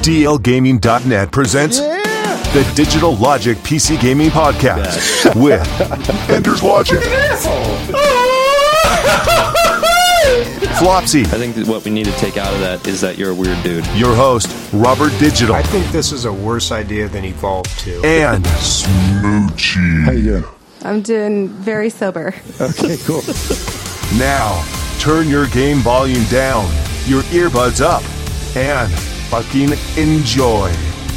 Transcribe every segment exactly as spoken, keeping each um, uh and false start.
D L Gaming dot net presents Yeah. the Digital Logic P C Gaming Podcast with Ender's Logic, Flopsy, I think that what we need to take out of that is that you're a weird dude. your host, Robert Digital, I think this is a worse idea than Evolve two. and Smoochie. How you doing? I'm doing very sober. Okay, cool. Now, turn your game volume down, your earbuds up, and fucking enjoy.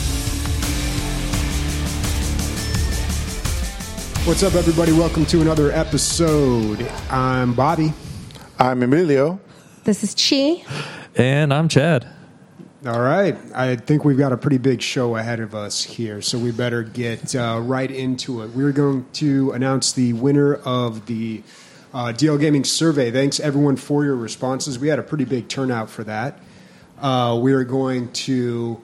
What's up, everybody? Welcome to another episode. I'm Bobby. I'm Emilio. This is Chi. And I'm Chad. All right. I think we've got a pretty big show ahead of us here, so we better get uh, right into it. We're going to announce the winner of the uh, D L Gaming survey. Thanks, everyone, for your responses. We had a pretty big turnout for that. Uh, we are going to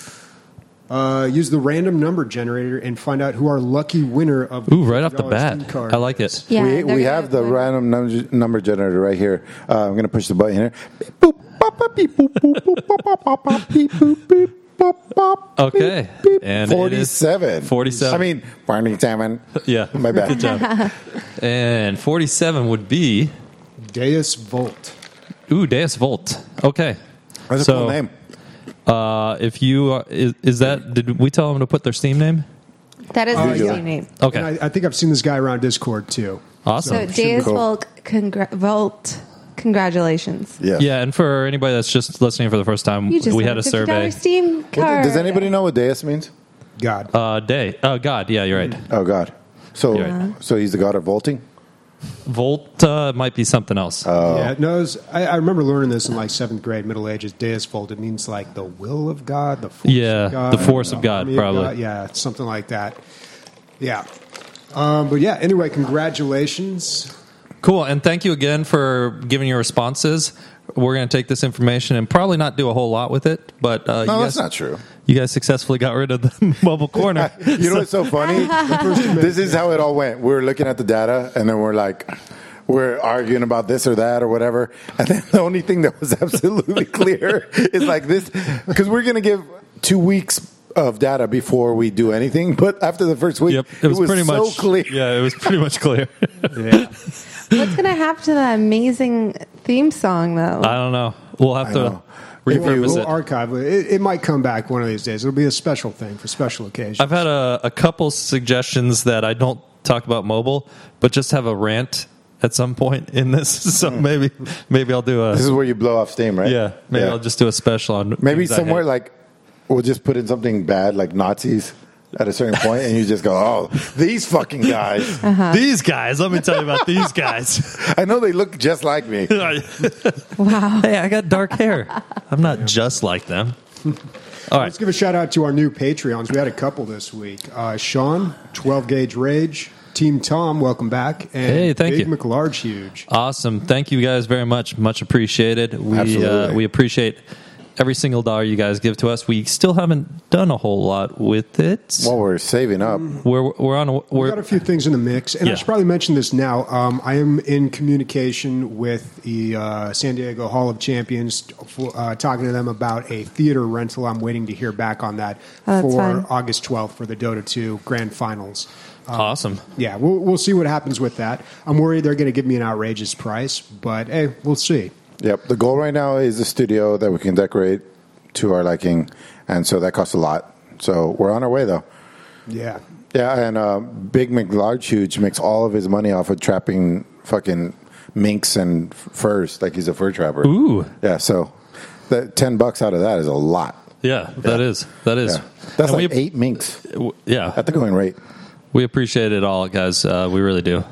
uh, use the random number generator and find out who our lucky winner of Ooh, right off the Steam bat. card I like is. it. Yeah, we they're we gonna have the win. random number, number generator right here. Uh, I'm going to push the button here. Beep, boop, bop, bop, beep, boop, boop, boop, bop, bop, bop, bop, beep, boop, beep, bop, bop, Okay. beep, beep. And it is forty-seven. forty-seven. I mean, forty-seven. Yeah. My bad. Good job. And forty-seven would be, Deus Volt. ooh, Deus Volt. Okay. That's a So, cool name. Uh, if you, uh, is, is that, did we tell them to put their Steam name? That is Uh, the yeah. Steam name. Okay. And I, I think I've seen this guy around Discord, too. Awesome. So Deus cool. Volt, congra- Volt, congratulations. Yes. Yeah, and for anybody that's just listening for the first time, You just we won had a fifty dollars survey. Steam What- card. does anybody know what Deus means? God. Uh, day. Oh, God. Yeah, you're right. Oh, God. So, You're right. so he's the god of vaulting? Volt uh, might be something else. Yeah, no, it was, I, I remember learning this in like seventh grade, Middle Ages. Deus Volt, it means like the will of God, the force Yeah, of God, the force of God, army probably. God. Yeah, something like that. Yeah. Um, but yeah, anyway, congratulations. Cool, and thank you again for giving your responses. We're going to take this information and probably not do a whole lot with it, but uh, No, you that's guys, not true. You guys successfully got rid of the mobile corner. You know what's so funny? This is how it all went. We were looking at the data, and then we're like, we're arguing about this or that or whatever. And then the only thing that was absolutely clear is like this, because we're going to give two weeks of data before we do anything. But after the first week, Yep, it was, pretty so much clear. Yeah, it was pretty much clear. Yeah. What's going to happen to that amazing theme song, though? I don't know. We'll have I to know. repurpose We'll it. archive it. it. It might come back one of these days. It'll be a special thing for special occasions. I've had a, a couple suggestions that I don't talk about mobile, but just have a rant at some point in this. So maybe maybe I'll do a This is where you blow off steam, right? yeah. Maybe I'll just do a special on Maybe things I somewhere hate. like we'll just put in something bad like Nazis at a certain point, and you just go, "Oh, these fucking guys! These guys. Let me tell you about these guys. I know they look just like me." Wow. Hey, I got dark hair. I'm not just like them. All right. Let's give a shout out to our new Patreons. We had a couple this week. Uh, Sean, twelve Gauge Rage, Team Tom, welcome back. And Hey, thank Big you. McLarge Huge. Awesome. Thank you guys very much. Much appreciated. We uh, Absolutely. we appreciate every single dollar you guys give to us. We still haven't done a whole lot with it. Well, we're saving up. We're we're on a, We we're got a few things in the mix, and Yeah. I should probably mention this now. Um, I am in communication with the uh, San Diego Hall of Champions, for, uh, talking to them about a theater rental. I'm waiting to hear back on that Oh, that's for fine. August twelfth for the Dota two Grand Finals. awesome. Yeah, we'll, we'll see what happens with that. I'm worried they're going to give me an outrageous price, but hey, we'll see. Yep. The goal right now is a studio that we can decorate to our liking, and so that costs a lot. So we're on our way, though. Yeah. Yeah, and uh, Big McLarge Huge makes all of his money off of trapping fucking minks and f- furs, like he's a fur trapper. Ooh. Yeah, so that ten bucks out of that is a lot. Yeah, that is that is. Yeah. That's And like we, eight minks w- Yeah, at the going rate. we appreciate it all, guys. Uh, we really do.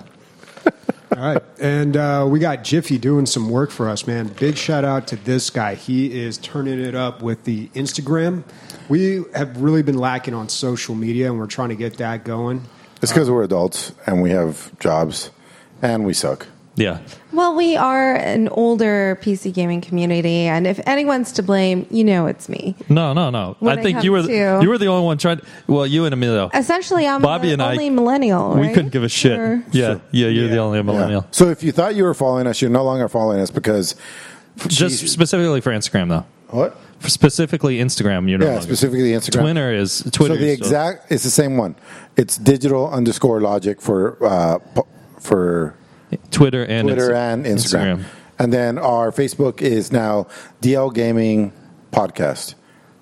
All right. And uh, we got Jiffy doing some work for us, man. Big shout out to this guy. He is turning it up with the Instagram. We have really been lacking on social media, and we're trying to get that going. It's because we're adults and we have jobs and we suck. Yeah. Well, we are an older P C gaming community, and if anyone's to blame, you know it's me. No, no, no. When I it think you were comes the, to- you were the only one trying. Well, you and Emilio. Essentially, I'm Bobby the and I- only millennial. We right? couldn't give a shit. Or- Yeah, yeah. You're the Yeah. only millennial. Yeah. So if you thought you were following us, you're no longer following us because Just Jeez. specifically for Instagram, though. what? specifically Instagram. You're no Yeah, longer. specifically Instagram. Twitter is Twitter. So the is still- exact, it's the same one. It's digital underscore logic for uh, po- for Twitter and Twitter Insta- and Instagram. And then our Facebook is now D L Gaming Podcast.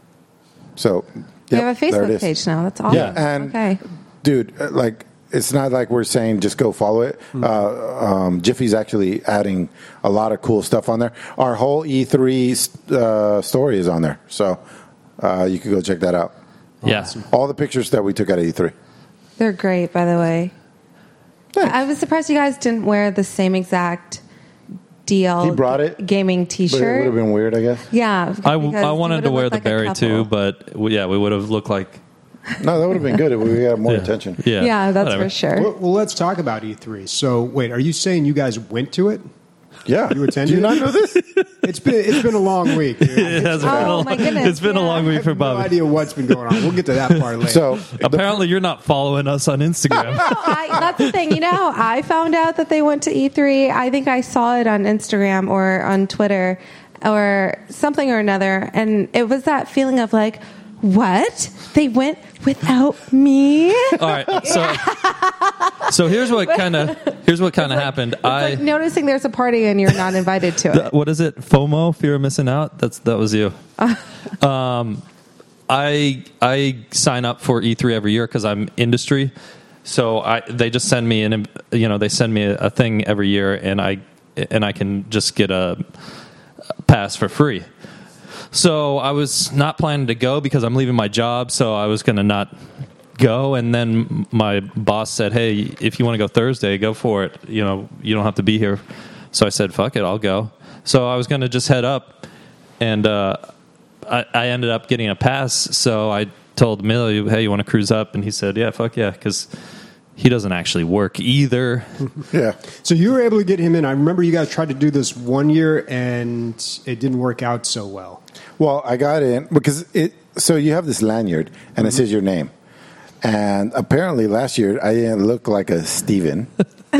So We yep, have a there it Facebook is. page now. That's awesome. Yeah, and okay. dude, uh, like it's not like we're saying just go follow it. Mm-hmm. Uh, um, Jiffy's actually adding a lot of cool stuff on there. Our whole E three uh, story is on there, so uh, you can go check that out. Yeah. All the pictures that we took at E three. They're great, by the way. Thanks. I was surprised you guys didn't wear the same exact D L He brought it, gaming But it would T-shirt. have been weird, I guess. Yeah, I, because I you wanted would've to wear looked the like a berry couple. too, but we- yeah, we would have looked like No, that would have been good if we got more yeah. attention. Yeah, Yeah, that's whatever. for sure. Well, well, let's talk about E three. So, wait, are you saying you guys went to it? Yeah. You attended Do you not it? know this? It's been it's been a long week. Dude. It has been Oh, a- my goodness, It's been a yeah. long I week for have no Bobby. idea what's been going on. We'll get to that part later. So Apparently, you're not following us on Instagram. I, that's the thing. You know how I found out that they went to E three? I think I saw it on Instagram or on Twitter or something or another. And it was that feeling of like, what? They went without me? All right, so so here's what kind of here's what kind of happened. It's I like noticing there's a party and you're not invited to the- it. what is it? FOMO, fear of missing out. That's that was you. um, I I sign up for E three every year because I'm industry. So I they just send me an you know they send me a, a thing every year and I and I can just get a pass for free. So I was not planning to go because I'm leaving my job, so I was going to not go. And then my boss said, "Hey, if you want to go Thursday, go for it. You know, you don't have to be here." So I said, "Fuck it, I'll go." So I was going to just head up, and uh, I, I ended up getting a pass. So I told Millie, "Hey, you want to cruise up?" And he said, "Yeah, fuck yeah," because he doesn't actually work either. yeah. So you were able to get him in. I remember you guys tried to do this one year and it didn't work out so well. Well, I got in because it. So you have this lanyard, and it says your name. And apparently, last year I didn't look like a Steven.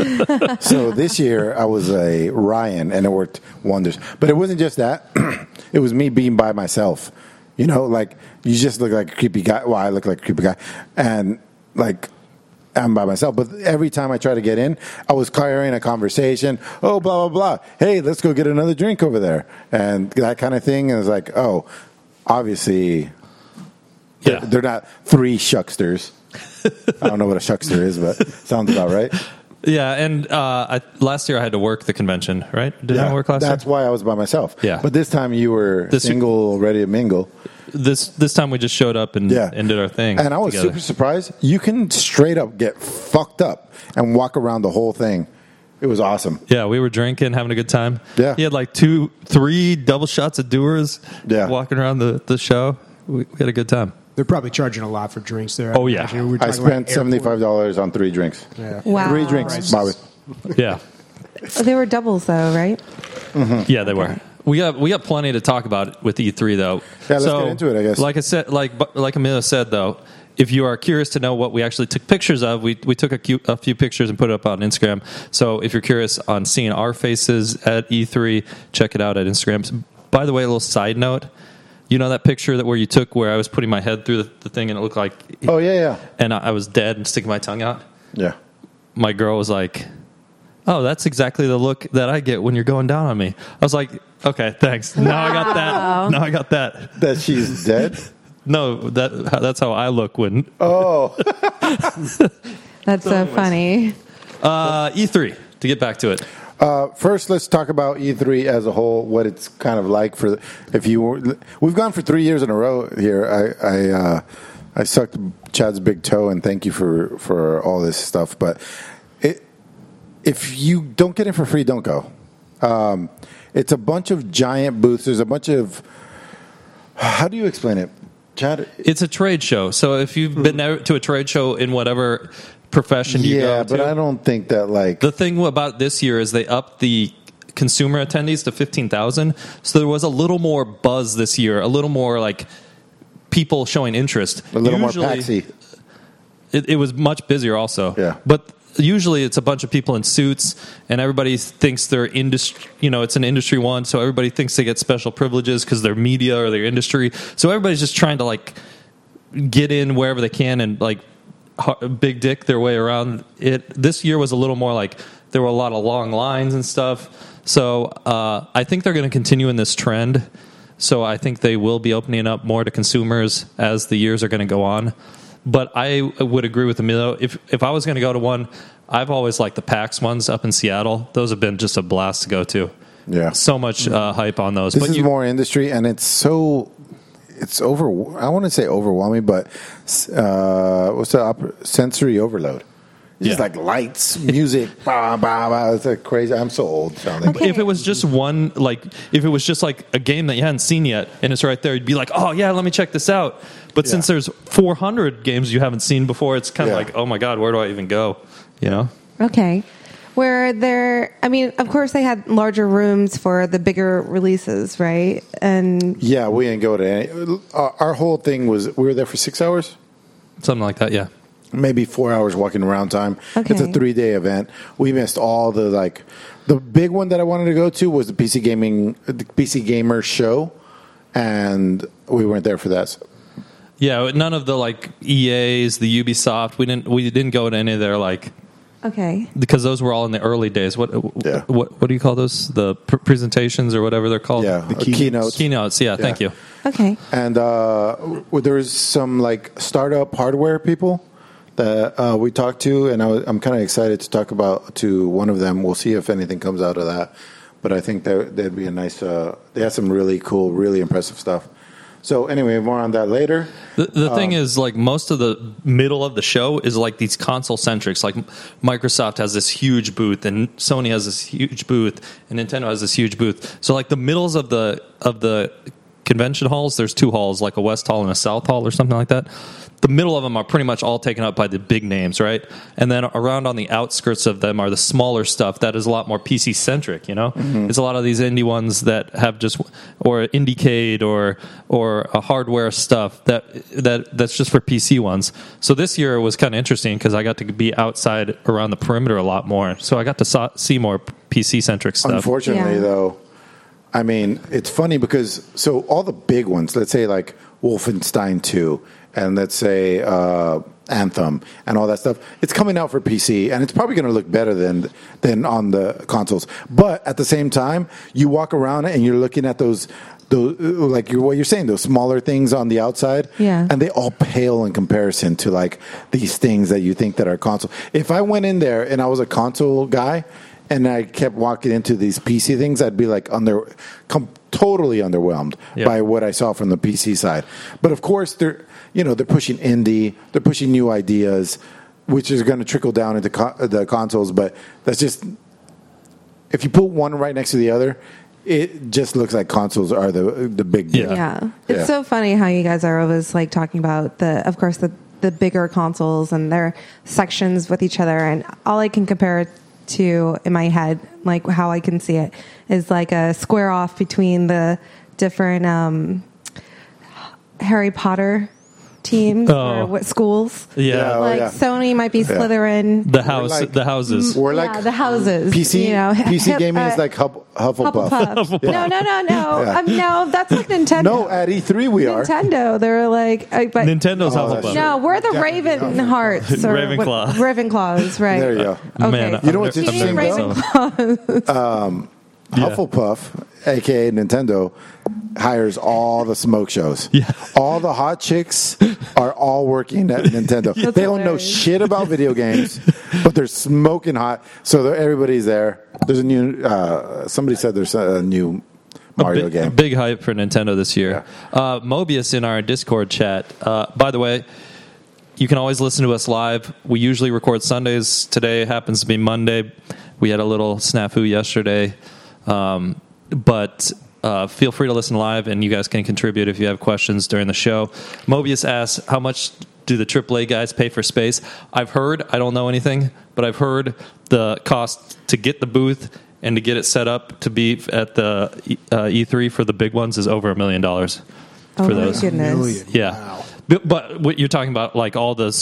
So this year I was a Ryan, and it worked wonders. But it wasn't just that; it was me being by myself. You know, like you just look like a creepy guy. Well, I look like a creepy guy, and like. I'm by myself, but every time I try to get in, I was carrying a conversation. Oh, blah, blah, blah. Hey, let's go get another drink over there. And that kind of thing. And it's like, oh, obviously, Yeah. they're not three shucksters. I don't know what a shuckster is, but sounds about right. Yeah, and uh, I, last year I had to work the convention, right? Did I work last That's year? why I was by myself. Yeah. But this time you were This- single, ready to mingle. This this time we just showed up and, Yeah. and did our thing. And I was together. super surprised. You can straight up get fucked up and walk around the whole thing. It was awesome. Yeah, we were drinking, having a good time. Yeah. He had like two, three double shots of Doers. Yeah. Walking around the, the show. We, we had a good time. They're probably charging a lot for drinks there. Oh, yeah. Imagine we were I talking about spent seventy-five dollars on three drinks. airport. Wow. Three drinks, Bobby. Yeah. They were doubles, though, right? Yeah, they were. We got we got plenty to talk about with E three though. Yeah, let's so, get into it, I guess. Like I said, like like Amelia said though, if you are curious to know what we actually took pictures of, we we took a, few, a few pictures and put it up on Instagram. So if you're curious on seeing our faces at E three, check it out at Instagram. By the way, a little side note. You know that picture that where you took where I was putting my head through the, the thing and it looked like Oh, yeah, yeah. and I, I was dead and sticking my tongue out? Yeah. My girl was like, "Oh, that's exactly the look that I get when you're going down on me." I was like, "Okay, thanks. Now I got that. Now I got that." That she's dead? No, that that's how I look when Oh. That's so funny. uh, E three. To get back to it, Uh, first, let's talk about E three as a whole, what it's kind of like for if you were. We've gone for three years in a row here. I I, uh, I sucked Chad's big toe, and thank you for, for all this stuff. But it, if you don't get in for free, don't go. Um, it's a bunch of giant booths. There's a bunch of. How do you explain it, Chad? it's a trade show. So if you've been to a trade show in whatever profession you Yeah, go to, but I don't think that like. the thing about this year is they upped the consumer attendees to fifteen thousand. So there was a little more buzz this year, a little more like people showing interest. A little Usually, more paxy. It, it was much busier also. Yeah. But usually it's a bunch of people in suits, and everybody thinks they're industry. You know, it's an industry one, so everybody thinks they get special privileges because they're media or their industry. So everybody's just trying to like get in wherever they can and like big dick their way around it. This year was a little more like there were a lot of long lines and stuff. So uh, I think they're going to continue in this trend. So I think they will be opening up more to consumers as the years are going to go on. But I would agree with Emilio. If if I was going to go to one, I've always liked the PAX ones up in Seattle. Those have been just a blast to go to. Yeah. So much uh, hype on those. This but is you, more industry, and it's so it's over. I want to say overwhelming, but uh, what's the op- sensory overload? It's just Yeah. like lights, music, bah, bah, bah. It's like crazy. I'm so old sounding. Okay. If it was just one, like, if it was just like a game that you hadn't seen yet and it's right there, you'd be like, oh, yeah, let me check this out. But Yeah. since there's four hundred games you haven't seen before, it's kind of Yeah. like, oh my God, where do I even go? You know? Okay. Where there, I mean, of course, they had larger rooms for the bigger releases, right? And Yeah, we didn't go to any. Our our whole thing was we were there for six hours, Something like that, yeah. maybe four hours walking around time. Okay. It's a three day event. We missed all the like. The big one that I wanted to go to was the P C gaming, the P C gamer show, and we weren't there for that. So, Yeah, none of the like E A's, the Ubisoft, we didn't we didn't go to any of their like okay. because those were all in the early days. What Yeah. what what do you call those? The pr- presentations or whatever they're called? yeah, The uh, keynotes. keynotes. Keynotes, yeah, thank you. Okay. And uh, w- there was some like startup hardware people that uh, we talked to, and I was, I'm kind of excited to talk about to one of them. We'll see if anything comes out of that. But I think that that'd be a nice. Uh, they had some really cool, really impressive stuff. So anyway, more on that later. The, the thing is, like, most of the middle of the show is like these console centrics. Like, Microsoft has this huge booth, and Sony has this huge booth, and Nintendo has this huge booth. So, like, the middles of the of the convention halls, there's two halls, like a West Hall and a South Hall, or something like that. The middle of them are pretty much all taken up by the big names, right? And then around on the outskirts of them are the smaller stuff that is a lot more P C centric. You know, Mm-hmm. it's a lot of these indie ones that have just or Indiecade or or a hardware stuff that that that's just for P C ones. So this year it was kind of interesting because I got to be outside around the perimeter a lot more. So I got to so- see more P C centric stuff. Unfortunately, Yeah. though, I mean, it's funny because so all the big ones, let's say like Wolfenstein two, and let's say uh, Anthem, and all that stuff, it's coming out for P C, and it's probably going to look better than than on the consoles. But at the same time, you walk around and you're looking at those. Those, like you're, what you're saying, those smaller things on the outside, Yeah. and they all pale in comparison to like these things that you think that are console. If I went in there and I was a console guy, and I kept walking into these P C things, I'd be like under, com- totally underwhelmed Yeah. by what I saw from the P C side. But of course, they're you know they're pushing indie, they're pushing new ideas, which is going to trickle down into co- the consoles. But that's just if you put one right next to the other, it just looks like consoles are the the big deal. Yeah. Yeah. It's Yeah. so funny how you guys are always like talking about the, of course, the, the bigger consoles and their sections with each other. And all I can compare it to in my head, like how I can see it, is like a square off between the different um, Harry Potter teams Oh. or what schools. Yeah, Yeah. Oh, like yeah. Sony might be Slytherin. the house, like- the houses. We're like yeah, the houses. P C. You know, P C hip- gaming uh, is like Huff, Hufflepuff. Hufflepuff. No, no, no, no. Yeah. Um, no, that's like Nintendo. No, at E three we are. Nintendo. They're like, uh, but Nintendo's Oh, that's Hufflepuff. no, we're the Raven Hearts or Ravenclaw. what- Ravenclaws, right? There you go. Okay. Man, You know what's I've never- interesting, I've never though? seen it. Yeah. Hufflepuff, aka Nintendo, hires all the smoke shows. Yeah. All the hot chicks are all working at Nintendo. That's they don't know hilarious. shit about video games, but they're smoking hot. So they're- everybody's there. There's a new. Uh, somebody said there's a new Mario big, game. Big hype for Nintendo this year. Uh, Mobius in our Discord chat. Uh, by the way, you can always listen to us live. We usually record Sundays. Today happens to be Monday. We had a little snafu yesterday. Um, but uh, feel free to listen live, and you guys can contribute if you have questions during the show. Mobius asks, how much do the triple A guys pay for space? I've heard, I don't know anything, but I've heard the cost to get the booth and to get it set up to be at the uh, E three for the big ones is over a million dollars Oh for my those. goodness. Million. Yeah. Wow. But, but what you're talking about, like all the, s- the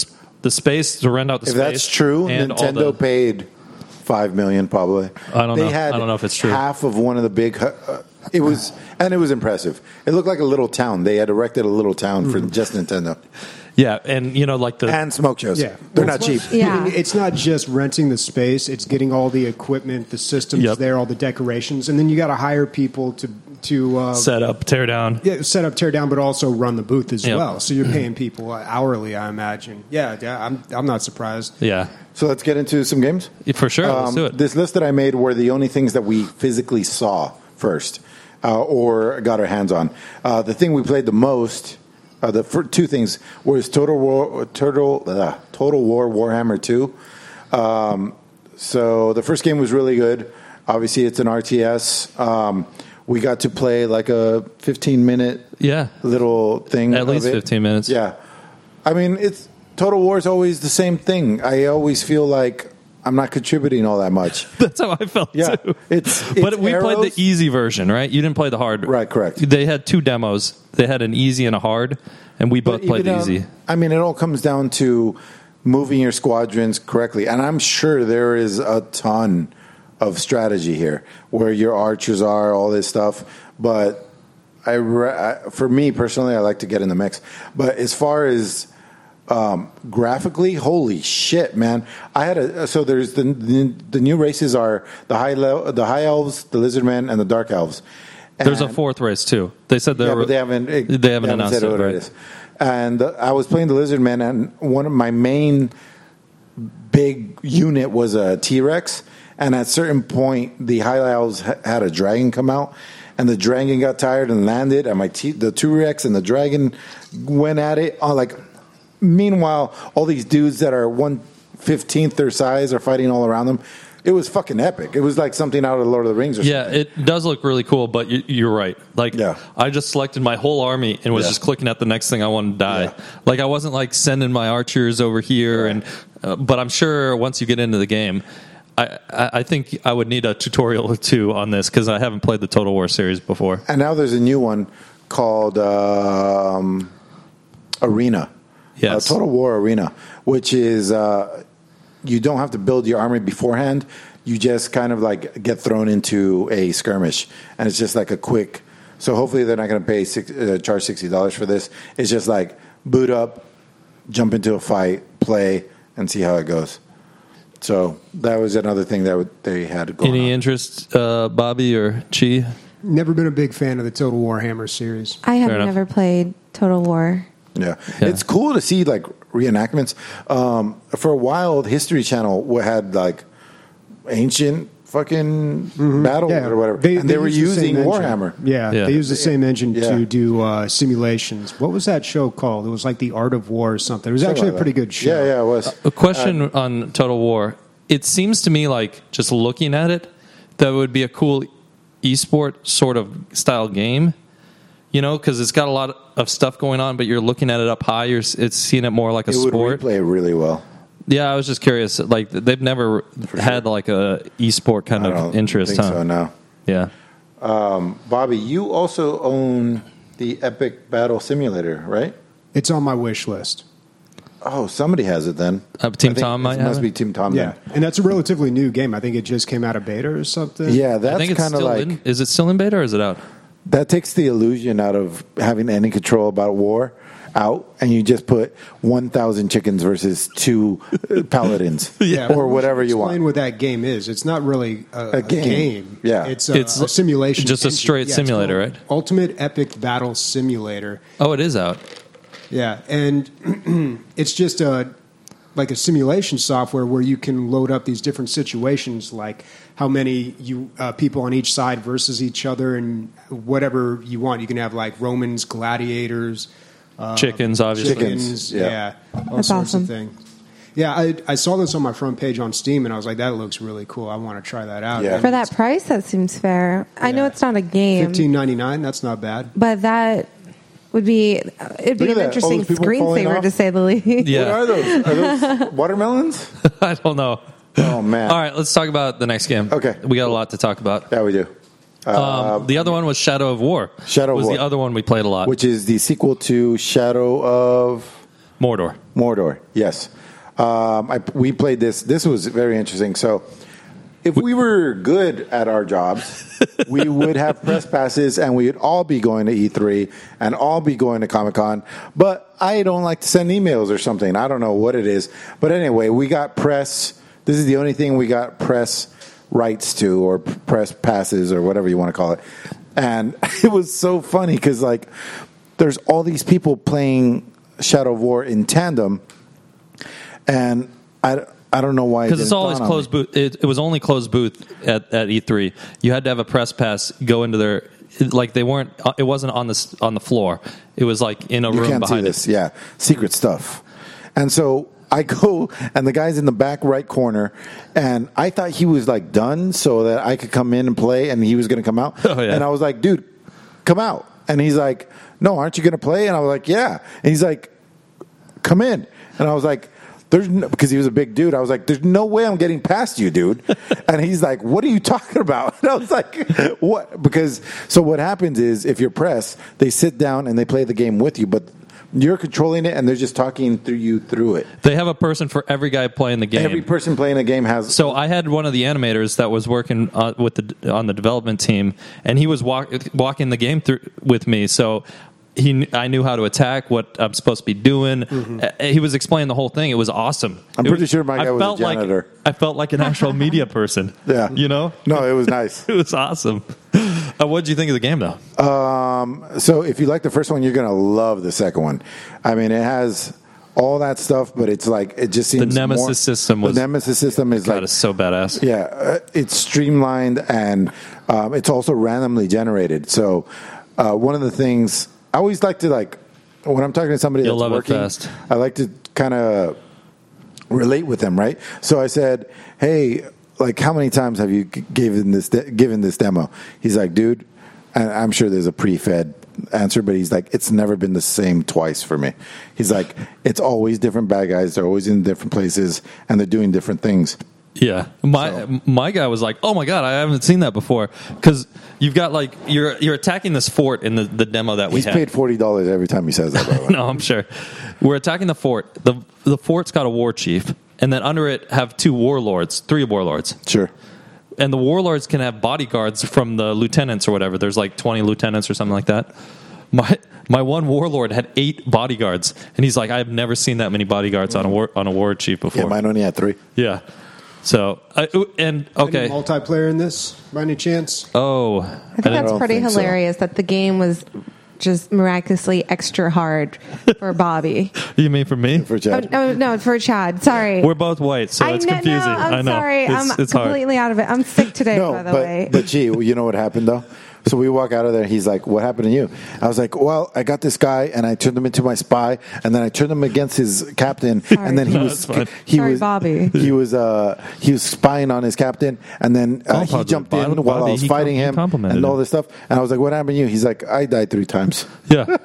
the space to rent out the If space. that's true, and all Nintendo the- paid five million probably. I don't they know. Had I don't know if it's true. Half of one of the big. Uh, it was, and it was impressive. It looked like a little town. They had erected a little town for just Nintendo Yeah, and you know, like the and smoke shows. Yeah. They're Well, not cheap. Yeah. It's not just renting the space; it's getting all the equipment, the systems Yep. there, all the decorations, and then you got to hire people to to uh, set up, tear down. yeah, set up, tear down, but also run the booth as Yep. well. So you're paying people hourly, I imagine. Yeah, yeah, I'm I'm not surprised. Yeah, So let's get into some games. for sure. Let's Um, do it. This list that I made were the only things that we physically saw first, uh, or got our hands on. Uh, the thing we played the most, uh, the fir- two things, was Total War, Total, uh, Total War Warhammer two. Um, so the first game was really good. Obviously, it's an R T S. Um, we got to play like a fifteen minute Yeah, little thing. At of least it. fifteen minutes. Yeah. I mean, it's Total War is always the same thing. I always feel like I'm not contributing all that much. that's how I felt Yeah. too. It's, but it's we played arrows. the easy version, right? You didn't play the hard. Right, correct. They had two demos. They had an easy and a hard, and we both But played even, the um, easy. I mean, it all comes down to moving your squadrons correctly. And I'm sure there is a ton of strategy here where your archers are, all this stuff. But I, re- I for me personally, I like to get in the mix. But as far as um, graphically, holy shit, man! I had a so there's the the, the new races are the high le- the high elves, the lizard men, and the dark elves. There's a And- fourth race too. They said there yeah, were. but they haven't. They haven't announced said it, what right? is. And uh, I was playing the lizard men, and one of my main big unit was a T Rex. And at a certain point, the high elves ha- had a dragon come out, and the dragon got tired and landed, and my T- the T Rex and the dragon went at it. Uh, like, meanwhile, all these dudes that are one fifteenth their size are fighting all around them. It was fucking epic. It was like something out of the Lord of the Rings or Yeah, something. it does look really cool, but you, you're right. Like, Yeah. I just selected my whole army and was Yeah. just clicking at the next thing I wanted to die. Yeah. Like, I wasn't like sending my archers over here, Right. and uh, but I'm sure once you get into the game, I, I, I think I would need a tutorial or two on this because I haven't played the Total War series before. And now there's a new one called um, Arena. Yes. Uh, Total War Arena, which is uh, you don't have to build your army beforehand. You just kind of like get thrown into a skirmish, and it's just like a quick. So hopefully they're not going to pay six, uh, charge sixty dollars for this. It's just like boot up, jump into a fight, play, and see how it goes. So that was another thing that would, they had going Any on. interest, uh, Bobby or Chi? Never been a big fan of the Total Warhammer series. I have Fair enough. never played Total War. Yeah. Yeah. It's cool to see like reenactments. Um, for a while, the History Channel had like ancient fucking battles or whatever, and they, were use the using same engine. Warhammer. Yeah, Yeah. they use the same engine Yeah. to do uh, simulations. What was that show called? It was like The Art of War or something. It was actually a Something pretty like that. good show. Yeah, yeah, it was. A question on Total War. It seems to me like just looking at it, that would be a cool esport sort of style game. You know, because it's got a lot of stuff going on, but you're looking at it up high. You're it's seeing it more like a It would sport. replay really well. Yeah, I was just curious. Like they've never had like a esport kind I of don't interest, think huh? so. No, Yeah. Bobby, you also own the Epic Battle Simulator, right? It's on my wish list. Oh, somebody has it then. Uh, Team I think Tom it might must have be it. Team Tom. Yeah, and that's a relatively new game. I think it just came out of beta or something. Then. Yeah, I that's think it's kind of still like in. Is it still in beta or is it out? that takes the illusion out of having any control about war out, and you just put one thousand chickens versus two paladins Yeah, or whatever you Explain want. what that game is. It's not really a, A a game. game. Yeah. it's a, It's a simulation. just a engine. straight Yeah, it's simulator, called right? Ultimate Epic Battle Simulator. Oh, it is out. Yeah, and it's just a like a simulation software where you can load up these different situations, like how many you uh, people on each side versus each other, and whatever you want. You can have like Romans, gladiators, uh, Chickens, obviously. chickens, yeah. yeah, all That's sorts awesome. of things. Yeah, I, I saw this on my front page on Steam, and I was like, that looks really cool. I want to try that out. Yeah. And For that price, that seems fair. I know Yeah. it's not a game, fifteen ninety nine. That's not bad. but that would be it'd Look be at an that. interesting All those people falling screensaver off. to say the least. Yeah. What are those? Are those watermelons? I don't know. Oh man! All right, let's talk about the next game. Okay. We got a lot to talk about. Yeah, we do. Um, the other one was Shadow of War. Shadow of was War. the other one we played a lot. Which is the sequel to Shadow of Mordor. Mordor. Yes. Um, I, we played this. This was very interesting. So, if we were good at our jobs, we would have press passes and we would all be going to E three and all be going to Comic-Con. But I don't like to send emails or something. I don't know what it is. But anyway, we got press. This is the only thing we got press rights to, or press passes, or whatever you want to call it. And it was so funny because, like, there's all these people playing Shadow of War in tandem. And I, I don't know why. Because it's always closed booth. It, it was only closed booth at, at E three. You had to have a press pass go into their, like they weren't. It wasn't on the on the floor. It was like in a you room can't behind see this. It. Yeah, secret stuff. And so I go, and the guy's in the back right corner, and I thought he was like done so that I could come in and play, and he was going to come out. Oh, yeah. And I was like, dude, come out. And he's like, no, aren't you going to play? And I was like, yeah. And he's like, come in. And I was like, there's no, because he was a big dude. I was like, there's no way I'm getting past you, dude. And he's like, what are you talking about? And I was like, what? Because, so what happens is if you're press, they sit down and they play the game with you, but you're controlling it and they're just talking through you through it. They have a person for every guy playing the game. Every person playing the game has. So I had one of the animators that was working uh, with the on the development team, and he was walk, walking the game through with me. So he, I knew how to attack, what I'm supposed to be doing. Mm-hmm. Uh, he was explaining the whole thing. It was awesome. I'm it pretty was, sure my guy I was felt a janitor. Like, I felt like an actual media person. Yeah. You know? No, it was nice. It was awesome. Uh, what did you think of the game, though? Um, so if you like the first one, you're going to love the second one. I mean, it has all that stuff, but it's like, it just seems The Nemesis more, system was... The Nemesis system is God, like... it's so badass. Yeah, uh, it's streamlined, and um, it's also randomly generated. So uh, one of the things... I always like to, like... When I'm talking to somebody You'll that's love working, it fast. I like to kind of relate with them, right? So I said, "Hey, like, how many times have you g- given this de- given this demo?" He's like, "Dude," and I'm sure there's a pre-fed answer, but he's like, "It's never been the same twice for me." He's like, "It's always different bad guys. They're always in different places, and they're doing different things." Yeah, my So. my guy was like, "Oh my god, I haven't seen that before." Because you've got like you're you're attacking this fort in the, the demo that we He's had. paid forty dollars every time he says that. By the way. No, I'm sure. We're attacking the fort. the The fort's got a war chief, and then under it have two warlords, three warlords. Sure. And the warlords can have bodyguards from the lieutenants or whatever. There's like twenty lieutenants or something like that. My my one warlord had eight bodyguards, and he's like, "I've never seen that many bodyguards on a war on a war chief before." Yeah, mine only had three. Yeah. So, I, and okay. Any multiplayer in this, by any chance? Oh, I think that's don't pretty think so. hilarious that the game was just miraculously extra hard for Bobby. you mean for me? For Oh, Chad. no, no, for Chad. Sorry. We're both white, so I it's know, confusing. No, I'm I know. sorry. It's, I'm it's hard. completely out of it. I'm sick today, No, by the but, way. but gee, you know what happened though? So we walk out of there. He's like, "What happened to you?" I was like, "Well, I got this guy, and I turned him into my spy, and then I turned him against his captain, Sorry. and then he No, was that's fine. he Sorry, was Bobby. he was uh, he was spying on his captain, and then uh, Oh, he Bobby, jumped in Bobby, while I was he fighting com- he him complimented and all him. this stuff." And I was like, "What happened to you?" He's like, "I died three times." Yeah.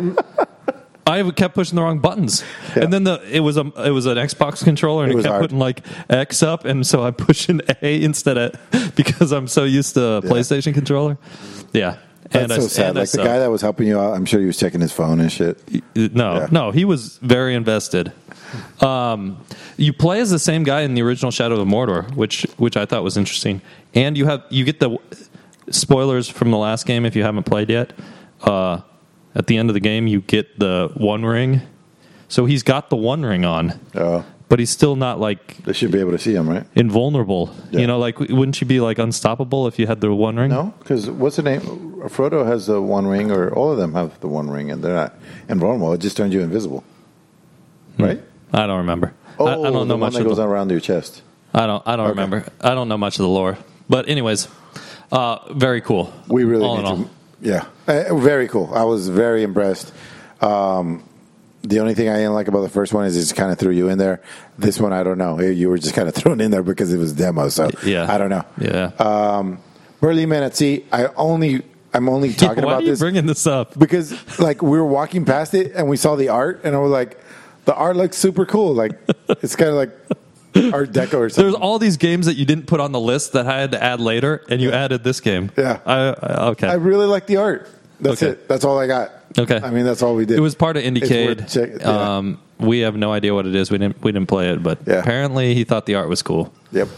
I kept pushing the wrong buttons, Yeah. and then the it was a it was an Xbox controller, and It it, was kept hard. putting like X up, and so I'm pushing A instead of because I'm so used to a PlayStation controller. Yeah, That's and so I, sad. and I Like the suck. guy that was helping you out, I'm sure he was checking his phone and shit. No, Yeah. no, he was very invested. Um, you play as the same guy in the original Shadow of Mordor, which which I thought was interesting, and you have you get the spoilers from the last game if you haven't played yet. Uh, at the end of the game, you get the One Ring, so he's got the One Ring on, Oh, but he's still not like they should be able to see him, right? invulnerable. Yeah. You know, like wouldn't you be like unstoppable if you had the One Ring? No, because what's the name? Frodo has the One Ring, or all of them have the One Ring, and they're not invulnerable. It just turns you invisible, right? I don't remember. Oh, I, I don't know the one much that of goes the, around your chest. I don't. I don't Okay. remember. I don't know much of the lore. But anyways, uh, very cool. We really all need in all. to. Yeah, uh, very cool. I was very impressed. Um, the only thing I didn't like about the first one is it just kind of threw you in there. This one, I don't know. You were just kind of thrown in there because it was demo. So Yeah. I don't know. Yeah. Um, Burly Man at Sea. I only. I'm only talking Why about are you this bringing this up? because, like, we were walking past it and we saw the art, and I was like, the art looks super cool. Like, it's kind of like Art Deco or something. There's all these games that you didn't put on the list that I had to add later, and you added this game. Yeah. I, I, okay. I really like the art. That's Okay. it. That's all I got. Okay. I mean, that's all we did. It was part of It's Indiecade. worth check- yeah. Um, we have no idea what it is. We didn't we didn't play it, but Yeah. apparently he thought the art was cool. Yep.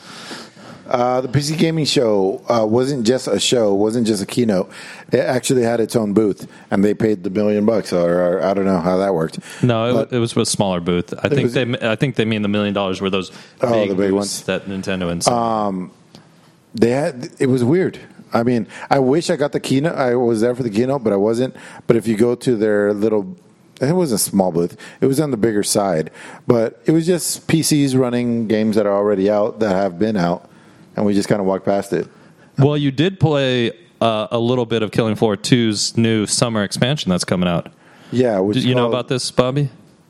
Uh, the P C Gaming Show uh, wasn't just a show, wasn't just a keynote. It actually had its own booth, and they paid the million bucks, or, or I don't know how that worked. No, it, But- it was a smaller booth. I think was- they I think they mean the million dollars were those Oh, big, the big booths ones. that Nintendo and They had it was weird. I mean, I wish I got the keynote. I was there for the keynote, but I wasn't. But if you go to their little, it was a small booth. It was on the bigger side, but it was just P Cs running games that are already out that have been out, and we just kind of walked past it. Well, you did play uh, a little bit of Killing Floor two's new summer expansion that's coming out. Yeah, which Did you know called- about this, Bobby?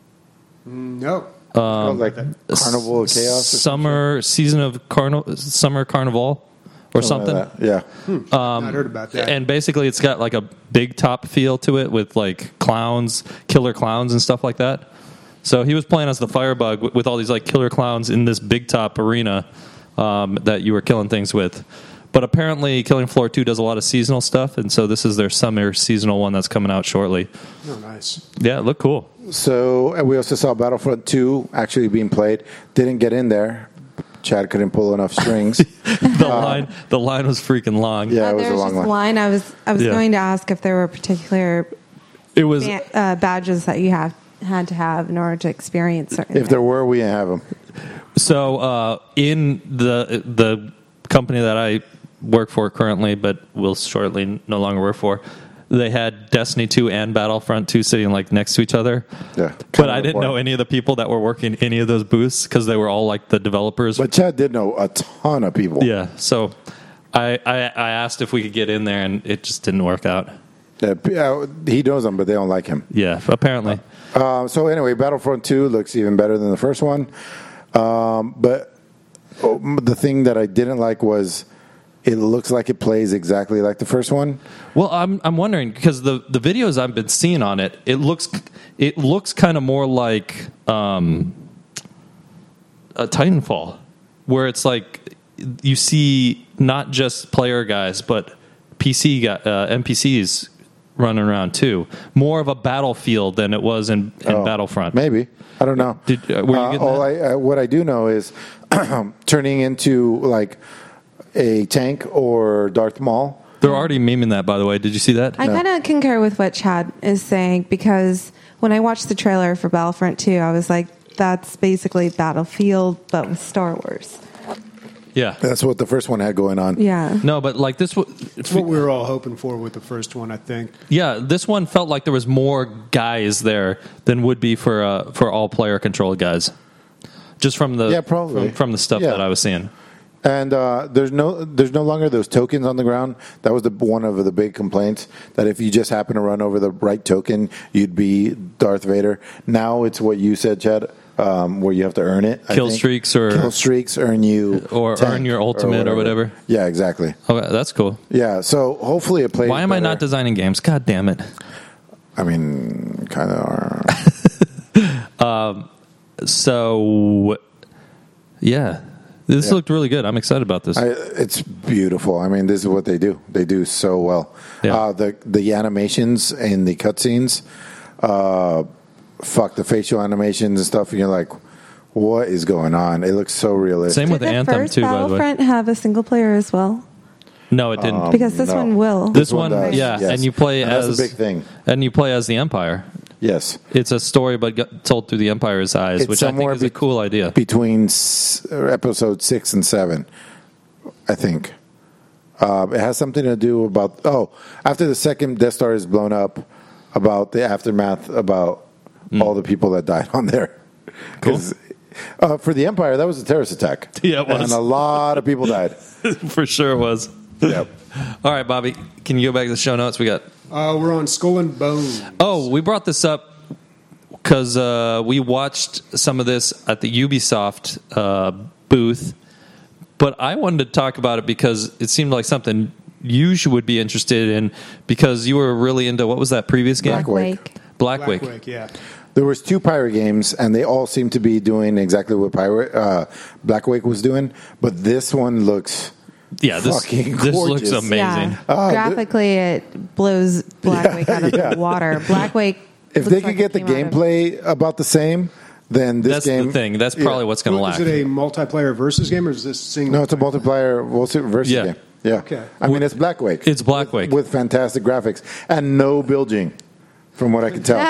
No. called, like Carnival of Chaos, or Summer season of Carnival, Summer Carnival, or something. like that. Yeah, I heard about that. And basically, it's got like a big top feel to it with like clowns, killer clowns, and stuff like that. So he was playing as the Firebug with, with all these like killer clowns in this big top arena um, that you were killing things with. But apparently, Killing Floor two does a lot of seasonal stuff, and so this is their summer seasonal one that's coming out shortly. Oh, nice. Yeah, it looked cool. So and we also saw Battlefront two actually being played. Didn't get in there. Chad couldn't pull enough strings. The line, the line was freaking long. Yeah, Uh, it was there a was long just one. line. I was I was Yeah. going to ask if there were particular It was. ba- uh, badges that you have had to have in order to experience certain. If there were, we didn't have them. So uh, in the the company that I work for currently, but will shortly no longer work for, they had Destiny two and Battlefront two sitting like next to each other. Yeah, But kind I of didn't know boring. any of the people that were working any of those booths because they were all like the developers. But Chad did know a ton of people. yeah, so I, I I asked if we could get in there, and it just didn't work out. Yeah, p- uh, he knows them, but they don't like him. Yeah, apparently. Uh, so anyway, Battlefront two looks even better than the first one. Um, but oh, m- the thing that I didn't like was it looks like it plays exactly like the first one. Well, I'm I'm wondering because the, the videos I've been seeing on it, it looks it looks kind of more like um, a Titanfall, where it's like you see not just player guys but P C guy, uh, N P Cs running around too. More of a battlefield than it was in, in Oh, Battlefront. Maybe. I don't know. Did- uh, were you Uh, getting all that? I, uh, what I do know is turning into like a tank or Darth Maul. They're already memeing that, by the way. Did you see that? I kind of concur with what Chad is saying because when I watched the trailer for Battlefront two, I was like, that's basically Battlefield, but with Star Wars. Yeah. That's what the first one had going on. Yeah. No, but like this, w- It's what we were all hoping for with the first one, I think. yeah, this one felt like there was more guys there than would be for uh, for all player controlled guys. Just from the Yeah, probably. from, from the stuff Yeah. that I was seeing. And uh, there's no there's no longer those tokens on the ground. That was the one of the big complaints, that if you just happen to run over the right token, you'd be Darth Vader. Now it's what you said, Chad, um, where you have to earn it. I Kill think. streaks or- kill streaks earn you Or tank earn your ultimate or whatever. Yeah, exactly. Okay, that's cool. Yeah, so hopefully it plays. Why am I not better. designing games? God damn it. I mean, kind of are. So, yeah, this Yeah. looked really good. I'm excited about this. I, it's beautiful. I mean, this is what they do. They do so well. Yeah. Uh, the the animations and the cutscenes, uh, fuck the facial animations and stuff. And you're like, what is going on? It looks so realistic. Same with Did the Anthem first too, by the way. Battlefront have a single player as well? No, it didn't. Because this no. one will. this this one one, does, yeah, yes. and you play And as that's a big thing. and you play as the Empire. Yes, It's a story, but got told through the Empire's eyes, It's which I think somewhere is a be- cool idea. between s- episode six and seven, I think. Uh, it has something to do about oh, after the second Death Star is blown up, about the aftermath about all the people that died on there. Because uh, for the Empire, that was a terrorist attack. Yeah, it was. and a lot of people died. For sure, it was. Yep. All right, Bobby, can you go back to the show notes? We got. Uh, we're on Skull and Bones. Oh, we brought this up because uh, we watched some of this at the Ubisoft uh, booth, but I wanted to talk about it because it seemed like something you should- would be interested in because you were really into what was that previous game? Black Wake. Black Wake. Blackwake, yeah. There was two pirate games, and they all seem to be doing exactly what pirate uh, Black Wake was doing. But this one looks yeah, this fucking this looks gorgeous. amazing. Yeah. Oh, Graphically, it blows Black Yeah, Wake out of yeah. the water. Black Wake. If looks they could like get it the came out of- gameplay about the same, then this That's game. the thing. That's probably Yeah. what's going to Well, lack. is it a multiplayer versus game or is this single? No, it's a multiplayer we'll see, versus Yeah. game. Yeah. Okay. I mean, it's Black Wake. It's Black Wake. with fantastic graphics and no bilging, from what I can tell.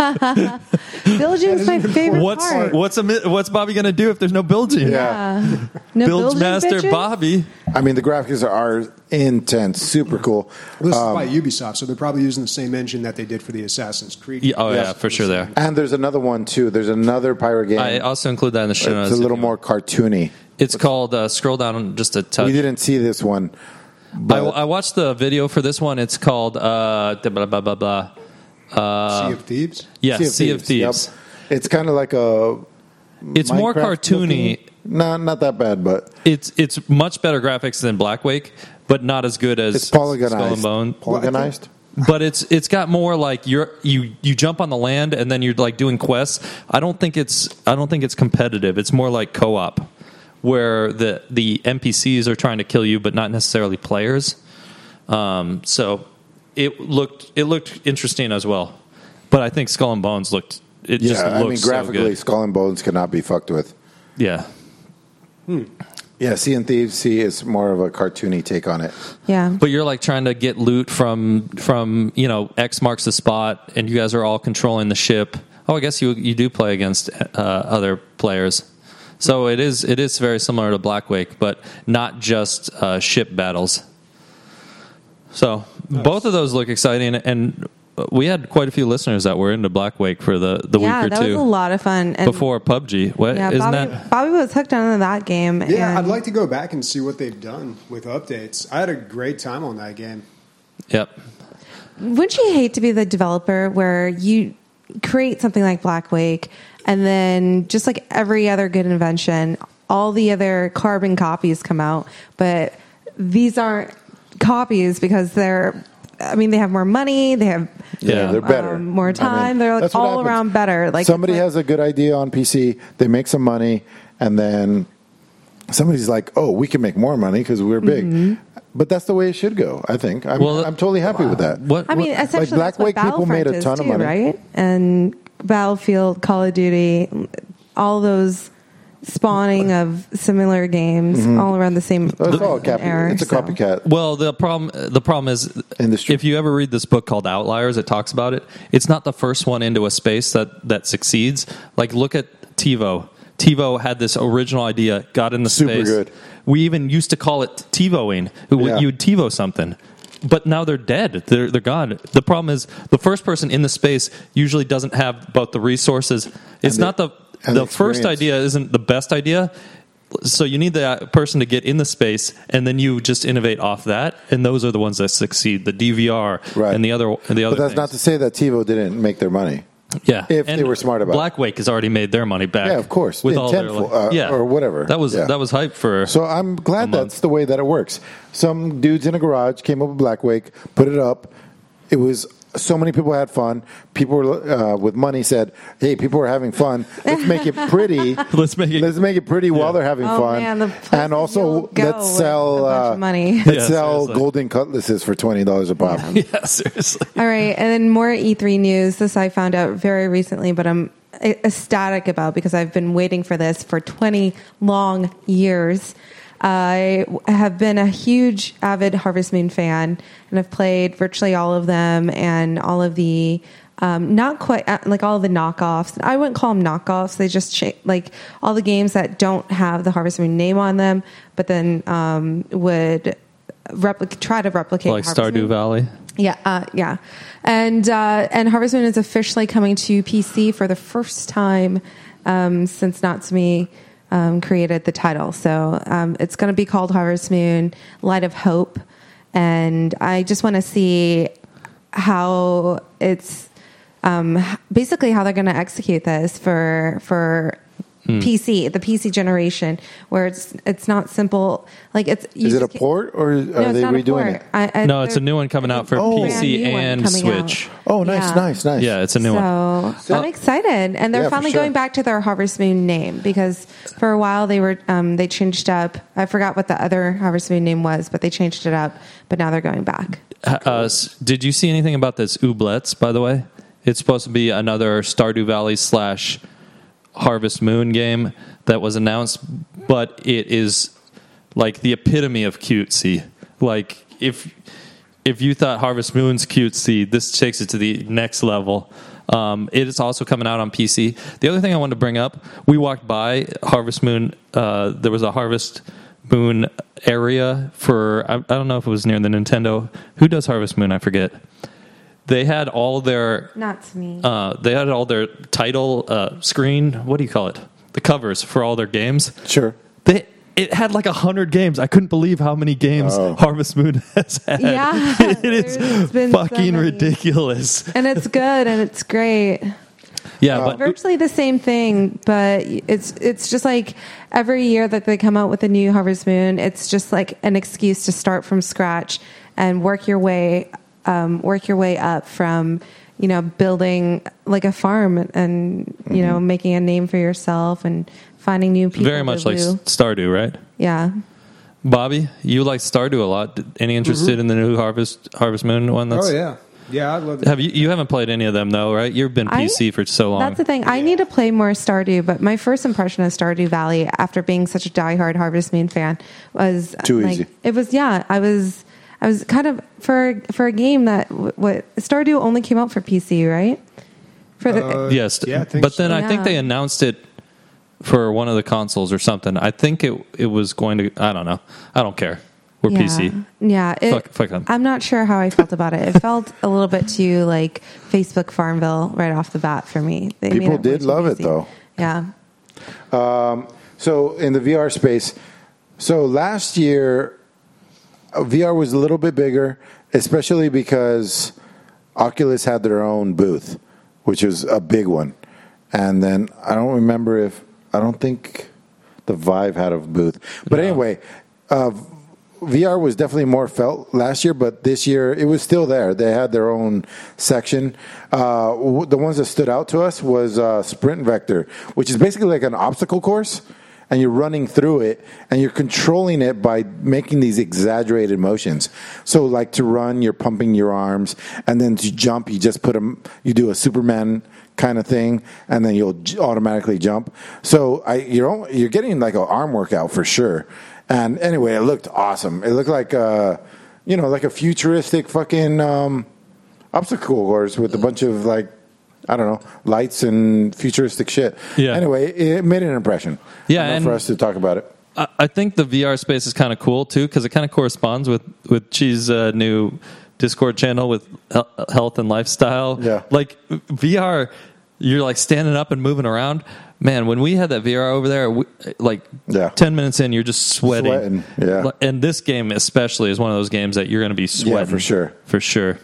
Bilging is my favorite What's part. what's a, mi- what's Bobby going to do if there's no building? Yeah. Uh, no Build Bilging master bitches? Bobby. I mean, the graphics are, are intense, super cool. This Um, is by Ubisoft, so they're probably using the same engine that they did for the Assassin's Creed. Yeah, oh, yeah, Yes. for sure there. And there's another one too. There's another pirate game. I also include that in the show notes. it's a little if you more want. cartoony. It's called, uh, scroll down just a touch. We didn't see this one. I, But I watched the video for this one. It's called uh, blah, blah, blah, blah. Sea of Thieves. Yeah, Sea of Thieves. Yep. It's kind of like a. It's more Minecraft cartoony. looking- No, not that bad, but It's it's much better graphics than Black Wake, but not as good as it's Skull and polygonized. Bone. Polygonized. But it's it's got more like you're you you jump on the land and then you're like doing quests. I don't think it's I don't think it's competitive. It's more like co-op, where the the N P Cs are trying to kill you, but not necessarily players. Um, so it looked it looked interesting as well. But I think Skull and Bones looked it Yeah, just I looked mean, so graphically, good. Skull and Bones cannot be fucked with. Yeah. Yeah, Sea and Thieves. Sea is more of a cartoony take on it. Yeah. But you're like trying to get loot from from you know X marks the spot, and you guys are all controlling the ship. Oh, I guess you you do play against uh, other players, so it is it is very similar to Black Wake, but not just uh, ship battles. So both of those look exciting, and we had quite a few listeners that were into Black Wake for the, the yeah, week or that two was a lot of fun. And before P U B G. What yeah, isn't Bobby, that? Bobby was hooked onto that game. Yeah, and I'd like to go back and see what they've done with updates. I had a great time on that game. Yep. Wouldn't you hate to be the developer where you create something like Black Wake and then just like every other good invention, all the other carbon copies come out, but these aren't copies because they're, I mean, they have more money, they have Yeah. They're better. um, more time, I mean, they're like that's what all happens. around better. Like somebody it's like- has a good idea on P C, they make some money, and then somebody's like, "Oh, we can make more money because we're big." Mm-hmm. But that's the way it should go. I think. I'm, Well, I'm totally happy with that. What? I mean, what- essentially, Black that's what Wake people Battlefront made a is ton of too, money. right? And Battlefield, Call of Duty, all those spawning of similar games all around the same Mm-hmm. It's all a copy. era, It's a so. copycat. Well, the problem the problem is Industry. if you ever read this book called Outliers, it talks about it. It's not the first one into a space that that succeeds. Like look at TiVo. TiVo had this original idea, got in the Super space. good. We even used to call it TiVoing. Yeah. You would TiVo something. But now they're dead. They're they're gone. The problem is the first person in the space usually doesn't have both the resources. It's the- not the and the the first experience. idea isn't the best idea. So you need that person to get in the space, and then you just innovate off that, and those are the ones that succeed. The D V R Right. and the other and the other. But that's not to things. say that TiVo didn't make their money. yeah. if And they were smart about it. Black Wake has already made their money back. Yeah, of course. With all their, Intentful, uh, yeah, or whatever. That was Yeah. that was hype for. So I'm glad a month. that's the way that it works. Some dudes in a garage came up with Black Wake, put it up. It was so many people had fun. People were, uh, with money said, "Hey, people are having fun. Let's make it pretty. Let's make it- Let's make it pretty while they're having Oh, fun. man, the places and also you'll go let's with sell a bunch uh, of money. let's Yeah, sell seriously. golden cutlasses for twenty dollars a pop." yeah, seriously. All right, and then more E three news. This I found out very recently, but I'm ecstatic about because I've been waiting for this for twenty long years. I have been a huge avid Harvest Moon fan, and I've played virtually all of them and all of the um, not quite uh, like all of the knockoffs. I wouldn't call them knockoffs. They just cha- like all the games that don't have the Harvest Moon name on them, but then um, would replic- try to replicate Like Harvest Stardew Moon. Valley. Yeah, uh, yeah, and uh, and Harvest Moon is officially coming to P C for the first time um, since Natsume um, created the title. So um, it's going to be called Harvest Moon: Light of Hope, and I just want to see how it's um, basically how they're going to execute this for for P C, the P C generation, where it's it's not simple. Like it's you Is it a just can't- port or are No, it's they not a redoing port. it? I, I, No, it's a they're- new one coming out for Oh. P brand C new one and coming Switch. out. Oh, nice, Yeah. nice, nice. Yeah, it's a new one. So I'm excited, and they're Yeah, for finally sure. going back to their Harvest Moon name because for a while they were um, they changed up. I forgot what the other Harvest Moon name was, but they changed it up. But now they're going back. Uh, s- did you see anything about this Ooblets, by the way? It's supposed to be another Stardew Valley slash Harvest Moon game that was announced, but it is like the epitome of cutesy. Like if if you thought Harvest Moon's cutesy, this takes it to the next level. Um, it is also coming out on P C. The other thing I wanted to bring up, we walked by Harvest Moon. Uh, there was a Harvest Moon area for, I, I don't know if it was near the Nintendo. Who does Harvest Moon? I forget. They had all their Not to me. uh, they had all their title uh, screen. What do you call it? The covers for all their games. Sure. They it had like a hundred games. I couldn't believe how many games Oh. Harvest Moon has had. Yeah, it there's is been so fucking many. ridiculous. And it's good and it's great. Yeah, but Virtually the same thing, but it's it's just like every year that they come out with a new Harvest Moon, it's just like an excuse to start from scratch and work your way um, work your way up from, you know, building like a farm and, you know, making a name for yourself and finding new people. very to much like woo. Stardew, right? Yeah. Bobby, you like Stardew a lot. Did- Any interested in the new Harvest Harvest Moon one? That's, Oh yeah, yeah, I love it. Have you you haven't played any of them though, right? You've been P C I- for so long. That's the thing. I need to play more Stardew, but my first impression of Stardew Valley, after being such a diehard Harvest Moon fan, was Too like, easy. It was yeah. I was I was kind of for for a game that w- what Stardew only came out for P C, right? For the Uh, Yes, Yeah, I think but then so. I think Yeah. they announced it for one of the consoles or something. I think it it was going to. I don't know. I don't care. We're yeah. P C. Yeah, it, Fuck- fuck them. I'm not sure how I felt about it. It felt a little bit too like Facebook Farmville right off the bat for me. They made People it way did too love it, easy. though. Yeah. So in the V R space, so last year, uh, V R was a little bit bigger, especially because Oculus had their own booth, which was a big one. And then I don't remember if, I don't think the Vive had a booth. But No. anyway, uh, V R was definitely more felt last year, but this year it was still there. They had their own section. Uh, w- the ones that stood out to us was uh, Sprint Vector, which is basically like an obstacle course, and you're running through it, and you're controlling it by making these exaggerated motions. So, like to run, you're pumping your arms, and then to jump, you just put them. You do a Superman kind of thing, and then you'll j- automatically jump. So, I you're al- you're getting like an arm workout for sure. And anyway, it looked awesome. It looked like a, you know, like a futuristic fucking um, obstacle course with a bunch of like, I don't know, lights and futuristic shit. Yeah. Anyway, it made an impression. Yeah, Enough and- for us to talk about it. I, I think the V R space is kind of cool too because it kind of corresponds with with Chi's uh, new Discord channel with hel- health and lifestyle. Yeah. like V R, you're like standing up and moving around. Man, when we had that V R over there, we, like Yeah. ten minutes in, you're just sweating. Sweating, yeah. And this game especially is one of those games that you're going to be sweating. for sure. For sure.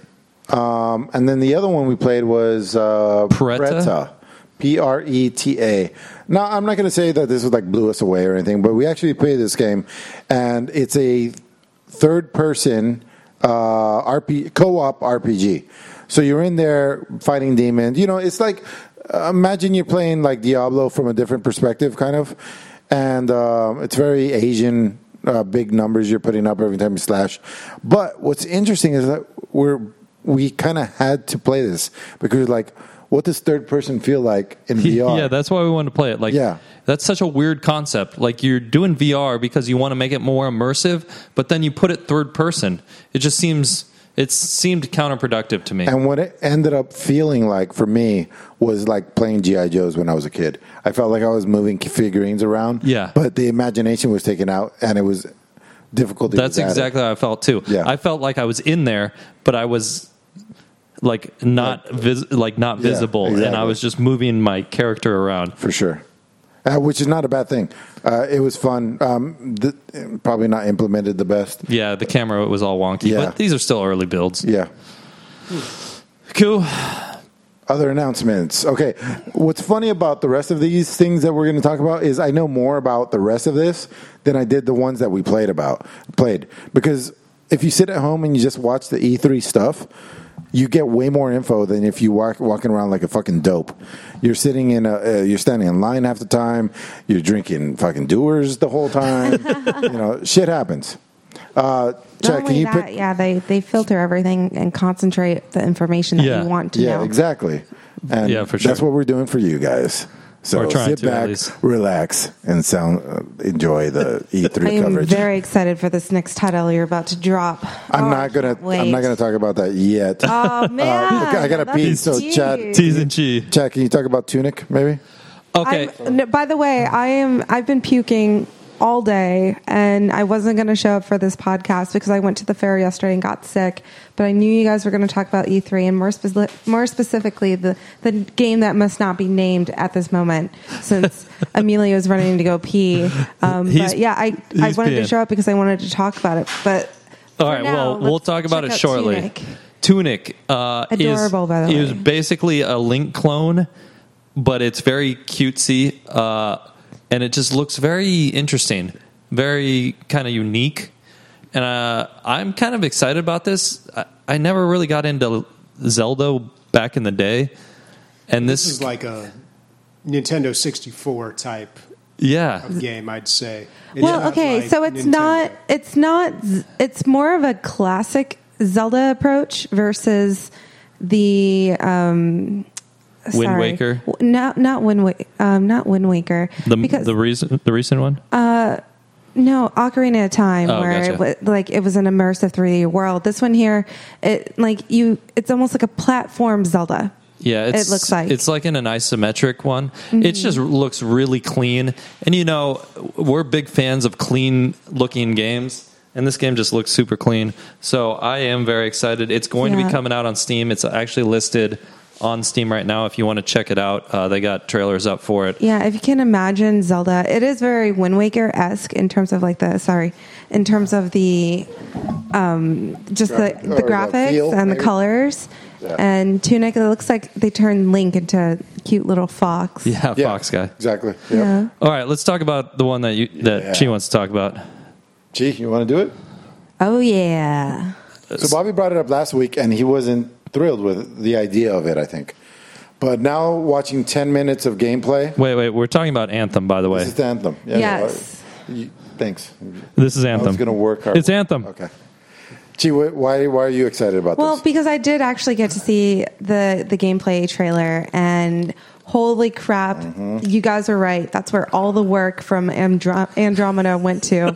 Um, and then the other one we played was uh, Preta? P R E T A. Now, I'm not going to say that this was like blew us away or anything, but we actually played this game, and it's a third-person uh, R P co-op R P G. So you're in there fighting demons. You know, it's like uh, imagine you're playing like Diablo from a different perspective, kind of, and um, it's very Asian. Uh, big numbers you're putting up every time you slash. But what's interesting is that we're we kind of had to play this because like, what does third person feel like in V R? Yeah, that's why we wanted to play it. Like, Yeah. that's such a weird concept. Like, you're doing V R because you want to make it more immersive, but then you put it third person. It just seems it seemed counterproductive to me. And what it ended up feeling like for me was like playing G I. Joes when I was a kid. I felt like I was moving figurines around. Yeah. But the imagination was taken out, and it was difficult to That's get at it. exactly how I felt too. Yeah. I felt like I was in there, but I was like not vis- like not Yeah, visible, and I exactly. was just moving my character around. For sure. Uh, which is not a bad thing. Uh, it was fun. Um, th- probably not implemented the best. Yeah, the camera was all wonky, Yeah. but these are still early builds. Yeah. Cool. Uh, Other announcements. Okay. What's funny about the rest of these things that we're going to talk about is I know more about the rest of this than I did the ones that we played about played. Because if you sit at home and you just watch the E three stuff, you get way more info than if you walk walking around like a fucking dope. You're sitting in a, uh, you're standing in line half the time. You're drinking fucking Doers the whole time. You know, shit happens. Uh, Chad, Not can you that, pick? yeah, they, they filter everything and concentrate the information that Yeah. you want to Yeah, know. exactly. And Yeah, for sure. that's what we're doing for you guys. So We're trying sit to, at back, least. relax, and sound uh, enjoy the E I three am coverage. very excited for this next title you're about to drop. I'm Oh, not gonna. wait. I'm not gonna talk about that yet. Oh man, Uh, I gotta that's pee. So, cute. Chad, T's and Chi. Chad, can you talk about Tunic, maybe? Okay. I'm- no, by the way, I am. I've been puking all day, and I wasn't going to show up for this podcast because I went to the fair yesterday and got sick. But I knew you guys were going to talk about E three, and more speci- more specifically, the the game that must not be named at this moment, since Emilio is running to go pee. Um, He's- but yeah, I I he's wanted to peeing. show up because I wanted to talk about it. But All for right, now, well, we'll let's talk about check it out shortly. Tunic. Tunic uh, Adorable, is, by the way. is basically a Link clone, but it's very cutesy, uh, and it just looks very interesting, very kind of unique. And uh, I'm kind of excited about this. I, I never really got into Zelda back in the day, and this, This is like a Nintendo sixty-four type yeah, of game, I'd say. It's Well, not okay, like so it's Nintendo. not it's not it's more of a classic Zelda approach versus the um Wind sorry. Waker? W- not not Wind Wa- um not Wind Waker the because the reason the recent one. no, Ocarina of Time, Oh, where gotcha. it was, like it was an immersive three D world. This one here, it like you, it's almost like a platform Zelda. Yeah, it's, It looks like. it's like in an isometric one. It just looks really clean, and you know we're big fans of clean looking games, and this game just looks super clean. So I am very excited. It's going to Yeah. be coming out on Steam. It's actually listed on Steam right now. If you want to check it out, uh, they got trailers up for it. Yeah, if you can imagine Zelda, it is very Wind Waker esque in terms of like the sorry, in terms of the um, just the, Or the the graphics feel, and the maybe? colors. Yeah. And Tunic, it looks like they turned Link into a cute little fox. Yeah, Yeah, Fox guy. Exactly. Yep. Yeah. All right, let's talk about the one that you that Yeah. she wants to talk about. Gee, you want to do it? Oh yeah. So Bobby brought it up last week, and he wasn't thrilled with the idea of it. I think, but now watching ten minutes of gameplay, Wait, wait, we're talking about Anthem, by the way. this is the Anthem. Yeah, Yes. no, you- thanks. This is I Anthem. was going to work hard. It's Anthem. Okay. Gee, wh- why why are you excited about Well, this? because I did actually get to see the the gameplay trailer, and holy crap, Mm-hmm. you guys are right. That's where all the work from Andro- Andromeda went to.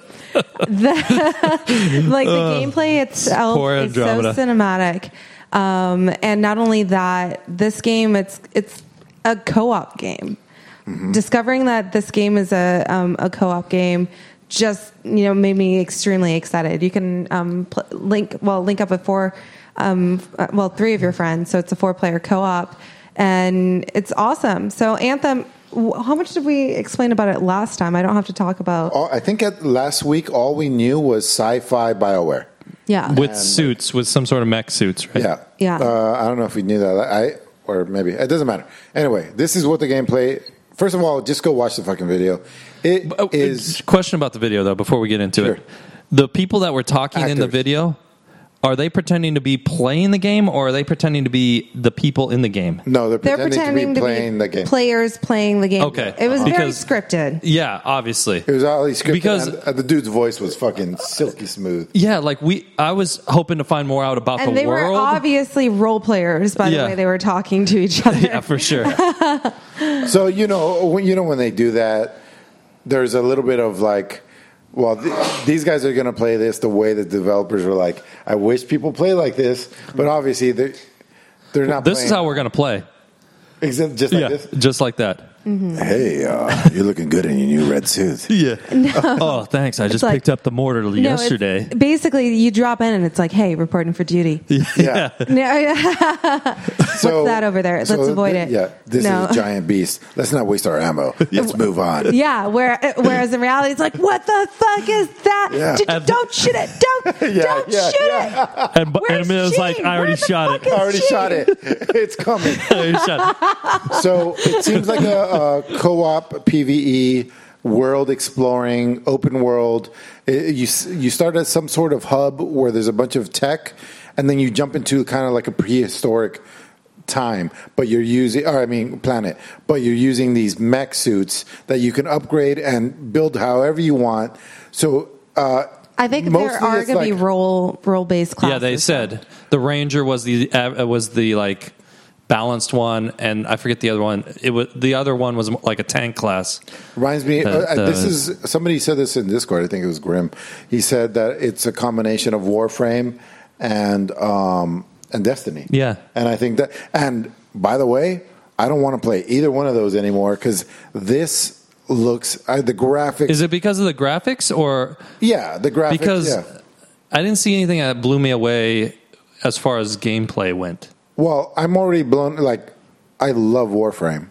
the, like the gameplay itself Poor is so Andromeda. cinematic, um, and not only that, this game it's it's a co-op game. Mm-hmm. Discovering that this game is a um, a co-op game just you know made me extremely excited. You can um, pl- link well link up with four, um, uh, well three of your friends, so it's a four player co-op, and it's awesome. So Anthem, w- how much did we explain about it last time? I don't have to talk about. All, I think at last week all we knew was sci-fi BioWare. Yeah, With suits, with some sort of mech suits, right? Yeah, Yeah. Uh, I don't know if we knew that. I or maybe it doesn't matter. Anyway, this is what the gameplay. First of all, just go watch the fucking video. It Oh, is. question about the video though before we get into Sure. it. The people that were talking in the Actors. video, are they pretending to be playing the game or are they pretending to be the people in the game? No, they're they're pretending, pretending to be to playing be the game. players playing the game. Okay. It was very Because- scripted. Yeah, obviously. It was all scripted, Because- and, uh, the dude's voice was fucking silky smooth. Yeah, like we I was hoping to find more out about And the they world. were obviously role players by Yeah. the way they were talking to each other. yeah, for sure. So you know, when, you know when they do that, there's a little bit of like, well, th- these guys are going to play this the way the developers were like. I wish people play like this, but obviously they're they're not. This playing. is how we're going to play. Except just like yeah, this. just like that. Hey, uh, you're looking good in your new red suit. Yeah. Oh, thanks. I just like- picked up the mortar No, yesterday. it's- basically, you drop in and it's like, "Hey, reporting for duty." Yeah. No, So, that over there? Let's avoid th- it. Yeah, this No. is a giant beast. Let's not waste our ammo. Let's move on. yeah. Where, whereas in reality, it's like, "What the fuck is that? Yeah. Did you- And- don't shoot it! Don't mouth. Yeah, Don't yeah, shoot yeah. it. And, bu- and Where's Amelia's like, Gene? I already Where the shot fuck it. is I already Gene? shot it. It's coming. I already shot it. So it seems like a, a co-op PvE world exploring open world. It, you you start at some sort of hub where there's a bunch of tech, and then you jump into kind of like a prehistoric time. But you're using, or I mean, planet. But you're using these mech suits that you can upgrade and build however you want. So. Uh, I think there mostly are it's going to be like- role role based classes. Yeah, they said the Ranger was the uh, was the like balanced one, and I forget the other one. It was the other one was like a tank class. Reminds me, The- uh, the- this is somebody said this in Discord. I think it was Grim. He said that it's a combination of Warframe and um, and Destiny. Yeah. and I think that. And by the way, I don't want to play either one of those anymore because this looks uh, the graphics. Is it because of the graphics or Yeah, the graphics. because yeah. I didn't see anything that blew me away as far as gameplay went. Well, I'm already blown. Like, I love Warframe,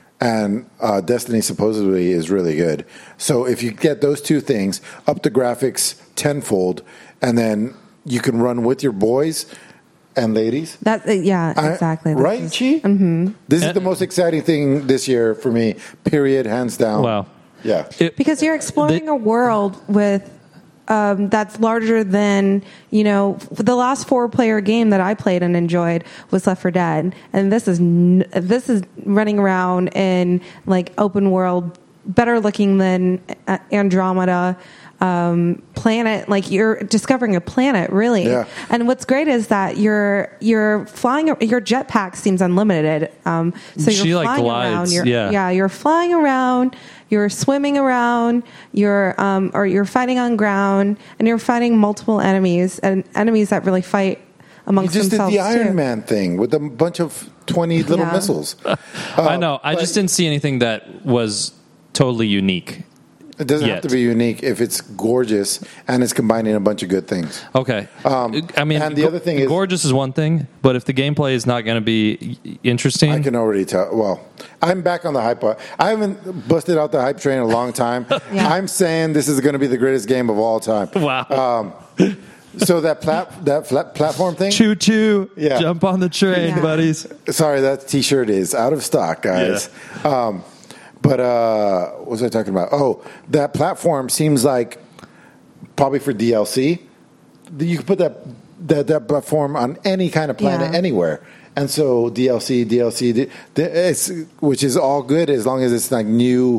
and uh, Destiny supposedly is really good. So if you get those two things, up the graphics tenfold, and then you can run with your boys and ladies. That uh, yeah, I- exactly. This right, is- Chi? Mm-hmm. This is the most exciting thing this year for me. Period, hands down. Wow. Yeah. It- Because you're exploring They- a world with um, that's larger than, you know, the last four player game that I played and enjoyed was Left four Dead, and this is n- this is running around in like open world, better looking than uh, Andromeda. Um, planet, like you're discovering a planet, really. Yeah. And what's great is that you're you're flying. Your jetpack seems unlimited. Um, so you're She, like, flying glides, around. You're, yeah. yeah, you're flying around. You're swimming around. You're um, or you're fighting on ground, and you're fighting multiple enemies and enemies that really fight You amongst just did themselves the Iron too. Man thing with a bunch of twenty little Yeah. missiles. I know. I but- just didn't see anything that was totally unique. It doesn't Yet. have to be unique if it's gorgeous and it's combining a bunch of good things. Okay. Um, I mean, and the go- other thing is- gorgeous is one thing, but if the gameplay is not going to be interesting, I can already tell. Well, I'm back on the hype. I haven't busted out the hype train in a long time. Yeah. I'm saying this is going to be the greatest game of all time. wow. Um, so that plat that flat platform thing. choo choo. Yeah. Jump on the train, Yeah. buddies. Sorry, that T-shirt is out of stock, guys. Um, but uh, what was I talking about? Oh, that platform seems like probably for D L C. You can put that that, that platform on any kind of planet Yeah. anywhere. And so D L C, D L C, D- it's, which is all good as long as it's like new,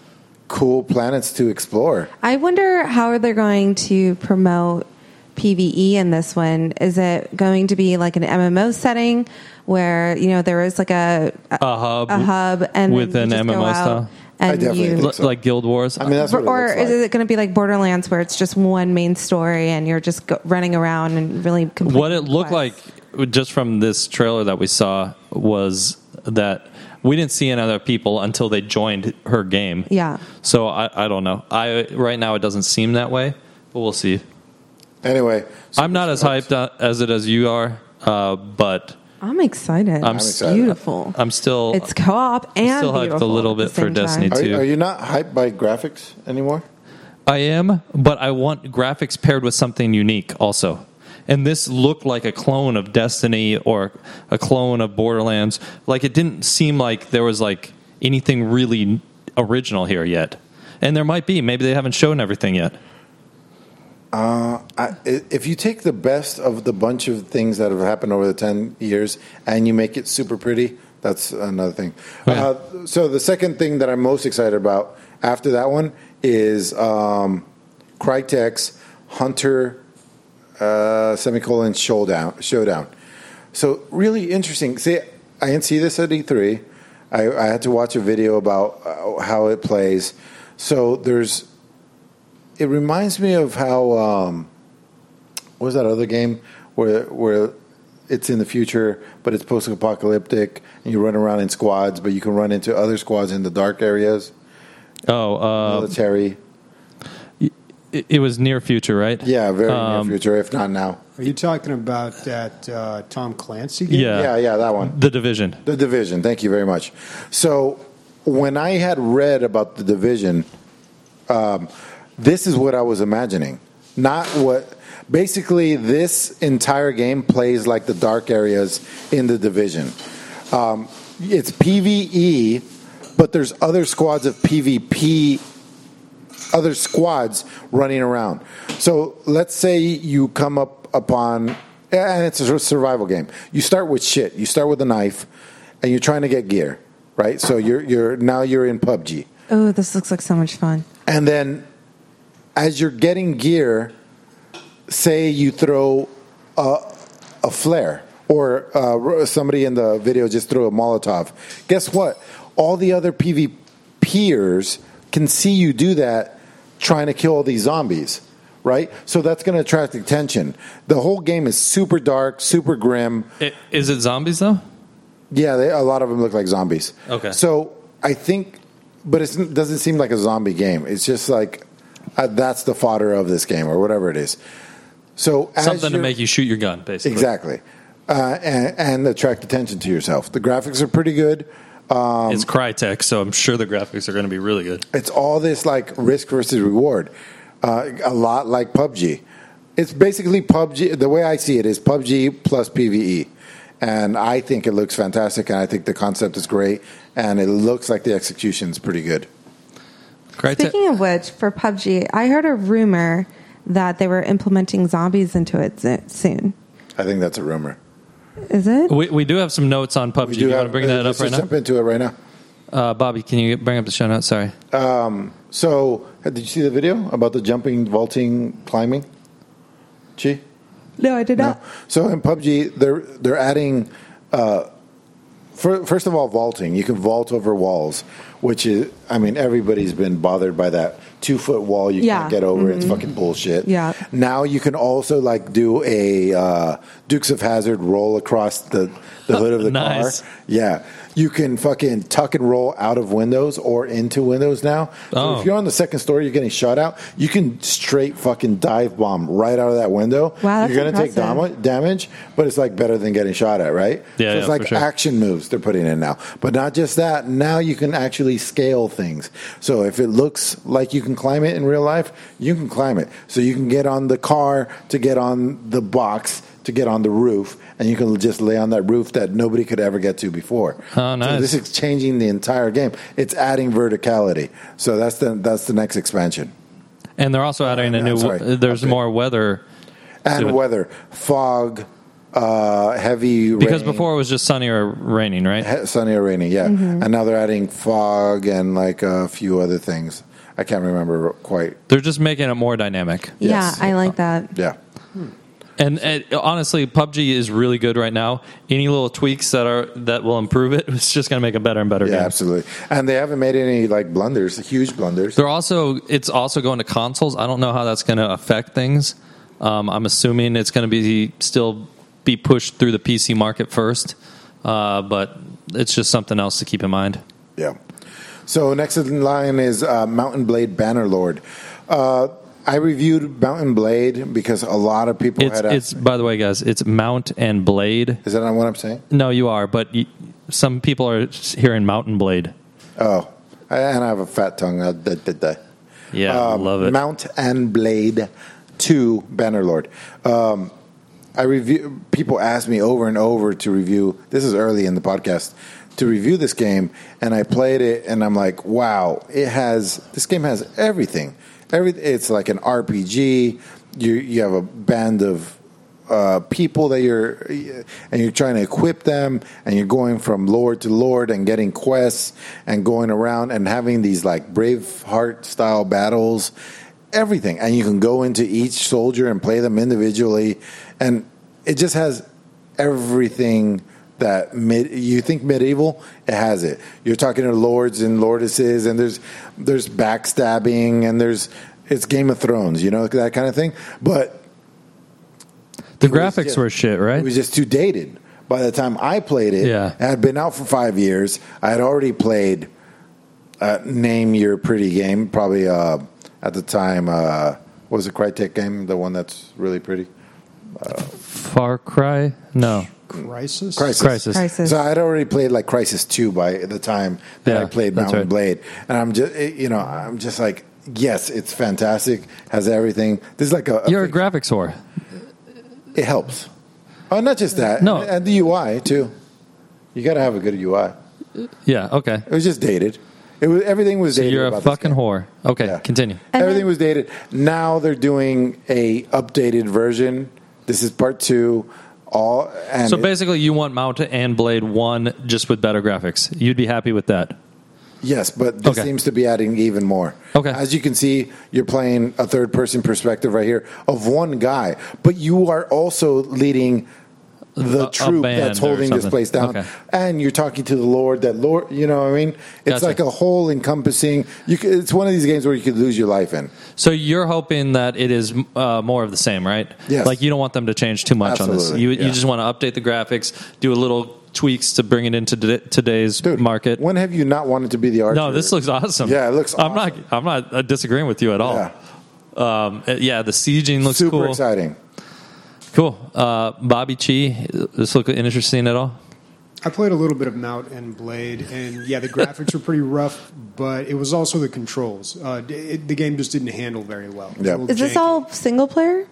cool planets to explore. I wonder how they're going to promote PvE in this one. Is it going to be like an M M O setting where, you know, there is like a a, A hub a hub and with then you an just go M M O out style? and I definitely you think L- so. like Guild Wars. I mean, that's what it or looks like. is it going to be like Borderlands where it's just one main story and you're just go, running around and really completing What it looked quests? like just from this trailer that we saw was that we didn't see any other people until they joined her game. Yeah. So I, I don't know. I right now it doesn't seem that way, but we'll see. Anyway, so I'm not as hyped uh, as it as you are, uh, but I'm excited. I'm it's excited. beautiful. I'm still It's co-op and I'm still hyped a beautiful little at the bit for same Destiny time. Are, too. are you not hyped by graphics anymore? I am, but I want graphics paired with something unique also. And this looked like a clone of Destiny or a clone of Borderlands. Like it didn't seem like there was like anything really original here yet. And there might be. Maybe they haven't shown everything yet. I, if you take the best of the bunch of things that have happened over the ten years and you make it super pretty, that's another thing. Oh, yeah. Uh, so the second thing that I'm most excited about after that one is um, Crytek's Hunter uh, semicolon showdown. Showdown. So really interesting. See, I didn't see this at E three. I, I had to watch a video about uh, how it plays. So there's. It reminds me of how um, what was that other game where where it's in the future, but it's post-apocalyptic, and you run around in squads, but you can run into other squads in the dark areas, Oh, uh, military. it, it was near future, right? Yeah, very Um, near future, if not now. Are you talking about that uh, Tom Clancy game? Yeah. Yeah, yeah, that one. The Division. The Division. Thank you very much. So when I had read about the Division, um, this is what I was imagining, not what Basically, this entire game plays like the dark areas in The Division. Um, it's PvE, but there's other squads of PvP, other squads running around. So let's say you come up upon, and it's a survival game. You start with shit. You start with a knife, and you're trying to get gear, right? So you're you're now you're in P U B G. Oh, this looks like so much fun. And then, as you're getting gear, say you throw a, a flare, or uh, somebody in the video just threw a Molotov. Guess what? All the other PvPers can see you do that, trying to kill all these zombies, right? So that's going to attract attention. The whole game is super dark, super grim. It, is it zombies though? Yeah, they, a lot of them look like zombies. Okay. So I think, but it's, it doesn't seem like a zombie game. It's just like uh, that's the fodder of this game, or whatever it is. So as Something to you're- make you shoot your gun, basically. Exactly. Uh, and, and attract attention to yourself. The graphics are pretty good. Um, It's Crytek, so I'm sure the graphics are going to be really good. It's all this like risk versus reward. Uh, a lot like P U B G. It's basically P U B G. The way I see it is P U B G plus PvE. And I think it looks fantastic, and I think the concept is great, and it looks like the execution is pretty good. Crytek. Speaking of which, for P U B G, I heard a rumor that they were implementing zombies into it zo- soon. I think that's a rumor. Is it? We, we do have some notes on P U B G. Do you want to bring that let's up right just now? jump into it right now. Uh, Bobby, can you bring up the show notes? Sorry. Um, so, did you see the video about the jumping, vaulting, climbing? Chi? No, I did No. not. So in P U B G, they're they're adding. Uh, for, first of all, vaulting. You can vault over walls, which is, I mean, everybody's been bothered by that two foot wall you Yeah. can't get over. Mm-hmm. It's fucking bullshit. Yeah. Now you can also like do a uh, Dukes of Hazzard roll across the the hood of the Nice. car. Yeah. You can fucking tuck and roll out of windows or into windows now. So Oh. if you're on the second story, you're getting shot out, you can straight fucking dive bomb right out of that window. Wow, that's you're going to take impressive. dam- damage, but it's like better than getting shot at, right? Yeah, so it's yeah, like for sure. action moves they're putting in now. But not just that, now you can actually scale things. So if it looks like you can climb it in real life, you can climb it. So you can get on the car to get on the box to get on the roof, and you can just lay on that roof that nobody could ever get to before. Oh, nice. So this is changing the entire game. It's adding verticality. So that's the that's the next expansion. And they're also adding a I'm new. sorry. There's Okay. more weather And to it. weather, fog, uh, heavy rain. Because before it was just sunny or raining, right? He- sunny or rainy, yeah. Mm-hmm. And now they're adding fog and like a few other things. I can't remember quite. They're just making it more dynamic. Yes. Yeah, I like that. Yeah. And, and honestly, P U B G is really good right now. Any little tweaks that are that will improve it, it's just going to make a better and better Yeah, game. absolutely. And they haven't made any like blunders, huge blunders. They're also it's also going to consoles. I don't know how that's going to affect things. Um, I'm assuming it's going to be still be pushed through the P C market first, uh, but it's just something else to keep in mind. Yeah. So next in line is uh, Mountain Blade Bannerlord. Uh, I reviewed Mountain Blade because a lot of people It's had. it's by the way, guys, it's Mount and Blade. Is that not what I'm saying? No, you are, but y some people are hearing Mountain Blade. Oh, and I have a fat tongue. Uh, da, da, da. Yeah, I Um, love it. Mount and Blade two Bannerlord. Um, I review. People ask me over and over to review. This is early in the podcast to review this game, and I played it, and I'm like, wow, it has. This game has everything. Every it's like an R P G. You you have a band of uh, people that you're and you're trying to equip them, and you're going from lord to lord and getting quests and going around and having these like Braveheart style battles. Everything, and you can go into each soldier and play them individually, and it just has everything that mid, you think medieval, it has it. You're talking to lords and lordesses, and there's there's backstabbing, and there's it's Game of Thrones, you know, that kind of thing. But The it was graphics just- were shit, right? It was just too dated. By the time I played it, Yeah. it had been out for five years. I had already played uh, Name Your Pretty Game, probably uh, at the time. Uh, what was the Crytek game? The one that's really pretty. Far Cry? No. Crisis? Crisis. Crisis. Crisis. So I'd already played like Crisis two by the time that Yeah, I played that's Mountain right. Blade, and I'm just, you know, I'm just like, yes, it's fantastic. Has everything. This is like a. a You're a graphics whore. It helps. Oh, not just that. No. and, and the U I too. You got to have a good U I. Yeah. Okay. It was just dated. It was everything was So dated. you're a about this fucking game. whore. Okay. Yeah. Continue. And Everything then- was dated. Now they're doing a updated version. This is part two. All and So it- basically, you want Mount and Blade one just with better graphics. You'd be happy with that. yes, but this Okay. seems to be adding even more. Okay. As you can see, you're playing a third person perspective right here of one guy, but you are also leading the A- a troop band that's or holding this something. place down, Okay. and you're talking to the Lord. That Lord, you know what I mean? It's Gotcha. like a whole encompassing. You could, it's one of these games where you could lose your life in. So you're hoping that it is uh, more of the same, right? Yes. Like you don't want them to change too much on this. Absolutely, You yeah. you just want to update the graphics, do a little tweaks to bring it into today- today's Dude, market. When have you not wanted to be the archer? No, this looks awesome. Yeah, it looks I'm not. awesome. I'm not uh, disagreeing with you at all. Yeah. Um, uh, yeah, the sieging looks super cool. exciting. Cool. Uh, Bobby Chi, this look interesting at all? I played a little bit of Mount and Blade, and yeah, the graphics were pretty rough, but it was also the controls. Uh, it, the game just didn't handle very well. It was Yeah. a little Is this janky. all single player?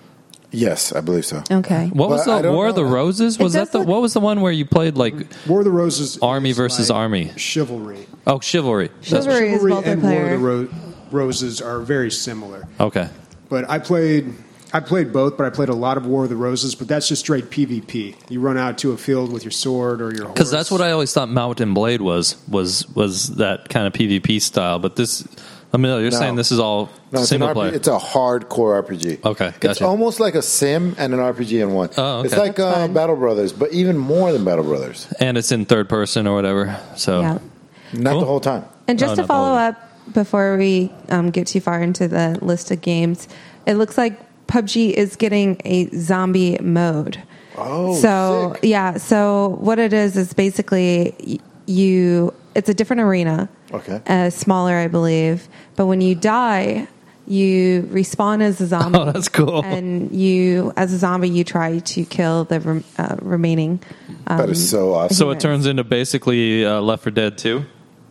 Yes, I believe so. Okay. What was But I the don't War of the know. Roses? It Was that does the look- what was the one where you played like War of the Roses? Army is versus like army? Chivalry. oh chivalry? That's- Chivalry is Chivalry and War of multiplayer. the Ro- Roses are very similar. Okay. But I played, I played both, but I played a lot of War of the Roses. But that's just straight PvP. You run out to a field with your sword or your horse. Because that's what I always thought Mount and Blade was was was that kind of PvP style. But this, I mean, you're No. saying this is all No, it's, an single R P G, player. it's a hardcore R P G. Okay, It's gotcha. almost like a sim and an R P G in one. Oh, okay. It's like That's uh, fun. Battle Brothers, but even more than Battle Brothers. and it's in third person or whatever. So Yeah. Not Cool. the whole time. And just No, to not follow all. up before we um, get too far into the list of games, it looks like P U B G is getting a zombie mode. Oh, so sick. yeah, so what it is is basically y- you. It's a different arena. Okay. Uh, smaller, I believe. But when you die, you respawn as a zombie. Oh, that's cool. And you, as a zombie, you try to kill the rem- uh, remaining. Um, That is so awesome. so it Humans. turns into basically uh, Left four Dead two,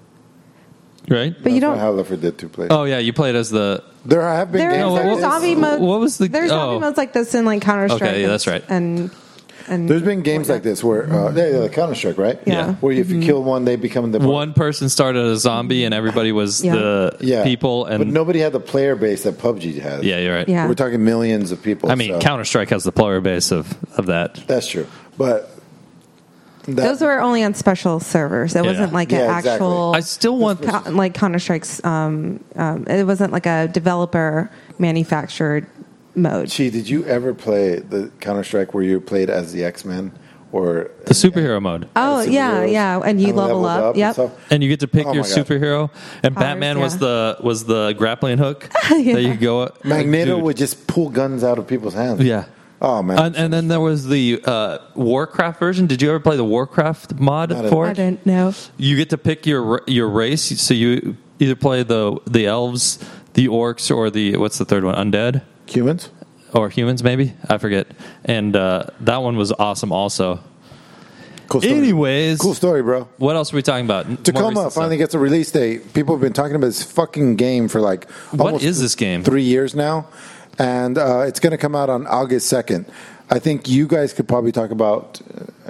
right? but you That's not don't. how Left four Dead two plays. Oh yeah, you played as the. There have been There, games No, like there's what- this. zombie modes. what was the- There's zombie oh. modes like this in like Counter Strike. Okay, yeah, that's right. And and There's been games like this where uh, yeah, yeah, Counter Strike, right? Yeah. Mm-hmm. Where if you kill one, they become the One person started as a zombie and everybody was Yeah. the yeah. people. And but nobody had the player base that P U B G has. yeah, you're right. Yeah. We're talking millions of people. I mean, so Counter Strike has the player base of of that. that's true. But that, those were only on special servers. It Yeah. wasn't like an Yeah, exactly. actual. I still want. Co- like Counter Strike's. Um, um, it wasn't like a developer manufactured mode. Chi, did you ever play the Counter Strike where you played as the X Men or The superhero mode. Oh as yeah, superheroes yeah, and you level leveled up. and Yep. stuff? And you get to pick Oh your my God. superhero. And Powers, Batman was yeah. the was the grappling hook Yeah. that you go. Magneto Dude. would just pull guns out of people's hands. Yeah. Oh man. And, and then there was the uh, Warcraft version. Did you ever play the Warcraft mod Not at for I it? didn't know. You get to pick your your race. So you either play the the elves, the orcs, or the what's the third one? Undead Humans? or humans? Maybe I forget. And uh, that one was awesome. Also. Cool story. Anyways, Cool story, bro. what else are we talking about? More Tacoma recent finally stuff. gets a release date. People have been talking about this fucking game for like What almost is this game? Three years now, and uh, it's going to come out on August second. I think you guys could probably talk about uh,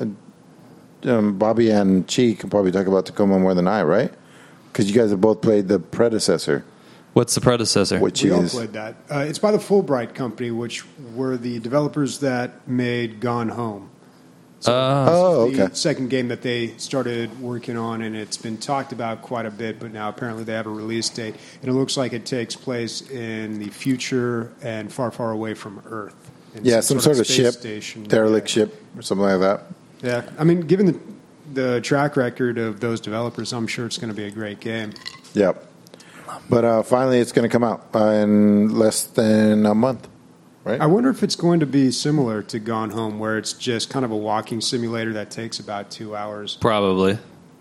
um, Bobby and Chi could probably talk about Tacoma more than I, right? Because you guys have both played the predecessor, What's the predecessor? which We all is played that. Uh, it's by the Fulbright Company, which were the developers that made Gone Home. So Oh, this is the okay. second game that they started working on, and it's been talked about quite a bit. But now apparently they have a release date, and it looks like it takes place in the future and far, far away from Earth. In yeah, some sort of space ship, station. derelict Yeah. ship or something like that. Yeah, I mean, given the the track record of those developers, I'm sure it's going to be a great game. Yep. But uh, finally, it's going to come out uh, in less than a month, right? I wonder if it's going to be similar to Gone Home, where it's just kind of a walking simulator that takes about two hours. Probably.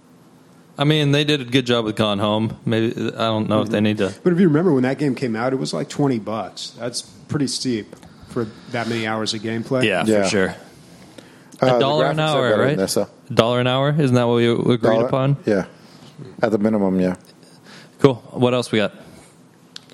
I mean, they did a good job with Gone Home. Maybe I don't know if they need to. But if you remember when that game came out, it was like twenty bucks. That's pretty steep for that many hours of gameplay. Yeah, Yeah. for sure. Uh, A the dollar an graphics are hour, better right? than this, uh, Dollar an hour? Isn't that what we agreed dollar- upon? Yeah, at the minimum, yeah. Cool. What else we got?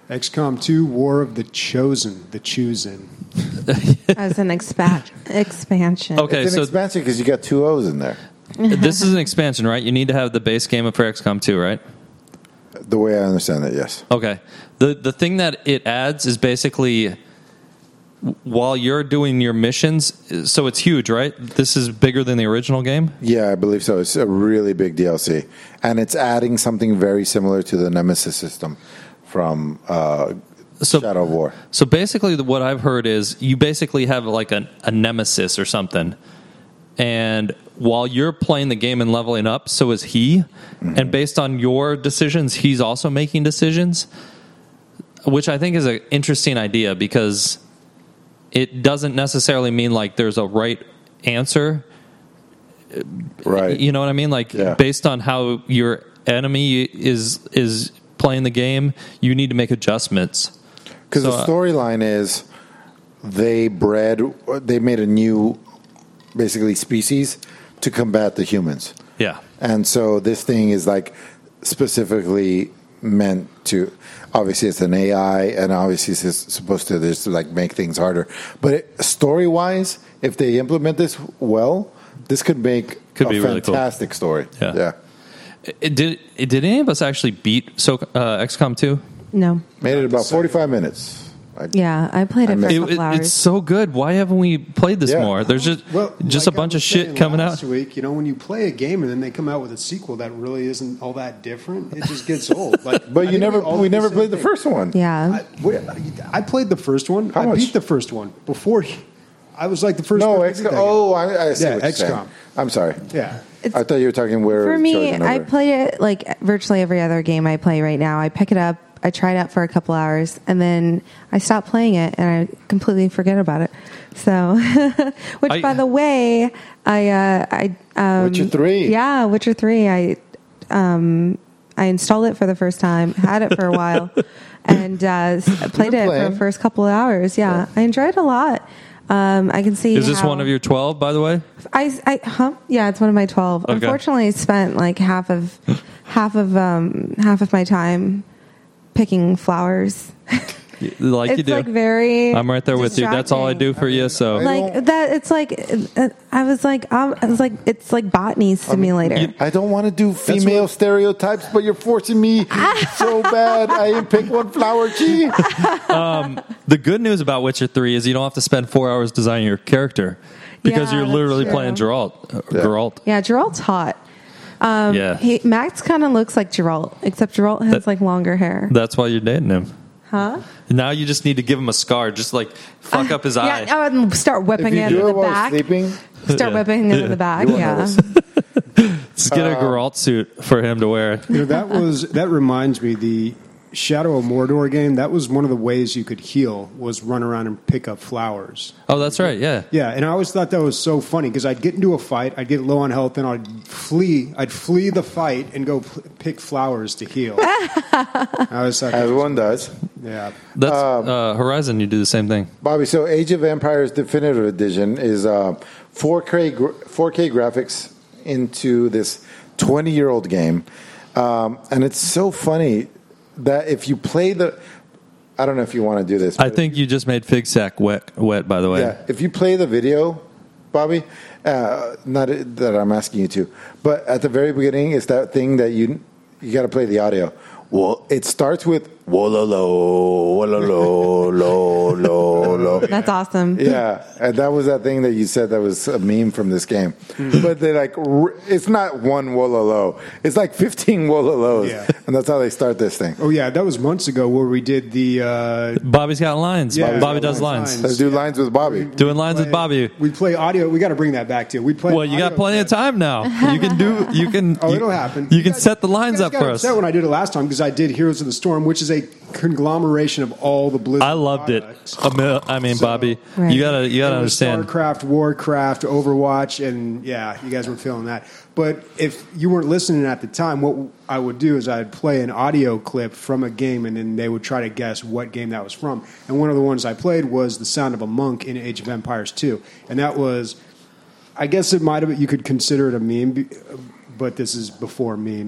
X COM two, War of the Chosen, the Chosen. As an expa- expansion. Okay, It's an so expansion because you got two O's in there. this is an expansion, right? You need to have the base game for X COM two, right? The way I understand it, yes. Okay. The the thing that it adds is basically while you're doing your missions, so it's huge, right? This is bigger than the original game? Yeah, I believe so. It's a really big D L C. And it's adding something very similar to the Nemesis system from uh, So- Shadow of War. So basically, the- what I've heard is you basically have like a, a nemesis or something, and while you're playing the game and leveling up, so is he. Mm-hmm. And based on your decisions, he's also making decisions, which I think is an interesting idea because it doesn't necessarily mean like there's a right answer. Right. You know what I mean? Like Yeah. based on how your enemy is is playing the game, you need to make adjustments. Because So, the uh, storyline is they bred, they made a new, basically, species to combat the humans. Yeah. And so this thing is like specifically meant to, obviously it's an A I and obviously it's supposed to just like make things harder. But it, story-wise, if they implement this well, this could make Could a be really cool. fantastic story. Yeah. yeah. It, did it, did any of us actually beat so uh, X COM two? No. Made it about forty-five minutes. I, Yeah, I played I it for a missed- It, couple it, hours. it's so good. Why haven't we played this Yeah. more? There's just Well, just like a bunch I of was shit saying coming last out. week, you know, when you play a game and then they come out with a sequel that really isn't all that different, it just gets old. Like, I but you think never, all we did never same played the thing. first one. yeah. I, wait, I played the first one. How I much? beat the first one before. He, I was like the first. No, one to X beat COM. that Oh, I, I see Yeah, what you're X COM. saying. I'm sorry. game. yeah. I thought you were talking where For me, Chosen I over. play it like virtually every other game I play right now. I pick it up, I try it out for a couple hours, and then I stop playing it and I completely forget about it. So, which I- by the way, I uh, I um, Witcher three. Yeah, Witcher three. I um, I installed it for the first time, had it for a while, and uh, s- played been it for playing. the first couple of hours. Yeah, I enjoyed it a lot. Um, I can see. Is this how- one of your twelve, by the way? I, I, huh? Yeah, it's one of my twelve. Okay. Unfortunately, I spent like half of half of um, half of my time picking flowers. Like it's you do. like very. I'm right there with you. That's all I distracting. do for you. So Like that. It's like uh, I was like um, I was like it's like botany simulator. I don't want to do female stereotypes, but you're forcing me so bad. I didn't pick one flower, G. the good news about Witcher three is you don't have to spend four hours designing your character because Yeah, you're that's literally true. playing Geralt. Uh, Yeah. Geralt. Yeah, Geralt's hot. Um, Yeah. he, Max kind of looks like Geralt, except Geralt has That- like longer hair. That's why you're dating him. Huh? Now you just need to give him a scar. Just like fuck up his eye. Yeah, I would start If whipping you it do in it the while back. sleeping, Start Yeah. whipping it in the back. You won't Yeah. notice. Just get a Geralt suit for him to wear. You know, that was that reminds me the Shadow of Mordor game. That was one of the ways you could heal was run around and pick up flowers. Oh, that's right. Yeah. Yeah, and I always thought that was so funny because I'd get into a fight, I'd get low on health, and I'd flee. I'd flee the fight and go p- pick flowers to heal. I always thought, that as was- one does. yeah. That's uh, Horizon. You do the same thing. Bobby, so Age of Empires Definitive Edition is uh, four K gra- four K graphics into this twenty-year-old game. Um, and it's so funny that if you play the... I don't know if you want to do this. I but- think you just made Fig Sack wet. Wet, by the way. Yeah, if you play the video, Bobby, uh, not that I'm asking you to, but at the very beginning, it's that thing that you you got to play the audio. Well, it starts with wololo, wololo, lo, lo, lo. That's awesome. Yeah, and that was that thing that you said that was a meme from this game. But they like, r- it's not one wololo. It's like fifteen wololos. Yeah. And that's how they start this thing. Oh yeah, that was months ago where we did the. Uh, Bobby's got lines. Yeah, Bobby Bobby's does got lines. lines. Let's do lines with Bobby. Doing lines with Bobby. We play audio. We got to bring that back too. We play. Well, you got audio plenty of clips. time now. You can do. You can. Oh, you, it'll happen. You can guys- set the lines you guys up got for us. upset when I did it last time because I did Heroes of the Storm, which is a conglomeration of all the Blizzard. I loved it. products. I mean, I mean, So- Bobby, Right. you gotta, you gotta It was understand. StarCraft, Warcraft, Overwatch, and yeah, you guys were feeling that. But if you weren't listening at the time, what I would do is I'd play an audio clip from a game, and then they would try to guess what game that was from. And one of the ones I played was The Sound of a Monk in Age of Empires two, and that was, I guess it might have, you could consider it a meme, but this is before memes.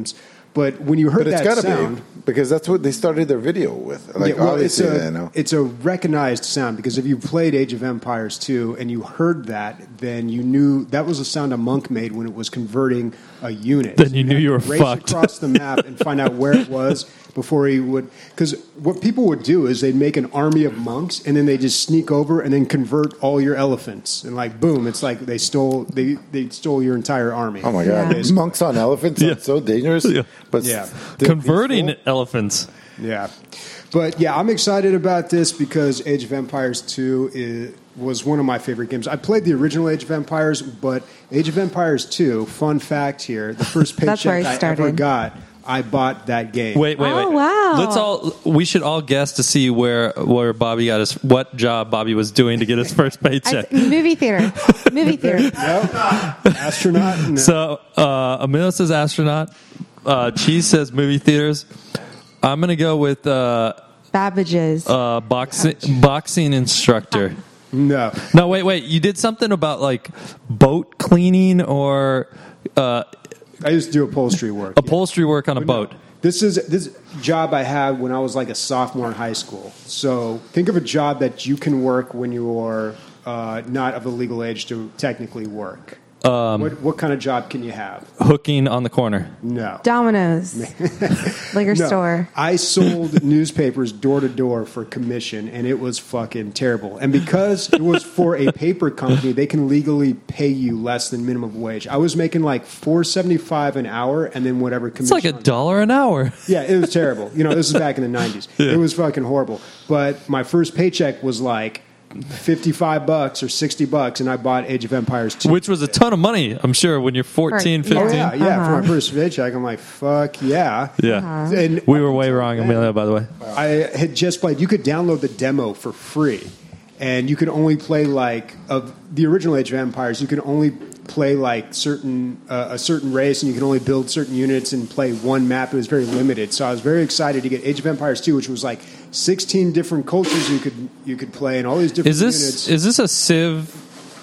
But when you heard But it's that got to sound, be because that's what they started their video with. Like yeah, well, it's obviously, a I know. it's a recognized sound because if you played Age of Empires two and you heard that, then you knew that was a sound a monk made when it was converting a unit. Then you knew had you were to race fucked. across the map and find out where it was before he would. Because what people would do is they'd make an army of monks and then they just sneak over and then convert all your elephants and like boom, it's like they stole they they stole your entire army. Oh my god, Yeah. monks on elephants! Yeah. That's so dangerous. Yeah. But Yeah. still Converting peaceful. elephants. Yeah. But yeah, I'm excited about this because Age of Empires two is, was one of my favorite games. I played the original Age of Empires, but Age of Empires two, fun fact here, the first That's where paycheck I I ever started. got, I bought that game. Wait, wait, Oh, wait. wow. Let's all. We should all guess to see where where Bobby got his what job Bobby was doing to get his first I, paycheck. movie theater. Movie theater. Nope. Astronaut? No. So uh, Emilio says astronaut. Uh, Cheese says movie theaters. I'm gonna go with uh, Babbage's. uh, boxing boxing instructor. No. No, wait, wait. You did something about like boat cleaning or uh, I used to do upholstery work. yeah. upholstery work on a But no. boat. This is this job I had when I was like a sophomore in high school. So think of a job that you can work when you're uh, not of the legal age to technically work. Um, what, what kind of job can you have? Hooking on the corner. No. Domino's. Liquor No. store. I sold newspapers door to door for commission, and it was fucking terrible. And because it was for a paper company, they can legally pay you less than minimum wage. I was making like four seventy five an hour, and then whatever It's commission. like a on- dollar an hour. Yeah, it was terrible. You know, this is back in the nineties. Yeah. It was fucking horrible. But my first paycheck was like fifty-five bucks or sixty bucks, and I bought Age of Empires two. Which was a ton of money, I'm sure, when you're fourteen, For- yeah. Oh, fifteen. yeah, yeah. Uh-huh. For my first paycheck, I'm like, fuck yeah. Yeah. And We were way wrong, Amelia, by the way. I had just played. You could download the demo for free, and you could only play like of the original Age of Empires. You could only play like certain uh, a certain race, and you could only build certain units and play one map. It was very limited. So I was very excited to get Age of Empires two, which was like sixteen different cultures you could you could play, and all these different Is this units. is this a Civ?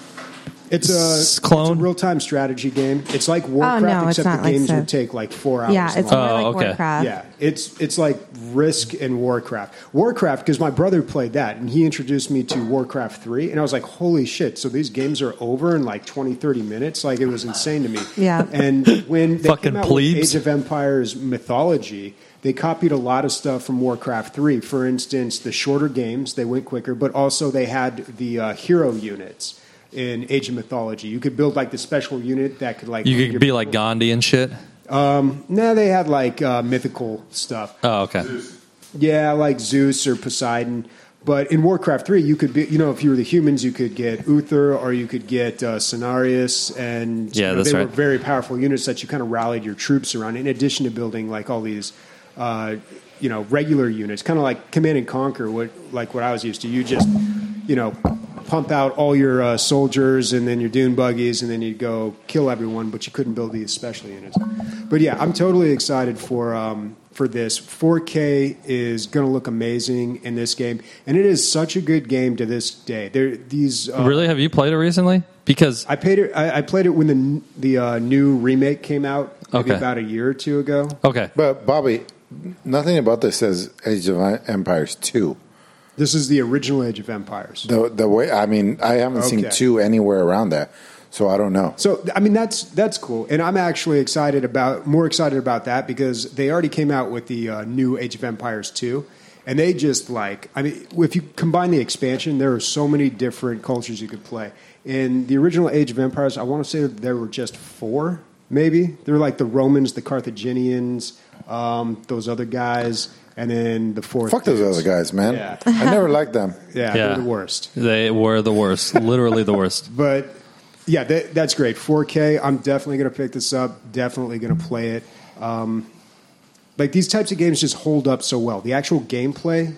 It's a, s- clone? it's a real time strategy game. It's like Warcraft, Oh, no, it's except not the like games Civ. would take like four hours. Yeah, it's long. more Oh, like okay. Warcraft. Yeah, it's it's like Risk and Warcraft. Warcraft, because my brother played that, and he introduced me to Warcraft three, and I was like, holy shit, so these games are over in like twenty, thirty minutes? Like, it was insane to me. Yeah. And when they Fucking came out plebes. with Age of Empires mythology, they copied a lot of stuff from Warcraft three. For instance, the shorter games, they went quicker, but also they had the uh, hero units in Age of Mythology. You could build like the special unit that could like... You could be like Gandhi and shit. No, they had like uh, mythical stuff. Oh, okay. Yeah, like Zeus or Poseidon. But in Warcraft three, you could be, you know, if you were the humans, you could get Uther or you could get uh, Cenarius. And Yeah, you know, that's they right. were very powerful units that you kind of rallied your troops around, in addition to building like all these, uh, you know, regular units. Kind of like Command and Conquer, what, like what I was used to. You just, you know, pump out all your uh, soldiers and then your dune buggies, and then you'd go kill everyone, but you couldn't build these special units. But yeah, I'm totally excited for um, for this. four K is going to look amazing in this game, and it is such a good game to this day. There, these uh, Really? Have you played it recently? Because I played it. I, I played it when the the uh, new remake came out, maybe Okay. about a year or two ago. okay, But Bobby, nothing about this says Age of Empires two. This is the original Age of Empires. The the way I mean, I haven't seen Okay. two anywhere around that, so I don't know. So I mean that's that's cool, and I'm actually excited about more excited about that because they already came out with the uh, new Age of Empires two, and they just like I mean if you combine the expansion, there are so many different cultures you could play. In the original Age of Empires, I want to say that there were just four, maybe. They're like the Romans, the Carthaginians, um, those other guys, and then the fourth. Fuck those dudes. other guys, man. Yeah. I never liked them. Yeah, Yeah. they're the worst. they were the worst. Literally the worst. But yeah, that, that's great. four K. I'm definitely going to pick this up. Definitely going to play it. Um, like these types of games just hold up so well. The actual gameplay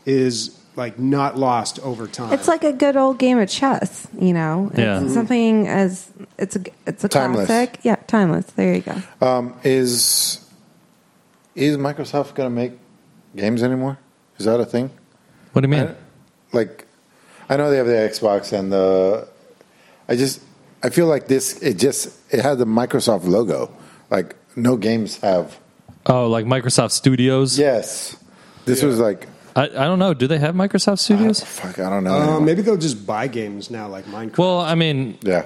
is like not lost over time. It's like a good old game of chess, you know. It's Yeah. something as it's a it's a Timeless. classic. Yeah, timeless. There you go. Um, is is Microsoft going to make games anymore? Is that a thing? What do you mean? I- like, I know they have the Xbox and the. I just I feel like this. It just it had the Microsoft logo. Like no games have. Oh, like Microsoft Studios? Yes. This Yeah. was like, I, I don't know. Do they have Microsoft Studios? fuck, I don't know. Uh, anymore. maybe they'll just buy games now, like Minecraft. Well, I mean, Yeah.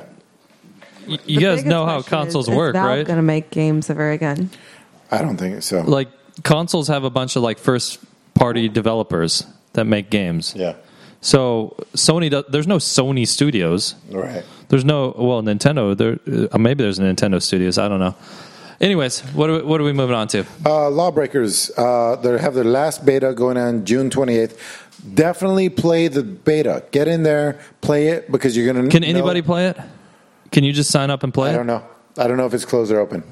y- The you guys biggest know how question consoles is, work, is Valve right? Going to make games ever again? I don't think so. Like consoles have a bunch of like first party developers that make games. yeah. So Sony, does, there's no Sony Studios. Right. There's no well Nintendo. There uh, maybe there's a Nintendo Studios. I don't know. Anyways, what are we, what are we moving on to? Uh, Lawbreakers, uh, they have their last beta going on June twenty-eighth. Definitely play the beta. Get in there, play it, because you're going to Can anybody play it? Can you just sign up and play I it? don't know. I don't know if it's closed or open.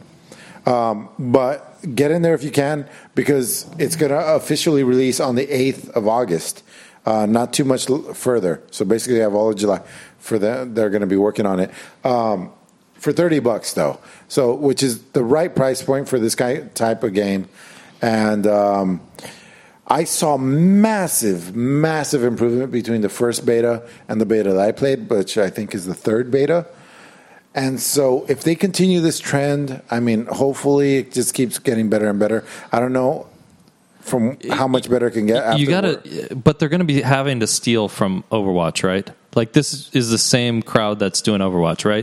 Um, but get in there if you can, because it's going to officially release on the eighth of August. Uh, not too much l- further. So basically, they have all of July for them. They're going to be working on it. Um, for thirty bucks, though. So, which is the right price point for this guy, type of game. And um, I saw massive, massive improvement between the first beta and the beta that I played, which I think is the third beta. And so if they continue this trend, I mean, hopefully it just keeps getting better and better. I don't know from how much better it can get after. You got to, but they're going to be having to steal from Overwatch, right? Like this is the same crowd that's doing Overwatch, right?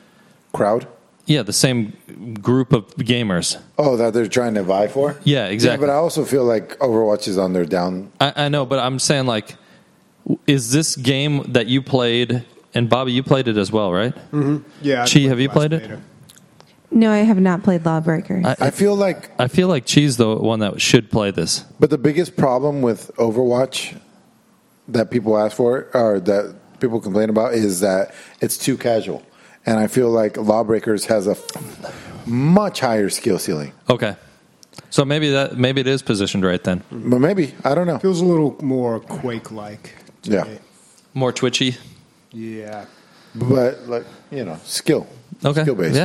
Crowd? Yeah, the same group of gamers. Oh, that they're trying to vie for? Yeah, exactly. Yeah, but I also feel like Overwatch is on their down. I, I know, but I'm saying like, is this game that you played, and Bobby, you played it as well, right? Mm-hmm. Yeah. I Chi, have the you last played it? beta. No, I have not played Lawbreakers. I, I feel like, I feel like Chi's the one that should play this. but the biggest problem with Overwatch that people ask for, or that people complain about, is that it's too casual. And I feel like Lawbreakers has a much higher skill ceiling. Okay, so maybe that maybe it is positioned right then. But maybe, I don't know. Feels a little more Quake-like. to Yeah. me. More twitchy. Yeah. But, like, you know, skill. Okay. Skill based. Yeah.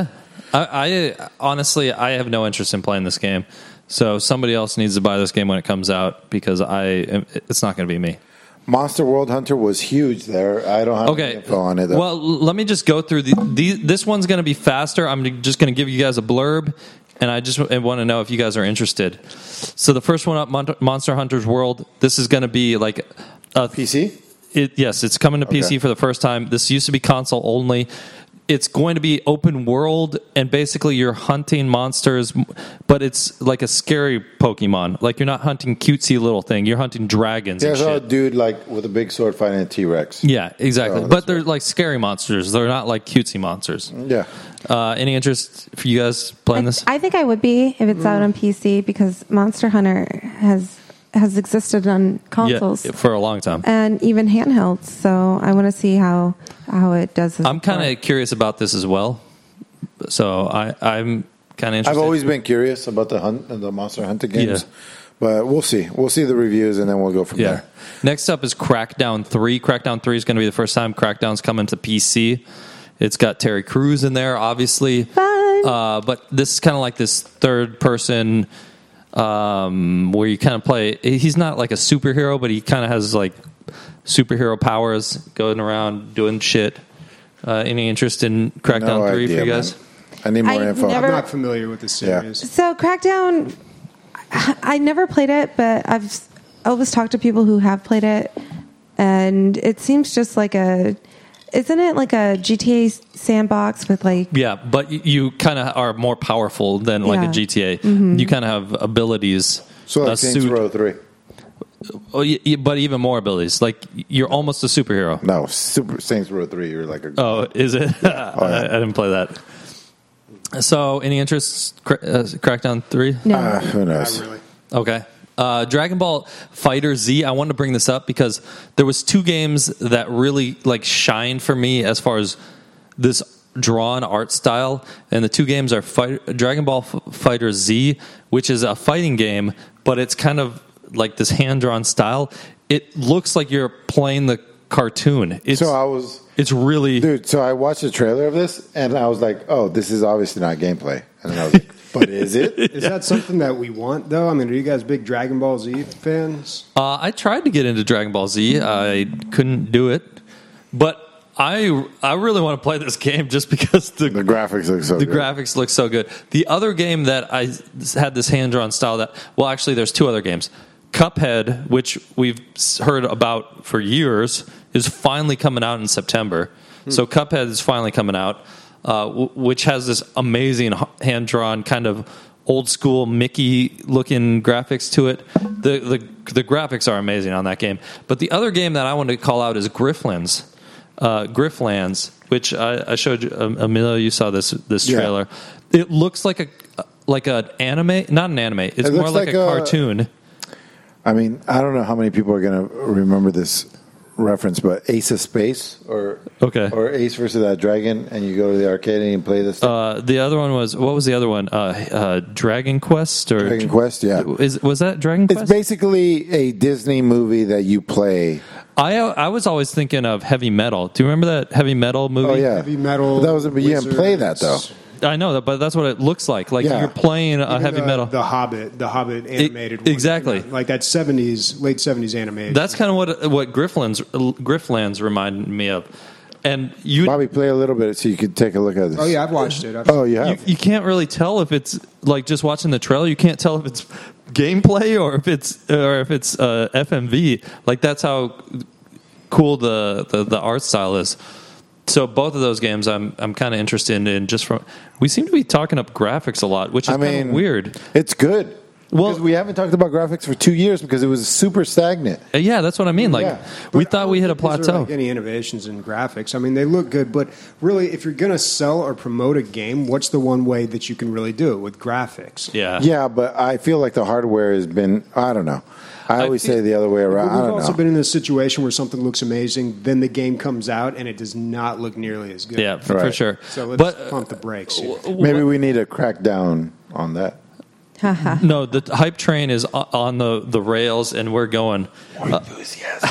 I, I honestly, I have no interest in playing this game. So somebody else needs to buy this game when it comes out because I, it's not going to be me. Monster World Hunter was huge there. I don't have any Okay. info on it, though. Well, l- let me just go through the, the this one's going to be faster. I'm just going to give you guys a blurb, and I just want to know if you guys are interested. So the first one up, Mon- Monster Hunter's World. This is going to be like a P C? It, yes, it's coming to P C Okay. for the first time. This used to be console only. It's going to be open world, and basically you're hunting monsters, but it's like a scary Pokemon. Like you're not hunting cutesy little thing. You're hunting dragons Yeah, I and saw a shit. dude like with a big sword fighting a T Rex. Yeah, exactly. Oh, that's but they're like scary monsters. They're not like cutesy monsters. Yeah. Uh, any interest for you guys playing this? I think I would be if it's out on P C because Monster Hunter has has existed on consoles Yeah, for a long time. and even handhelds. So I want to see how how it does. This I'm kind of curious about this as well. So I, I'm kind of interested. I've always been curious about the hunt the Monster Hunter games. Yeah. But we'll see. We'll see the reviews and then we'll go from Yeah. there. Next up is Crackdown three. Crackdown three is going to be the first time Crackdown's coming to P C. It's got Terry Crews in there, obviously. Fun. Uh, but this is kind of like this third person um, where you kind of play. He's not like a superhero, but he kind of has like superhero powers going around doing shit. Uh, any interest in Crackdown No three idea, for you guys? man. I need more I info. never- I'm not familiar with the series. So Crackdown, I never played it, but I've always talked to people who have played it, and it seems just like a. Isn't it like a G T A sandbox with like? Yeah, but y- you kind of are more powerful than like Yeah. a G T A. You kind of have abilities. So like a Saints suit- Row three. Oh, y- y- but even more abilities. Like you're almost a superhero. No, Super Saints Row three, you're like a Oh, is it? I, I didn't play that. So, any interest? Cra- uh, Crackdown three. No. Uh, who knows? Not really. Okay. Uh, Dragon Ball Fighter Z. I wanted to bring this up because there was two games that really like shined for me as far as this drawn art style, and the two games are Fight- Dragon Ball F- Fighter Z, which is a fighting game, but it's kind of like this hand drawn style. It looks like you're playing the cartoon. It's So I was it's really dude, so I watched the trailer of this and I was like, oh, this is obviously not gameplay. And then I was like, but is it? Is that something that we want, though? I mean, are you guys big Dragon Ball Z fans? Uh, I tried to get into Dragon Ball Z. I couldn't do it, but I I really want to play this game just because the, The graphics look so the good. graphics look so good. The other game that I had this hand drawn style that well, actually, there's two other games. Cuphead, which we've heard about for years, is finally coming out in September. Hmm. So Cuphead is finally coming out, uh, w- which has this amazing hand drawn kind of old school Mickey looking graphics to it. The the the graphics are amazing on that game. But the other game that I wanted to call out is Grifflands. Uh, Grifflands, which I, I showed you, um, Emilio. You saw this this Yeah. trailer. It looks like a like an anime, not an anime. It's It more looks like, like a, a- cartoon. I mean, I don't know how many people are going to remember this reference, but Ace of Space or Okay. or Ace versus that dragon, and you go to the arcade and you play this. thing. Uh, the other one was what was the other one? Uh, uh, Dragon Quest or Dragon Quest, yeah. Is was that Dragon Quest? It's basically a Disney movie that you play. I I was always thinking of Heavy Metal. Do you remember that Heavy Metal movie? Oh yeah, Heavy Metal. But that was, but you didn't play that though. Wizards. I know that, but that's what it looks like. Like Yeah. you're playing a Even Heavy the, Metal. The Hobbit, the Hobbit animated one, exactly. you know, like that seventies, late seventies animation. That's kind of what what Grifflands Grifflands reminded me of. And you Bobby, play a little bit so you could take a look at this. Oh yeah, I've watched it. I've Oh, you you, have. you can't really tell if it's like just watching the trailer. You can't tell if it's gameplay or if it's or if it's uh, F M V. Like that's how cool the, the, the art style is. So both of those games, I'm I'm kind of interested in. Just from we seem to be talking up graphics a lot, which is I kind mean, of weird. It's good. Well- Because we haven't talked about graphics for two years because it was super stagnant. Uh, Yeah, that's what I mean. Like Yeah. we But I thought don't we hit a think these are, plateau. like any innovations in graphics. I mean, they look good, but really, if you're going to sell or promote a game, what's the one way that you can really do it with graphics? Yeah, Yeah, but I feel like the hardware has been. I don't know. I I always feel- say the other way But around. I we've don't also know. been in this situation where something looks amazing, then the game comes out and it does not look nearly as good. yeah, f- for Right. sure. So let's but uh, pump the brakes here. Maybe we need to crack down on that. no, the hype train is o- on the, the rails, and we're going. More enthusiasm.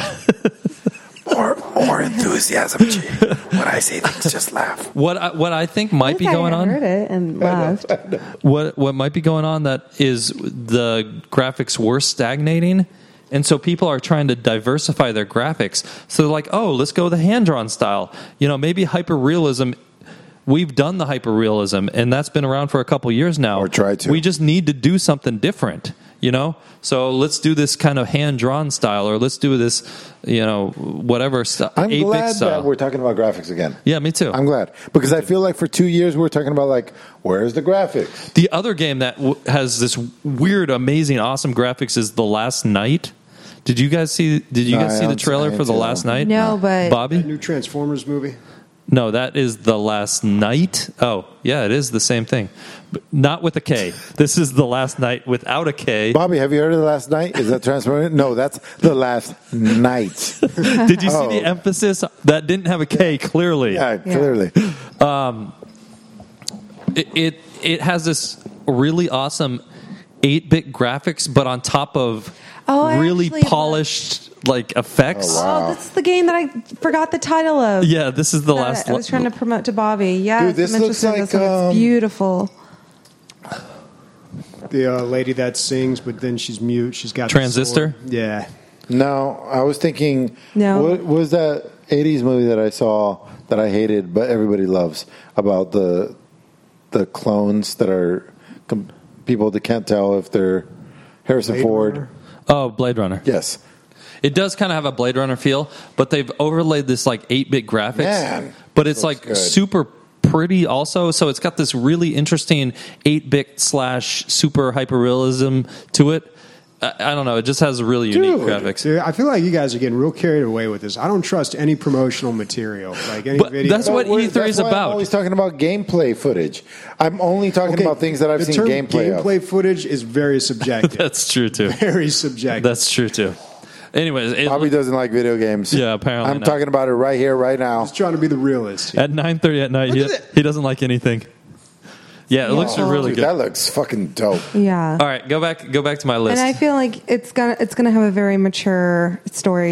more, more enthusiasm, G. When I say things, just laugh. What I, what I think might I be think going I on. heard it and laughed. What what might be going on that is the graphics were stagnating, and so people are trying to diversify their graphics. So they're like, oh, let's go the hand drawn style. You know, maybe hyperrealism. We've done the hyperrealism, and that's been around for a couple years now. Or tried to. We just need to do something different. You know, so let's do this kind of hand drawn style, or let's do this, you know, whatever style. I'm eight-bit glad style. that we're talking about graphics again. Yeah, me too. I'm glad because I feel like for two years we were talking about like, where's the graphics? The other game that w- has this weird, amazing, awesome graphics is The Last Night. Did you guys see? Did you No, guys I see the haven't- trailer I for haven't The seen Last that one. Night? No, but Bobby? New Transformers movie. No, that is The Last Night. Oh, yeah, it is the same thing, but not with a K. This is The Last Night without a K. Bobby, have you heard of the last night? Is that transparent? No, that's the last night. Did you see Oh. the emphasis? That didn't have a K. Clearly, Yeah, clearly. it, it it has this really awesome eight-bit graphics, but on top of Oh, I really actually- polished like effects. Oh, wow. Oh, this is the game that I forgot the title of. Yeah, this is the that last. I was trying to promote to Bobby. Yeah, Dude, this I'm looks interested in like, this one. um, It's beautiful. The uh, lady that sings, but then she's mute. She's got the Transistor? sword. Yeah. No, I was thinking. No. What was that eighties movie that I saw that I hated, but everybody loves about the the clones that are com- people that can't tell if they're Harrison Blade Ford. Runner? Oh, Blade Runner. Yes. It does kind of have a Blade Runner feel, but they've overlaid this like eight-bit graphics. Man, but it's looks like good. super pretty also. So it's got this really interesting eight-bit slash super hyperrealism to it. I, I don't know. It just has really unique Dude. graphics. Dude, I feel like you guys are getting real carried away with this. I don't trust any promotional material, like any But video. that's what But we're- E three is that's why about. I'm always talking about gameplay footage. I'm only talking Okay, about things that I've the seen term gameplay, gameplay of. footage is very subjective. That's true too. very subjective. That's true too. Anyways, it, Bobby doesn't like video games. Yeah, apparently I'm not. talking about it right here, right now. Just trying to be the realist. here. at nine thirty at night, he, at that. he doesn't like anything. Yeah, it looks Oh. really Dude, good. that looks fucking dope. Yeah. All right, go back. Go back to my list. And I feel like it's gonna it's gonna have a very mature story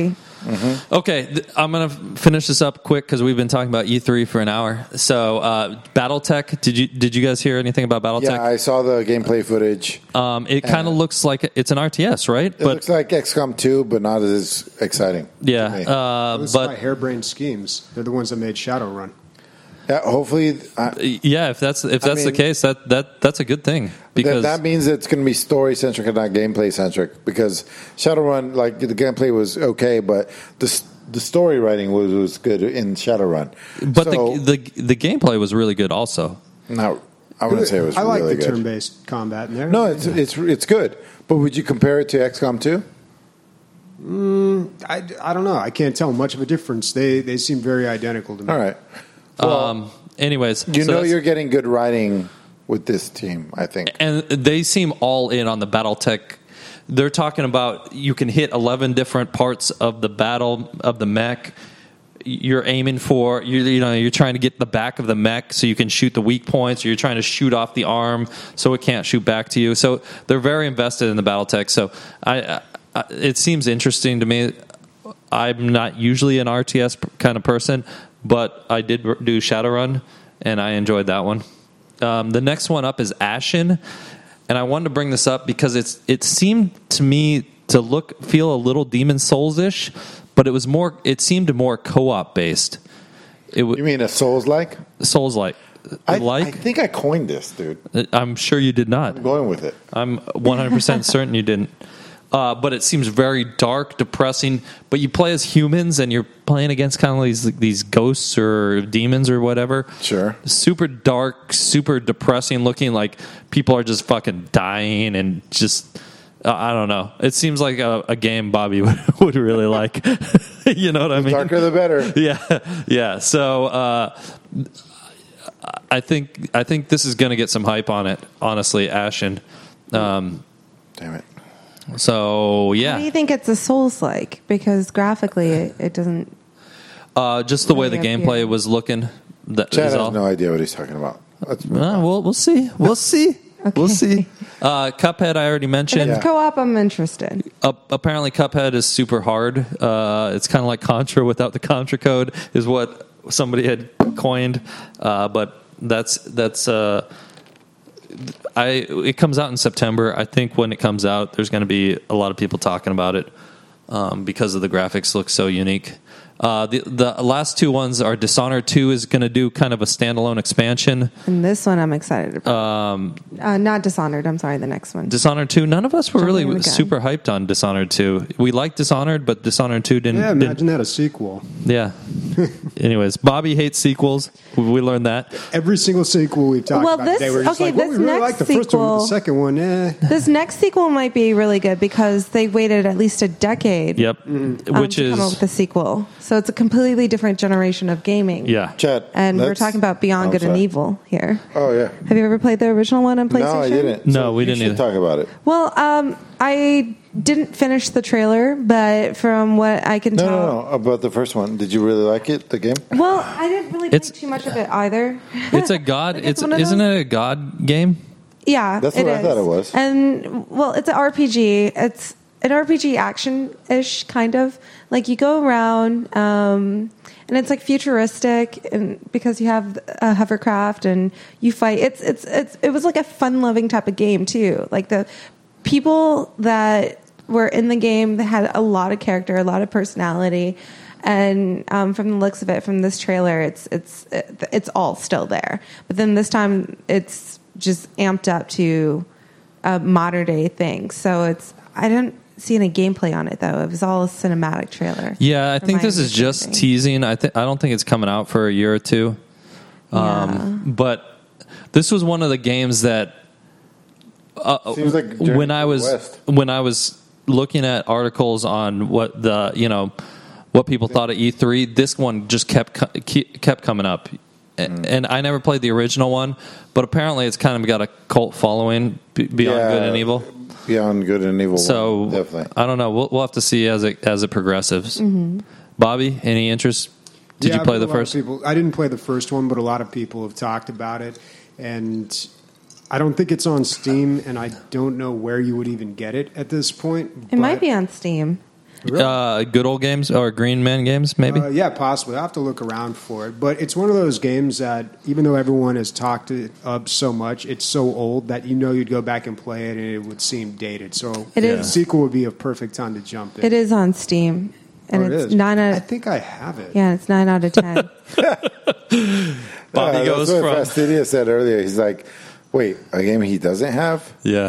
Mm-hmm. Okay, th- I'm going to finish this up quick because we've been talking about E three for an hour. So, uh, BattleTech, did you did you guys hear anything about BattleTech? Yeah, I saw the gameplay footage. Um, it kind of looks like it's an R T S, right? It looks like X COM two, but not as exciting. Yeah, to me. uh, Those but by Harebrained Schemes. They're the ones that made Shadowrun. Yeah, hopefully, uh, yeah, if that's if that's I the mean- case, that, that that's a good thing because that, that means it's going to be story centric and not gameplay centric. Because Shadowrun, like the gameplay was okay, but the s- the story writing was, was good in Shadowrun. but So, the, the the gameplay was really good also. not, I wouldn't say it was I like really the good. turn-based combat in there. No, it's it's it's good. But would you compare it to X COM two? I, I don't know. I can't tell much of a difference. They they seem very identical to me. All right. Well, um, anyways, you so know that's- you're getting good writing with this team, I think. and they seem all in on the BattleTech. They're talking about you can hit eleven different parts of the battle of the mech. You're aiming for you, you know you're trying to get the back of the mech so you can shoot the weak points, or you're trying to shoot off the arm so it can't shoot back to you. So they're very invested in the BattleTech. So I, I it seems interesting to me. I'm not usually an R T S kind of person, but I did do Shadowrun and I enjoyed that one. Um, the next one up is Ashen, and I wanted to bring this up because it's it seemed to me to look feel a little Demon Souls-ish, but it was more. It seemed more co-op based. It was You mean a Souls like? Souls like. I, like I think I coined this, dude. I'm sure you did not. I'm going with it. I'm one hundred percent certain you didn't. Uh, but it seems very dark, depressing. But you play as humans, and you're playing against kind of these these ghosts or demons or whatever. Sure. Super dark, super depressing looking. Like people are just fucking dying and just. Uh, I don't know. It seems like a, a game Bobby would, would really like. You know what I mean? Darker the better. Yeah, yeah. So uh, I think I think this is going to get some hype on it. Honestly, Ashen. Um, Damn it. so How do yeah, you think it's a Souls like? Because graphically, it, it doesn't. uh, just the way the Really gameplay appealing. was looking. That Chad is has all. no idea what he's talking about. Let's move Uh, on. we'll we'll see. We'll see. We'll see. Uh, Cuphead, I already If mentioned. it's co-op, I'm interested. Uh, apparently, Cuphead is super hard. Uh, it's kind of like Contra without the Contra code, is what somebody had coined. Uh, but that's that's. Uh, I it comes out in September. I think when it comes out, there's going to be a lot of people talking about it um, because of the graphics look so unique. Uh, the the last two ones are Dishonored two is going to do kind of a standalone expansion. And this one I'm excited about. Um, uh, not Dishonored. I'm sorry, the next one. Dishonored two, none of us were Jumping really the gun. super hyped on Dishonored two. We liked Dishonored, but Dishonored two didn't. Yeah, didn't imagine that a sequel. yeah. Anyways, Bobby hates sequels. We learned that. Every single sequel we've talked Well, about this- today, we're just okay, like, well, this we really next like the first one, but the sequel- second one, eh. This next sequel might be really good because they waited at least a decade. Yep. um, Which to come up is with a sequel. So it's a completely different generation of gaming. yeah. Chad, And we're let's- talking about Beyond Oh, Good and sorry. Evil here. Oh, yeah. Have you ever played the original one on PlayStation? No, I didn't. No, we you didn't should either. talk about it. Well, um, I didn't finish the trailer, but from what I can No, tell, no, no. About the first one. Did you really like it, the game? well, I didn't really play It's- too much of it either. It's a god. Like, it's one of isn't those- it a god game? Yeah, That's what I thought it was. And well, it's an R P G. It's an R P G action-ish kind of. Like you go around, um, and it's like futuristic, and because you have a hovercraft and you fight. It's it's it's it was like a fun-loving type of game too. Like the people that were in the game that had a lot of character, a lot of personality. And um, from the looks of it, from this trailer, it's it's it's all still there. But then this time, it's just amped up to a modern day thing. So it's I didn't see any gameplay on it though. It was all a cinematic trailer. Yeah, I from think my this is just understanding. teasing. I think I don't think it's coming out for a year or two. Um, But this was one of the games that uh, Seems like Journey when to I the was West. when I was looking at articles on what the you know what people thought of E three, this one just kept co- ke- kept coming up. A- Mm. And I never played the original one, but apparently it's kind of got a cult following b- beyond Yeah, good and evil. Beyond Good and Evil. So one, definitely. I don't know. We'll, we'll have to see as it as it progresses. Mm-hmm. Bobby, any interest? Did Yeah, you play but the a lot of first? People, I didn't play the first one, but a lot of people have talked about it, and I don't think it's on Steam, and I don't know where you would even get it at this point. It might be on Steam. Uh, good old games or Green Man games, maybe. Uh, yeah, possibly. I'll have to look around for it. But it's one of those games that, even though everyone has talked it up so much, it's so old that you know you'd go back and play it and it would seem dated. So It the is- sequel would be a perfect time to jump in. It is on Steam, and Oh, it it's is. nine out. I Of, think I have it. yeah, it's nine out of ten. Bobby Uh, goes that's what from Fastidious said earlier. He's like, wait, a game he doesn't have? yeah.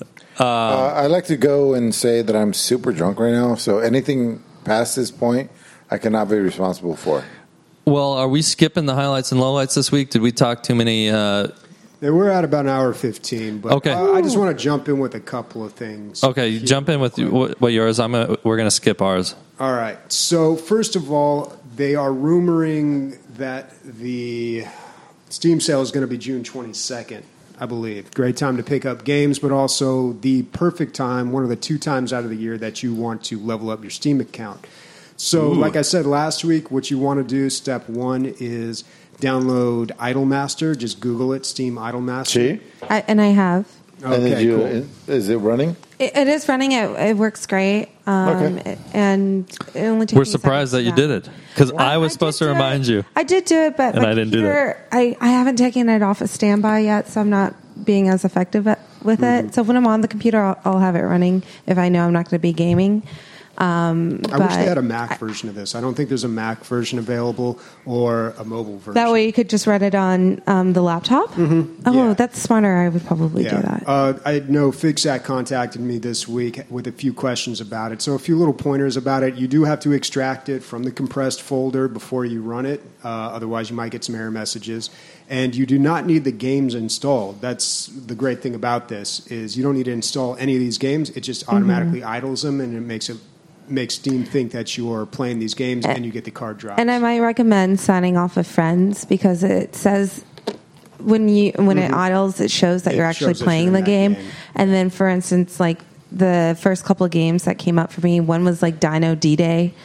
Uh, I like to go and say that I'm super drunk right now, so anything past this point, I cannot be responsible for. Well, are we skipping the highlights and lowlights this week? Did we talk too many? Uh, Yeah, we're at about an hour fifteen. But Okay. uh, I just want to jump in with a couple of things. okay, you jump in with what, what yours. I'm. Gonna, we're going to skip ours. All right. So first of all, they are rumoring that the Steam sale is going to be June twenty-second, I believe. Great time to pick up games, but also the perfect time, one of the two times out of the year that you want to level up your Steam account. So, like I said last week, what you want to do, step one, is download Idlemaster. Just Google it, Steam Idlemaster. Gee? I, and I have. and Okay, did you, cool. is it running? It, it is running. It, it works great. Um, Okay. and it only takes We're me surprised that seconds you to did it because I was did supposed to do it. remind you. I did do it, but And my I didn't do computer, I, I haven't taken it off of standby yet, so I'm not being as effective at, with Mm-hmm. it. So when I'm on the computer, I'll, I'll have it running if I know I'm not going to be gaming. Um, I wish but they had a Mac version of this. I don't think there's a Mac version available or a mobile version. That way you could just run it on um, the laptop. Mm-hmm. Oh, Yeah. that's smarter. I would probably do that. Uh, I know FigSat contacted me this week with a few questions about it. So a few little pointers about it. You do have to extract it from the compressed folder before you run it. Uh, otherwise, you might get some error messages. And you do not need the games installed. That's the great thing about this is you don't need to install any of these games. It just automatically Mm-hmm. idles them, and it makes it makes Steam think that you're playing these games, and you get the card drops. And I might recommend signing off of Friends because it says when you when it idles, it shows that It you're actually shows that playing you're the in that game. game. And then, for instance, like the first couple of games that came up for me, one was like Dino D-Day.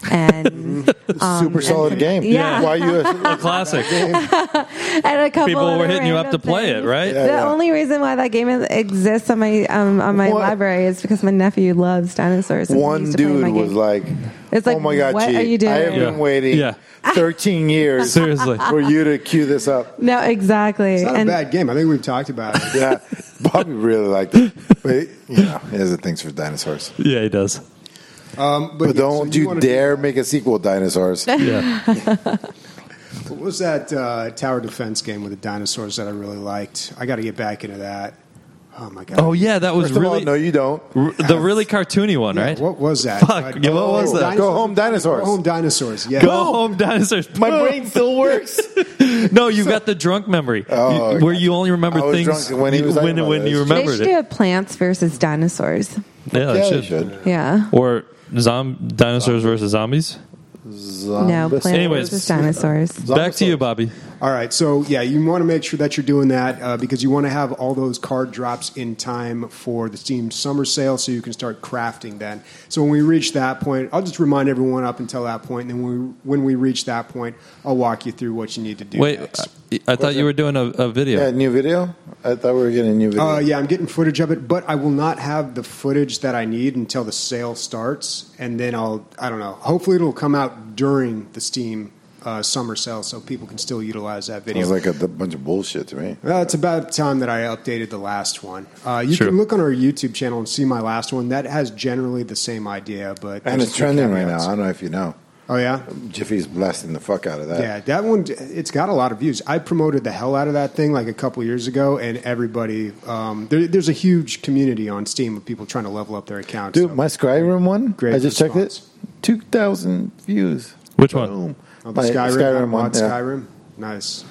And Super solid game. yeah. Why you? A classic. and a couple People were other hitting you up to random play it, things. right? Yeah, The yeah. only reason why that game is- exists on my um, on my What? library is because my nephew loves dinosaurs. and he One used to play dude my was game. like, It's like, "Oh my god, what Chi, are you doing?" I have Yeah. been waiting Yeah. thirteen years Seriously. for you to cue this up." "No, exactly." It's not and a bad game. I think we've talked about it. Yeah, Bobby really liked it. But you know, he has a thing for dinosaurs. Yeah, he does. Um, But yeah, don't so you wanna do dare that. make a sequel, dinosaurs. Yeah. What was that uh, tower defense game with the dinosaurs that I really liked? I got to get back into that. Oh my god! Oh yeah, that was First of all, really no, you don't. r- the really cartoony one, Yeah, right? What was that? Fuck, yeah, what was that? Dinosaurs- Go Home Dinosaurs. Go home dinosaurs. Yeah. Go home, dinosaurs. My brain still works. No, you got the drunk memory, Oh, You- okay. where you only remember I was things drunk when he was talking when, about when this. you they remembered should it. do a Plants versus Dinosaurs. Yeah, Yeah, they you should. should. Yeah. Or zom- dinosaurs versus zombies. No, Plants Anyways. versus Dinosaurs. Back to you, Bobby. All right. So yeah, you want to make sure that you're doing that uh, because you want to have all those card drops in time for the Steam Summer Sale, so you can start crafting then. So when we reach that point, I'll just remind everyone up until that point, and then when we, when we reach that point, I'll walk you through what you need to do. Wait, next. I, I thought you were doing a, a video. Yeah, new video. I thought we were getting a new video. Uh, yeah, I'm getting footage of it, but I will not have the footage that I need until the sale starts, and then I'll, I don't know, hopefully it'll come out during the Steam uh, summer sale so people can still utilize that video. Sounds like a, a bunch of bullshit to me. Well, it's about time that I updated the last one. Uh, you Sure. can look on our YouTube channel and see my last one. That has generally the same idea, but And there's it's a few trending right now. caveats. I don't know if you know. Oh yeah, Jiffy's blasting the fuck out of that. yeah. That one, it's got a lot of views. I promoted the hell out of that thing like a couple years ago, and everybody. Um, there, there's a huge community on Steam of people trying to level up their accounts. Dude, So- my Skyrim one, Great I just checked response. it. two thousand views. Which one? Boom. Oh, the My Skyrim, Skyrim one, one. Yeah. Skyrim, nice.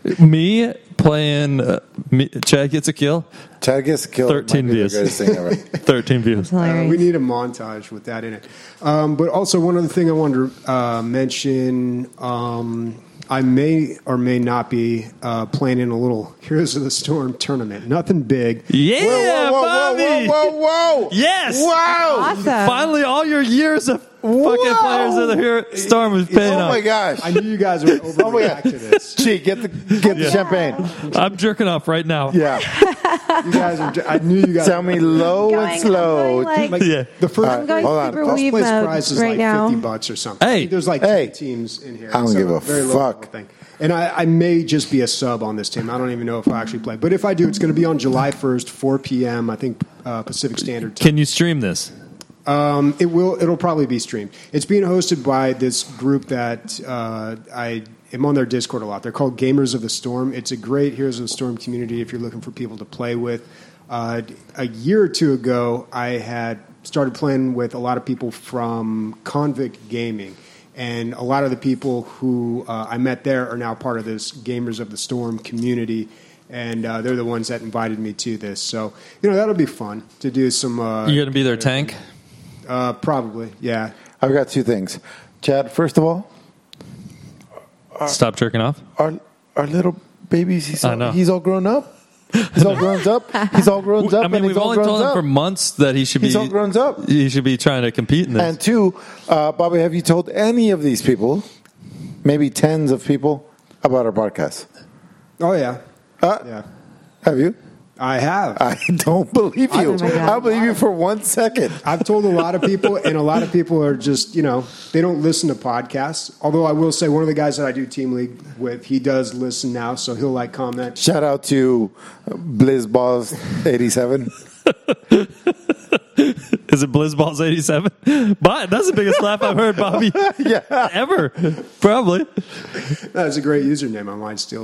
Me playing uh, me, Chad gets a kill. Chad gets killed. thirteen Might be the views. greatest thing ever. thirteen views. Uh, Hilarious. we need a montage with that in it. Um, but also, one other thing I wanted to uh, mention um, I may or may not be uh, playing in a little Heroes of the Storm tournament. Nothing big. Yeah, whoa, whoa, whoa, Bobby. whoa, whoa, whoa, whoa. Yes. Wow. Awesome. Finally, all your years of Whoa, fucking players of the Hero Storm is paying Oh up. my gosh. I knew you guys would overreact to this. Gee, get the get the champagne. I'm jerking off right now. Yeah. You guys are. I knew you guys. Tell me low Going- and I'm slow. going like- Like, Yeah. The first, I'm going Hold on. super First weave place mode prize is right like now. fifty bucks or something. Hey. There's like Hey. two teams in here. I don't so give a very low fuck. level thing. And I, I may just be a sub on this team. I don't even know if I actually play. But if I do, it's going to be on July first, four p.m. I think uh, Pacific Standard Time. Can you stream this? Um, it will. It'll probably be streamed. It's being hosted by this group that uh, I am on their Discord a lot. They're called Gamers of the Storm. It's a great Heroes of the Storm community if you're looking for people to play with. Uh, a year or two ago, I had started playing with a lot of people from Convict Gaming. And a lot of the people who uh, I met there are now part of this Gamers of the Storm community. And uh, they're the ones that invited me to this. So, you know, that'll be fun to do some... Uh, You gonna be their tank? Uh, probably, yeah. I've got two things. Chad, first of all, Stop jerking off. our our little babies, he's I all, know. he's all grown up. He's all grown up. He's all grown up. I mean, and we've he's all only grown told him up. for months that he should be. He's all grown up. He should be trying to compete in this. And two, uh, Bobby, have you told any of these people, maybe tens of people, about our podcast? Oh, yeah. Uh, Yeah. Have you? I have. I don't believe you. Oh my God. I don't believe you for one second. I've told a lot of people, and a lot of people are just, you know, they don't listen to podcasts. Although I will say one of the guys that I do Team League with, he does listen now, so he'll like comment. Shout out to Blizzballs eighty-seven. Is it Blizzballs eighty-seven? But that's the biggest laugh I've heard, Bobby. Yeah. Ever. Probably. That's a great username. I might steal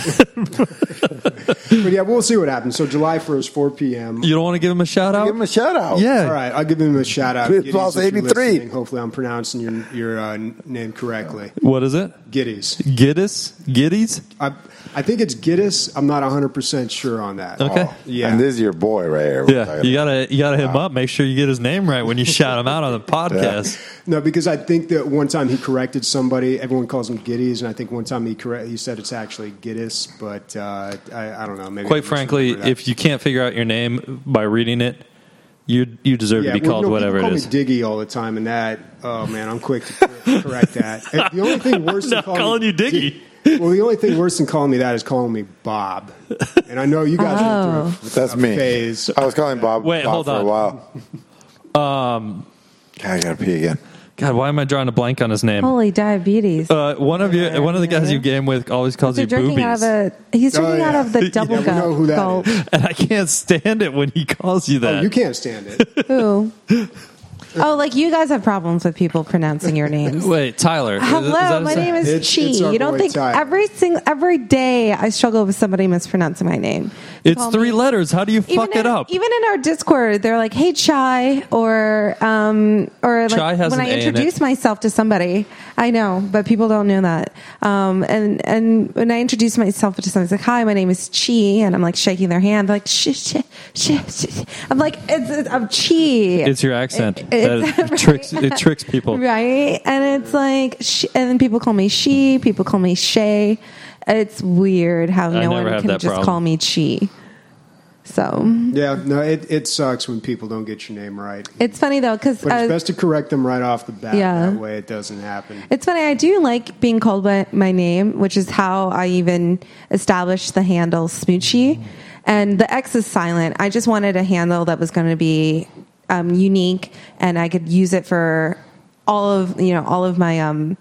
that. But yeah, we'll see what happens. So July first, four p.m. You don't want to give him a shout out? Give him a shout out. Yeah. All right, I'll give him a shout out. Blizzballs Giddies, if you're eighty-three. listening. Hopefully, I'm pronouncing your your uh, name correctly. What is it? Giddies. Giddis? Giddies? I, I think it's Giddis. I'm not one hundred percent sure on that. Okay. Yeah. And this is your boy right here. we're Yeah. talking You about. gotta you gotta hit him up. Make sure you get his name right when you shout him out on the podcast. No, because I think that one time he corrected somebody. Everyone calls him Giddies, and I think one time he correct, he said it's actually Giddis, but uh, I, I don't know. Maybe I Quite frankly, misremember that. if you can't figure out your name by reading it, you you deserve yeah, to be well, called no, whatever people it call is. me Diggy all the time, and that oh man, I'm quick to cor- correct that. And the only thing worse than Not calling, calling me, you Diggy. well, the only thing worse than calling me that is calling me Bob. And I know you guys Oh. went through a, That's a me. phase. I was calling Bob, Wait, Bob hold for on. a while. Um, God, I gotta pee again. God, why am I drawing a blank on his name? Holy diabetes. Uh, one of you, one of the guys you game with, always calls They're you drinking boobies, out of a. He's Oh, drinking yeah. out of the double Yeah, we know who that gulp. is. and I can't stand it when he calls you that. Oh, you can't stand it. Who? Oh, like you guys have problems with people pronouncing your names. Wait, Tyler. is- is Hello, that my his name is It's- Chi. it's our You don't boy think Ty. every single every day I struggle with somebody mispronouncing my name. They It's call three me- letters. How do you Even fuck in, it up? Even in our Discord, they're like, "Hey, Chai," or um, or Chai like has when an I A in introduce it. myself to somebody. I know, but people don't know that. Um, and and when I introduce myself to somebody, it's like, "Hi, my name is Chi," and I'm like shaking their hand, They're like, "Shh, shh, shh, shh." I'm like, "It's, it's I'm Chi." It's your accent It- that it's- tricks it tricks people. Right? And it's like, sh- and then people call me she, people call me Shay. It's weird how no never one have can that just problem. call me Chi. So Yeah, no, it, it sucks when people don't get your name right. it's funny though, because But it's uh, best to correct them right off the bat. Yeah. That way it doesn't happen. it's funny. I do like being called by my name, which is how I even established the handle Smoochie. And the X is silent. I just wanted a handle that was going to be um, unique, and I could use it for all of you know all of my um,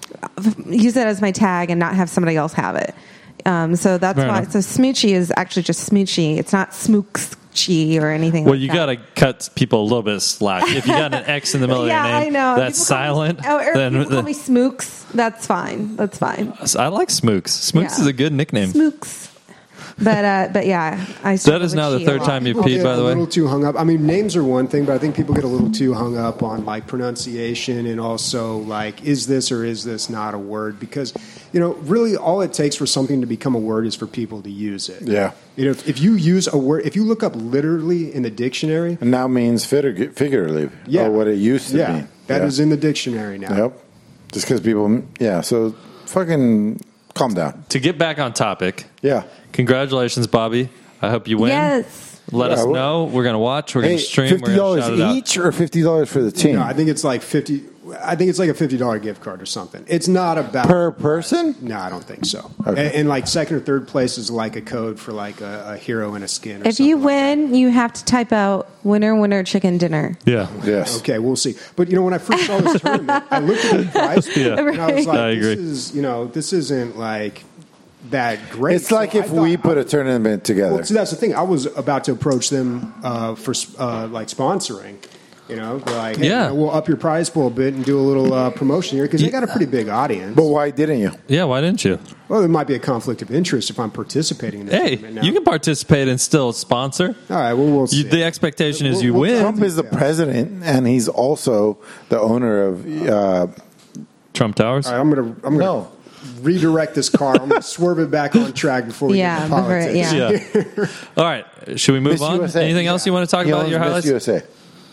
use it as my tag and not have somebody else have it. Um, so that's Fair why. enough. So Smoochie is actually just Smoochie. It's not Smoochie or anything. Well, like you that. got to cut people a little bit of slack. If you got an X in the middle Yeah, of your name, I know. that's People call me- silent. oh, or then, people call me Smooks. That's fine. That's fine. I like Smooks. Smooks Yeah. is a good nickname. Smooks. But uh, but yeah, I. That is now the third time you People peed, get by the a way. little too hung up. I mean, names are one thing, but I think people get a little too hung up on like pronunciation and also like, is this or is this not a word? Because, you know, really all it takes for something to become a word is for people to use it. Yeah. You know, if, if you use a word, if you look up literally in the dictionary, And now means figur- figuratively. yeah, Or what it used to yeah, mean. that yeah. is in the dictionary now. Yep. Just because people, yeah. So fucking calm down. To get back on topic, Yeah. congratulations, Bobby. I hope you win. Yes. Let Yeah, us well- know. We're going to watch. We're going Hey, to stream. fifty We're going dollars to shout it out. each or fifty dollars for the team? No, I think it's like fifty. I think it's like a fifty dollars gift card or something. It's not about Per person? No, I don't think so. Okay. And, and like second or third place is like a code for like a, a hero and a skin. Or If you something like win, you have to type out winner, winner, chicken dinner. Yeah. Yes. that. Okay, we'll see. But you know, when I first saw this tournament, I looked at the price Yeah. and I was like, I agree. "This is you know, this isn't like that great." It's like So I if we thought- put a tournament together. Well, see, that's the thing. I was about to approach them uh, for uh, like sponsoring. You know, they're like, hey, Yeah. you know, we'll up your price pool a bit and do a little uh, promotion here because they got a pretty big audience. But why didn't you? Yeah, why didn't you? Well, there might be a conflict of interest if I'm participating in this Hey, tournament now. you can participate and still sponsor. All right, well, we'll see. You, the expectation is you Well, win. Trump is the president, and he's also the owner of. Uh, Trump Towers. All right, I'm gonna I'm gonna No. redirect this car. I'm gonna swerve it back on track before we Yeah, get to before- politics. yeah. Yeah. All right. Should we move Miss on? U S A. Anything else you want to talk he about? owns Your Miss highlights? U S A.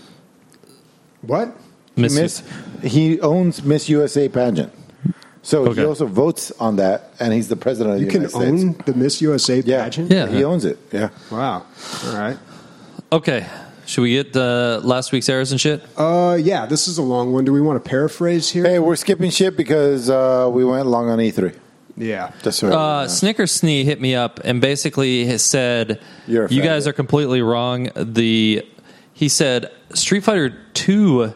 What? Miss, Miss, he owns Miss U S A pageant, so Okay. he also votes on that, and he's the president of the You can United States. own the Miss U S A Yeah, pageant? Yeah. he owns it. Yeah. Wow. All right. Okay. Should we get uh, last week's errors and shit? Uh, yeah, this is a long one. Do we want to paraphrase here? Hey, we're skipping shit because uh, we went long on E three. Yeah. That's right. Uh, Snicker Snee hit me up and basically has said, You're a "You guys faggot." are completely wrong." The he said Street Fighter Two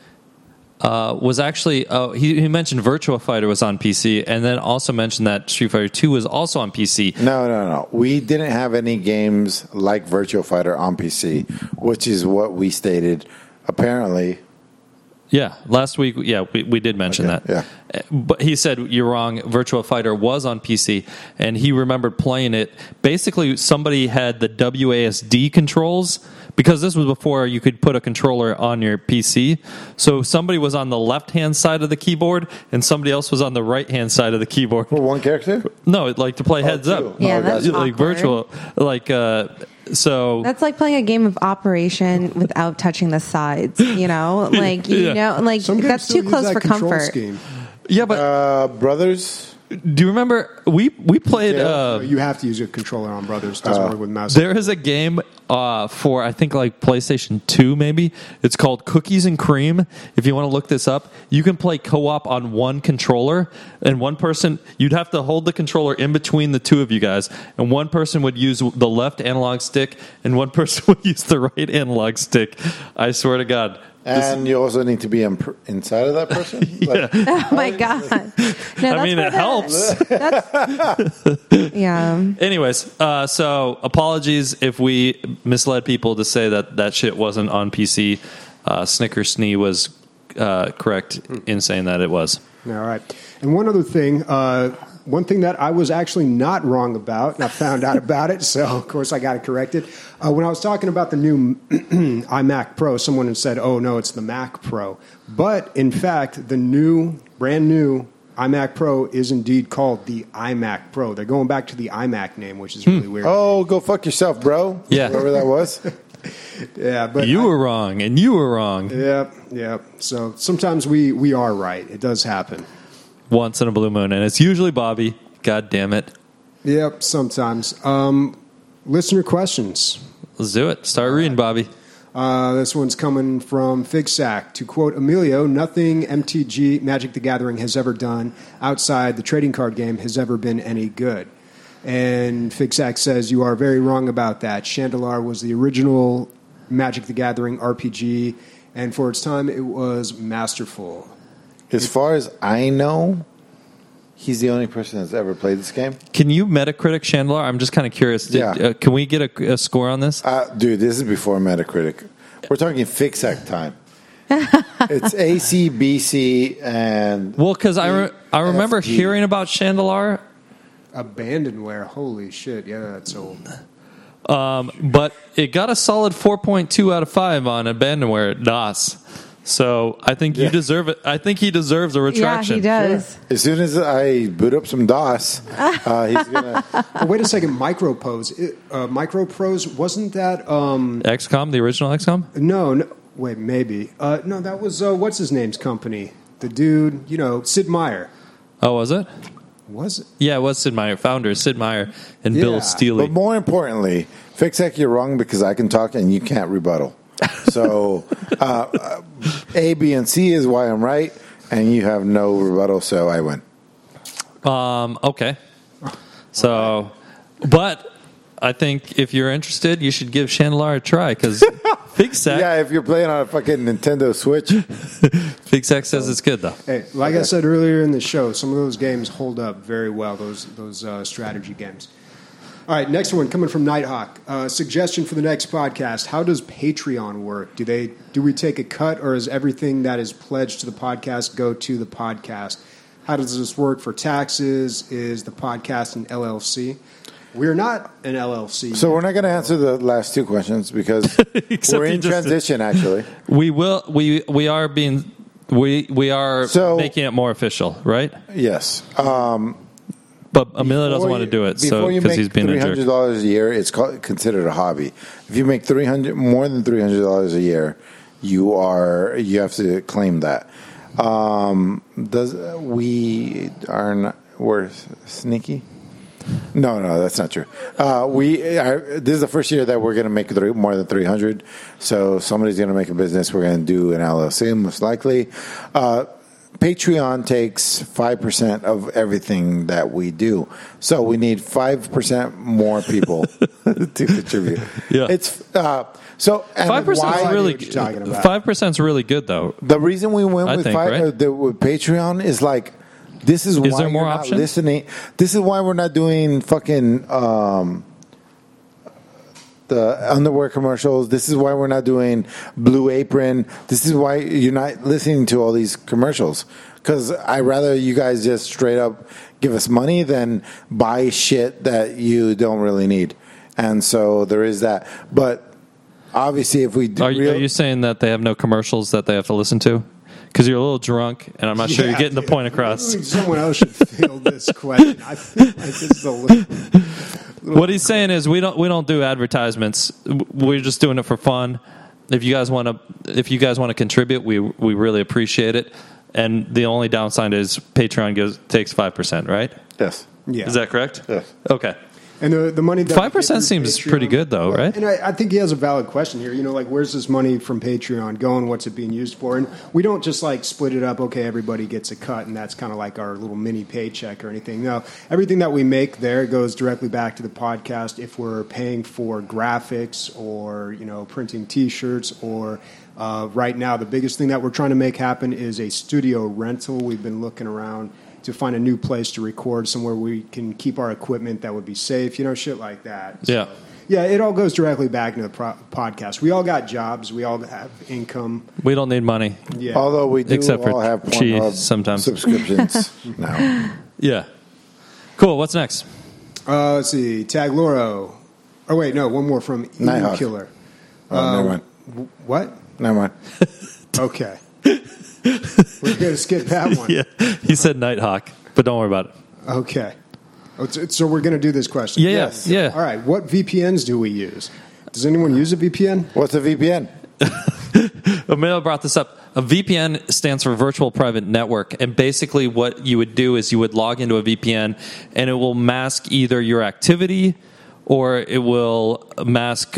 uh, was actually oh, he, he mentioned Virtua Fighter was on P C, and then also mentioned that Street Fighter Two was also on P C. No, no, no. We didn't have any games like Virtua Fighter on P C, which is what we stated. Apparently, Yeah, last week, yeah, we, we did mention Okay, that. Uh, But he said, you're wrong, Virtua Fighter was on P C, and he remembered playing it. Basically, somebody had the W A S D controls, because this was before you could put a controller on your P C. So somebody was on the left-hand side of the keyboard, and somebody else was on the right-hand side of the keyboard. for one character. No, it- like to play heads two. up. Yeah, Oh, that's gotcha. Like awkward. virtual, like, uh, so... That's like playing a game of Operation without touching the sides. You know, like you Yeah. know, like Some games that's still too use close that for control comfort. scheme. Yeah, but Uh, brothers. do you remember, we, we played... Yeah. Uh, you have to use a controller on Brothers. Doesn't work with mouse. There is a game uh, for, I think, like PlayStation two, maybe. It's called Cookies and Cream. If you want to look this up, you can play co-op on one controller, and one person, you'd have to hold the controller in between the two of you guys, and one person would use the left analog stick, and one person would use the right analog stick. I swear to God. This- And you also need to be in, inside of that person. Like, Oh my god! No, I mean, it helps. Yeah. Anyways, uh, so apologies if we misled people to say that that shit wasn't on P C. Uh, Snicker Snee was uh, correct in saying that it was. All right. And one other thing, uh, one thing that I was actually not wrong about, and I found out about it, so of course I got it corrected. Uh, when I was talking about the new iMac Pro, someone had said, oh, no, it's the Mac Pro. But in fact, the new, brand new iMac Pro is indeed called the iMac Pro. They're going back to the iMac name, which is really weird. oh, go fuck yourself, bro. Yeah. Whoever that was. Yeah, but You I- were wrong, and you were wrong. Yep, yep. So sometimes we, we are right. It does happen. Once in a blue moon, and it's usually Bobby. God damn it. Yep, sometimes. Um, listener questions. Let's do it. Start reading, Bobby. Uh, this one's coming from Figsack. To quote Emilio, nothing M T G Magic the Gathering has ever done outside the trading card game has ever been any good. And Figsack says, you are very wrong about that. Chandelar was the original Magic the Gathering R P G, and for its time, it was masterful. As far as I know, he's the only person that's ever played this game. Can you Metacritic Chandler? I'm just kind of curious. Did, Yeah. uh, can we get a, a score on this? Uh, dude, this is before Metacritic. We're talking Fixac time. It's A C, B C, and Well, because I, re- I remember F G. hearing about Chandelar, Abandonware. Holy shit. Yeah, that's old. but it got a solid four point two out of five on Abandonware at DOS. So I think you Yeah. deserve it. I think he deserves a Yeah, retraction. he does. as soon as I boot up some DOS, uh, he's gonna. Oh, wait a second. Micropose. It, uh, Microprose, wasn't that... Um, X COM, the original X COM? No, no, wait, maybe. Uh, no, that was uh, what's his name's company. The dude, you know, Sid Meier. Oh, was it? Was it? Yeah, it was Sid Meier, founder Sid Meier and Yeah. Bill Steely. But more importantly, Fixac, you're wrong because I can talk and you can't rebuttal. So uh, A, B, and C is why I'm right, and you have no rebuttal, so I win. Um, okay. So, but I think if you're interested, you should give Chandelar a try because Big Sack. Yeah, if you're playing on a fucking Nintendo Switch. Big Sack says it's good though. Hey, like I said earlier in the show, some of those games hold up very well. Those those uh, strategy games. All right, next one coming from Nighthawk. Uh, suggestion for the next podcast: how does Patreon work? Do they do we take a cut, or is everything that is pledged to the podcast go to the podcast? How does this work for taxes? Is the podcast an L L C? We're not an L L C. So we're not going to answer the last two questions because we're in transition. Actually, we will. We we are being. We we are So- making it more official, right? yes. Um, But Amelia doesn't want to do it, so before you because make he's being three a hundred jerk. dollars a year, it's called, considered a hobby. If you make three hundred more than three hundred dollars a year, you are you have to claim that. Um, does we are not, we're sneaky? No, no, that's not true. Uh, we are, this is the first year that we're going to make three, more than three hundred. So somebody's going to make a business. We're going to do an L L C most likely. Uh, Patreon takes five percent of everything that we do. So we need five percent more people to contribute. Yeah. It's uh, so and Five percent is why- really what you're talking about. five percent is really good though. The reason we went I with, think, five, right? uh, the, with Patreon is like this is, Is why there more you're not options? listening. This is why we're not doing fucking um, the underwear commercials. This is why we're not doing Blue Apron. This is why you're not listening to all these commercials. Because I rather you guys just straight up give us money than buy shit that you don't really need. And so there is that. But obviously, if we do, Are, you- real- are you saying that they have no commercials that they have to listen to? Because you're a little drunk, and I'm not sure you're Yeah, getting the dude. point across. Someone else should field this question. I feel like this is a little. What he's saying is we don't we don't do advertisements. We're just doing it for fun. If you guys want to, if you guys want to contribute, we we really appreciate it. And the only downside is Patreon gives takes five percent, right? yes. Yeah. Is that correct? Yes. Okay. And the, the money that five we percent get through seems Patreon- pretty good, though, right? And I, I think he has a valid question here. You know, like, where's this money from Patreon going? What's it being used for? And we don't just, like, split it up, okay, everybody gets a cut, and that's kind of like our little mini paycheck or anything. No, everything that we make there goes directly back to the podcast. If we're paying for graphics or, you know, printing T-shirts or... Uh, right now, the biggest thing that we're trying to make happen is a studio rental. We've been looking around to find a new place to record, somewhere we can keep our equipment that would be safe, you know, shit like that. Yeah. So, yeah, it all goes directly back into the pro- podcast. We all got jobs. We all have income. We don't need money. Yeah. Although we do Except for all have cheese Pornhub sometimes. subscriptions now. Yeah. Cool. What's next? Uh, let's see. Tag Loro. Oh, wait, no, one more from Emu Nighthawk. Killer. Oh, never mind. W- what? Never mind. Okay. We're going to skip that one. Yeah. He said Nighthawk, but don't worry about it. Okay. Oh, it's- it's- So we're going to do this question. Yeah, Yes. yeah. All right. What V P Ns do we use? Does anyone use a V P N? What's a V P N? Emilio brought this up. A V P N stands for Virtual Private Network, and basically what you would do is you would log into a V P N, and it will mask either your activity or it will mask.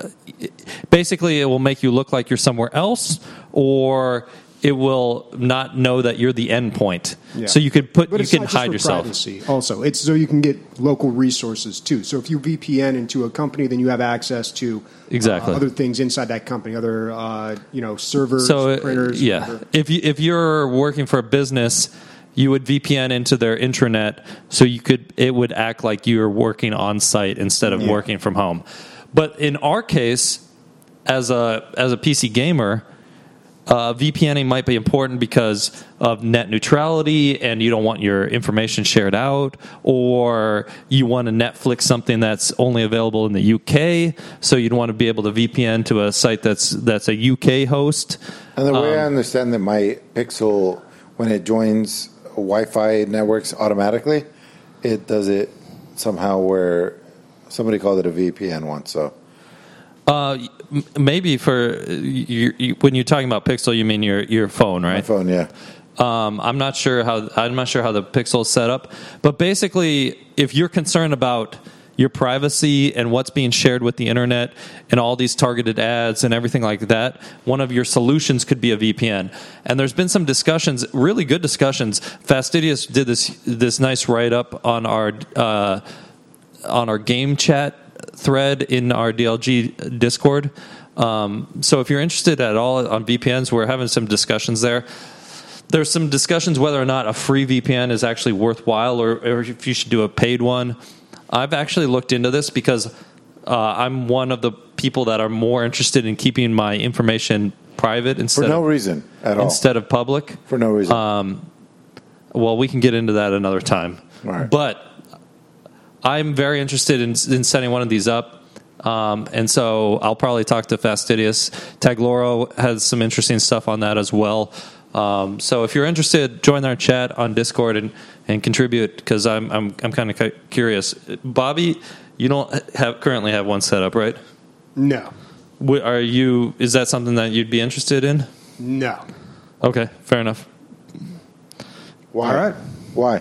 Basically, it will make you look like you're somewhere else, or it will not know that you're the endpoint. Yeah. So you could put But you it's can not just hide for yourself. privacy. Also, it's so you can get local resources too. So if you V P N into a company, then you have access to Exactly. uh, other things inside that company, other uh, you know servers, So uh, printers. yeah, whatever. if you if you're working for a business, you would V P N into their intranet, so you could it would act like you're working on site instead of Yeah. working from home. But in our case, as a as a P C gamer, uh, VPNing might be important because of net neutrality, and you don't want your information shared out, or you want to Netflix something that's only available in the U K, so you'd want to be able to V P N to a site that's that's a U K host. And the way I Um, understand that my Pixel, when it joins Wi-Fi networks automatically, it does it somehow where somebody called it a V P N once. So Uh, m- maybe for you, you, when you're talking about Pixel, you mean your your phone, my right? phone, yeah. Um, I'm not sure how I'm not sure how the Pixel is set up, but basically, if you're concerned about your privacy and what's being shared with the internet and all these targeted ads and everything like that, one of your solutions could be a V P N. And there's been some discussions, really good discussions. Fastidious did this this nice write-up on our uh, on our game chat thread in our D L G Discord. Um, so if you're interested at all on V P Ns, we're having some discussions there. There's some discussions whether or not a free V P N is actually worthwhile or, or if you should do a paid one. I've actually looked into this because uh, I'm one of the people that are more interested in keeping my information private instead For no of, reason at all. instead of public. For no reason. Um, well, we can get into that another time. All right. But I'm very interested in, in setting one of these up. Um, and so I'll probably talk to Fastidious. Tagloro has some interesting stuff on that as well. Um, so if you're interested, join our chat on Discord and, and contribute because I'm I'm I'm kind of curious. Bobby, you don't have currently have one set up, right? No. Are you? Is that something that you'd be interested in? No. Okay, fair enough. Why? All right. Why?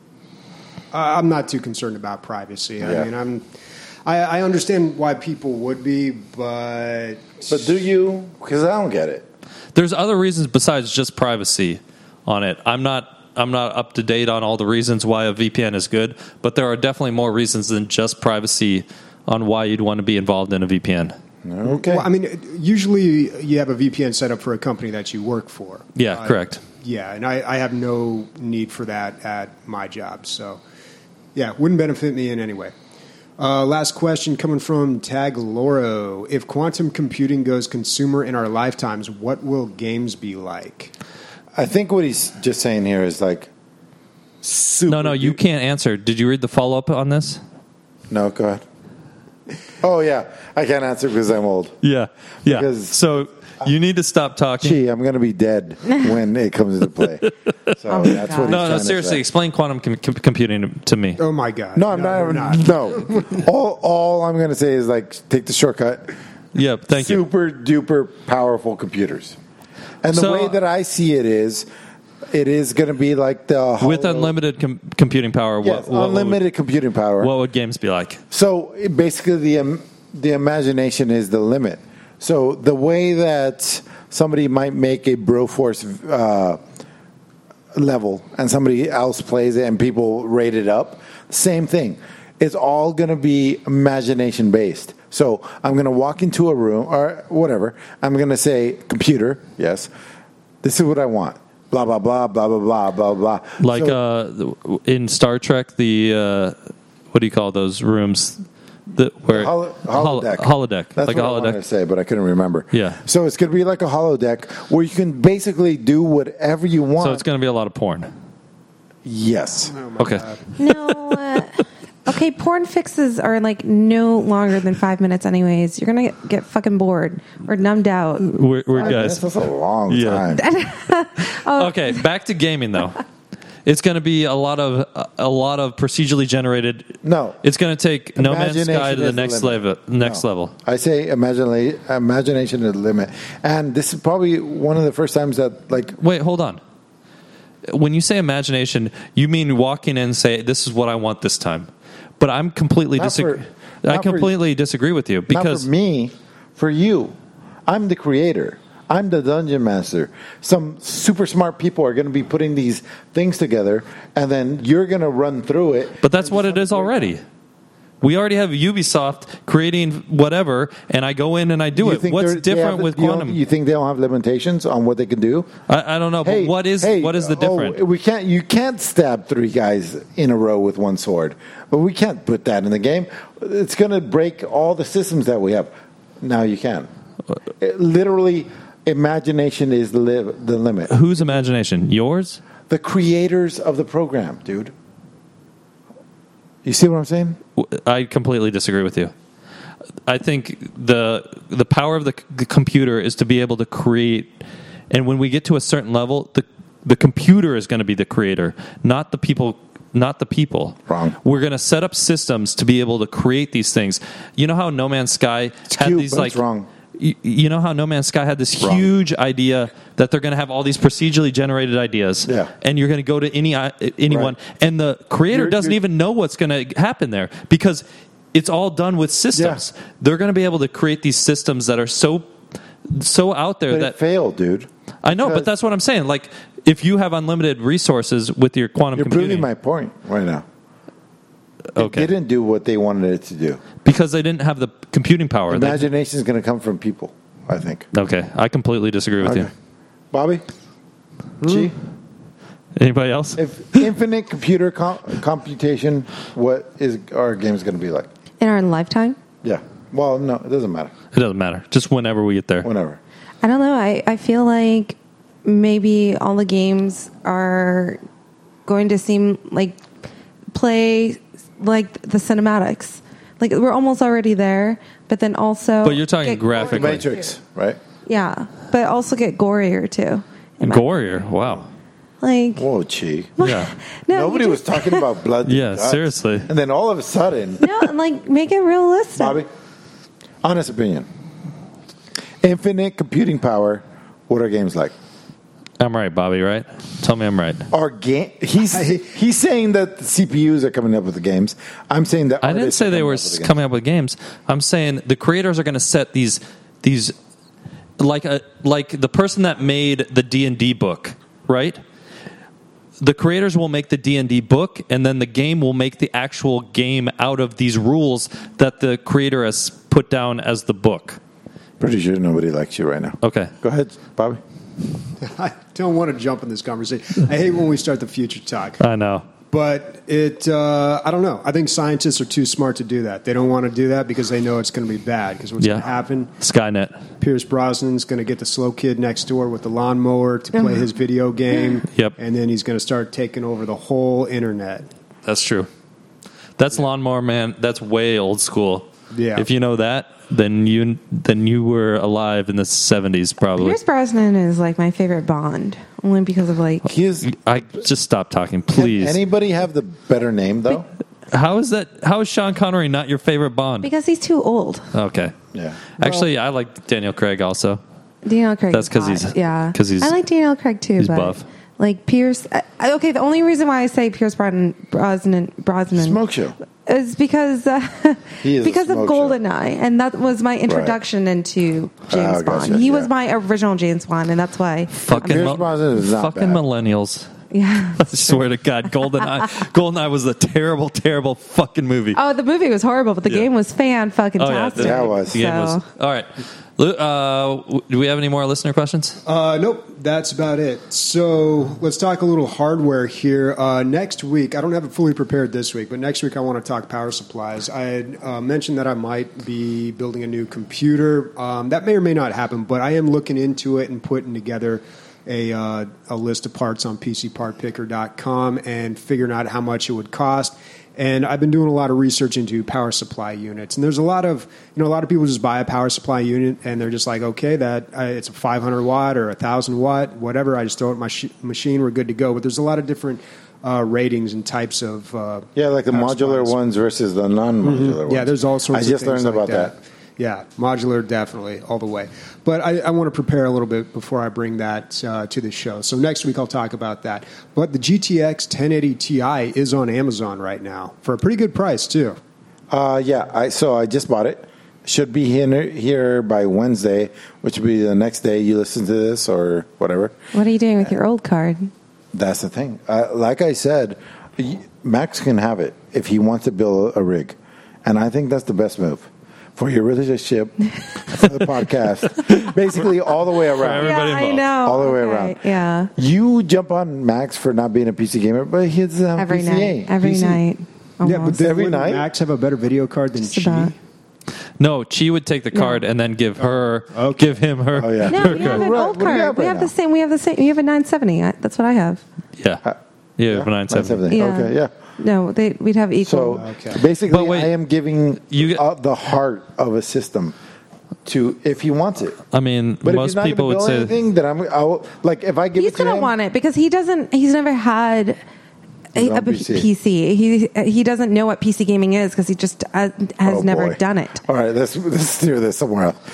Uh, I'm not too concerned about privacy. Yeah. I mean, I'm. I, I understand why people would be, but But do you? Because I don't get it. There's other reasons besides just privacy on it. I'm not I'm not up to date on all the reasons why a V P N is good, but there are definitely more reasons than just privacy on why you'd want to be involved in a V P N. Okay. Well, I mean, usually you have a V P N set up for a company that you work for. Yeah, Uh, correct. Yeah, and I, I have no need for that at my job. So, yeah, wouldn't benefit me in any way. Uh, last question coming from Tag Loro. If quantum computing goes consumer in our lifetimes, what will games be like? I think what he's just saying here is like super. No, no, you can't answer. Did you read the follow up on this? No, go ahead. Oh, yeah. I can't answer because I'm old. Yeah, yeah. Because- so you need to stop talking. Gee, I'm going to be dead when it comes into play. So Oh my that's God. what he's No, trying no, to seriously, say. explain quantum com- com- computing to me. Oh, my God. No, I'm we're not. No. all, all I'm going to say is like take the shortcut. Yeah, thank you. Super duper powerful computers. And the So- way that I see it is, it is going to be like the With hollow- unlimited com- computing power, what, yes, what, unlimited computing power. What would, what would games be like? So it- basically, the um, the imagination is the limit. So the way that somebody might make a Broforce uh, level and somebody else plays it and people rate it up, same thing. It's all going to be imagination based. So I'm going to walk into a room or whatever. I'm going to say, computer, yes, this is what I want. Blah, blah, blah, blah, blah, blah, blah, blah. Like So- uh, in Star Trek, the uh, what do you call those rooms? The, where Holo- holo- holodeck. holodeck, That's like what a I wanted to holodeck. say, but I couldn't remember. Yeah. So it's going to be like a holodeck where you can basically do whatever you want. So it's going to be a lot of porn. Yes. Okay. No. Uh, okay, porn fixes are like no longer than five minutes, anyways. You're gonna get, get fucking bored or numbed out. We're, we're guys. That's a long Yeah. time. Okay, back to gaming though. It's going to be a lot of a, a lot of procedurally generated. No. It's going to take No Man's Imagination Sky to the is the next limit. level. Next No. level. I say imagine, imagination is the limit. And this is probably one of the first times that, like, Wait, hold on. When you say imagination, you mean walking in and say, "This is what I want this time." But I'm completely Not disagree. for- I not for- completely disagree with you not because for me, for you. I'm the creator. I'm the dungeon master. Some super smart people are going to be putting these things together, and then you're going to run through it. But that's what it is already. We already have Ubisoft creating whatever, and I go in and I do You it. think What's they're- they different have- with you don't- quantum? You think they don't have limitations on what they can do? I, I don't know, but what is hey, what is the oh, difference? we can't. You can't stab three guys in a row with one sword. But we can't put that in the game. It's going to break all the systems that we have. Now you can. It, literally, imagination is the, li- the limit. Whose imagination? Yours? The creators of the program, dude. You see what I'm saying? I completely disagree with you. I think the the power of the, c- the computer is to be able to create, and when we get to a certain level, the the computer is going to be the creator, not the people. Not the people. Wrong. We're going to set up systems to be able to create these things. You know how No Man's Sky It's had cute, these but like it's wrong. You, you know how No Man's Sky had this Wrong. huge idea that they're going to have all these procedurally generated ideas, Yeah. and you're going to go to any uh, anyone, Right. and the creator You're- doesn't you're- even know what's going to happen there because it's all done with systems. Yeah. They're going to be able to create these systems that are so so out there But that it failed, dude. I know, but Because- that's what I'm saying. Like, if you have unlimited resources with your quantum You're computing, proving my point right now. okay, It didn't do what they wanted it to do. because they didn't have the computing power. They- Imagination is going to come from people, I think. okay, I completely disagree with Okay. you. Bobby? Hmm? Chi? Anybody else? If infinite computer com- computation, what is our games going to be like? In our lifetime? Yeah. Well, no, it doesn't matter. It doesn't matter. Just whenever we get there. Whenever. I don't know. I, I feel like maybe all the games are going to seem like play like the cinematics. Like we're almost already there, but then also. But you're talking get graphically. The gorier, Matrix, too. right? Yeah, but also get gorier too. in my- Gorier. Wow. Like Whoa, Chi. Yeah. no, Nobody you was just- talking about blood. and Yeah, guts. seriously. And then all of a sudden, No, like make it realistic. Bobby, honest opinion. Infinite computing power, what are games like? I'm right, Bobby, right? Tell me I'm right. Our game. He's he's saying that the C P Us are coming up with the games. I'm saying that I didn't artists say are they coming were up with the games. coming up with games. I'm saying the creators are going to set these these like a like the person that made the D and D book, right? The creators will make the D and D book, and then the game will make the actual game out of these rules that the creator has put down as the book. Pretty sure nobody likes you right now. Okay. Go ahead, Bobby. I don't want to jump in this conversation. I hate when we start the future talk. I know. But it, uh, I don't know. I think scientists are too smart to do that. They don't want to do that because they know it's going to be bad. Because what's Yeah. going to happen? Skynet. Pierce Brosnan's going to get the slow kid next door with the lawnmower to play his video game. Yep. And then he's going to start taking over the whole internet. That's true. That's Lawnmower Man. That's way old school. Yeah. If you know that, then you then you were alive in the seventies, probably. Pierce Brosnan is like my favorite Bond, only because of like. He is. I just stop talking, Can please. anybody have the better name though? How is that? How is Sean Connery not your favorite Bond? Because he's too old. Okay. Yeah. Actually, I like Daniel Craig also. Daniel Craig. That's 'cause hot. he's- yeah. 'cause he's- I like Daniel Craig too. he's but buff. Like Pierce. I, I- okay, the only reason why I say Pierce Brosnan Brosnan, Brosnan Smoke show. is because uh, He is a because of smoke show. GoldenEye, and that was my introduction into James Oh, gotcha, Bond. He yeah. was my original James Bond, and that's why. Fucking, Pierce mil- Brosnan is not fucking bad. millennials. Yeah. I swear to God, GoldenEye. GoldenEye was a terrible, terrible fucking movie. Oh, the movie was horrible, but the Yeah. game was fan fucking Oh, yeah, tastic. the, Yeah, it was. the game was. So- All right. Lu- Uh, w- do we have any more listener questions? Uh, nope, that's about it. So let's talk a little hardware here. Uh, next week, I don't have it fully prepared this week, but next week I want to talk power supplies. I had uh, mentioned that I might be building a new computer. Um, that may or may not happen, but I am looking into it and putting together a, uh, a list of parts on P C part picker dot com and figuring out how much it would cost. And I've been doing a lot of research into power supply units, and there's a lot of you know a lot of people just buy a power supply unit and they're just like, okay, that uh, it's a five hundred watt or a thousand watt, whatever. I just throw it in my sh- machine, we're good to go. But there's a lot of different uh, ratings and types of uh, Yeah, like the power modular supplies. ones versus the non-modular ones. Yeah, there's all sorts. I of just things learned like about that. Yeah, modular definitely all the way. But I, I want to prepare a little bit before I bring that uh, to the show. So next week I'll talk about that. But the G T X ten eighty Ti is on Amazon right now for a pretty good price too. Uh, yeah, I so I just bought it. Should be here, here by Wednesday, which will be the next day you listen to this or whatever. What are you doing with your old card? That's the thing. Uh, like I said, y- Max can have it if he wants to build a rig. And I think that's the best move for your relationship, for the podcast, basically all the way around. everybody yeah, I involved. know. All the way Okay, around. Yeah. You jump on Max for not being a P C gamer, but he doesn't have Every P C A. night. Every P C. night. Yeah, but Almost. then Every wouldn't night? Max have a better video card than Just Chi? about. No, Chi would take the card and then give her, Okay. give him her. Oh, yeah. No, her we have card. an Right, old what do you card. have we right have now? the same. We have the same. You have a nine seventy. I, that's what I have. Yeah, yeah, nine seventy. Yeah. Okay, yeah. No, they, we'd have equal. So Okay. basically, But wait, I am giving you- uh, the heart of a system to if he wants it. I mean, But most if he's people not would gonna say. build anything, then I'm I'll, like if I give He's it to gonna him, want it because he doesn't. He's never had His a, own a P C. P C. He he doesn't know what P C gaming is because he just uh, has Oh, never boy. done it. All right, let's let's steer this somewhere else.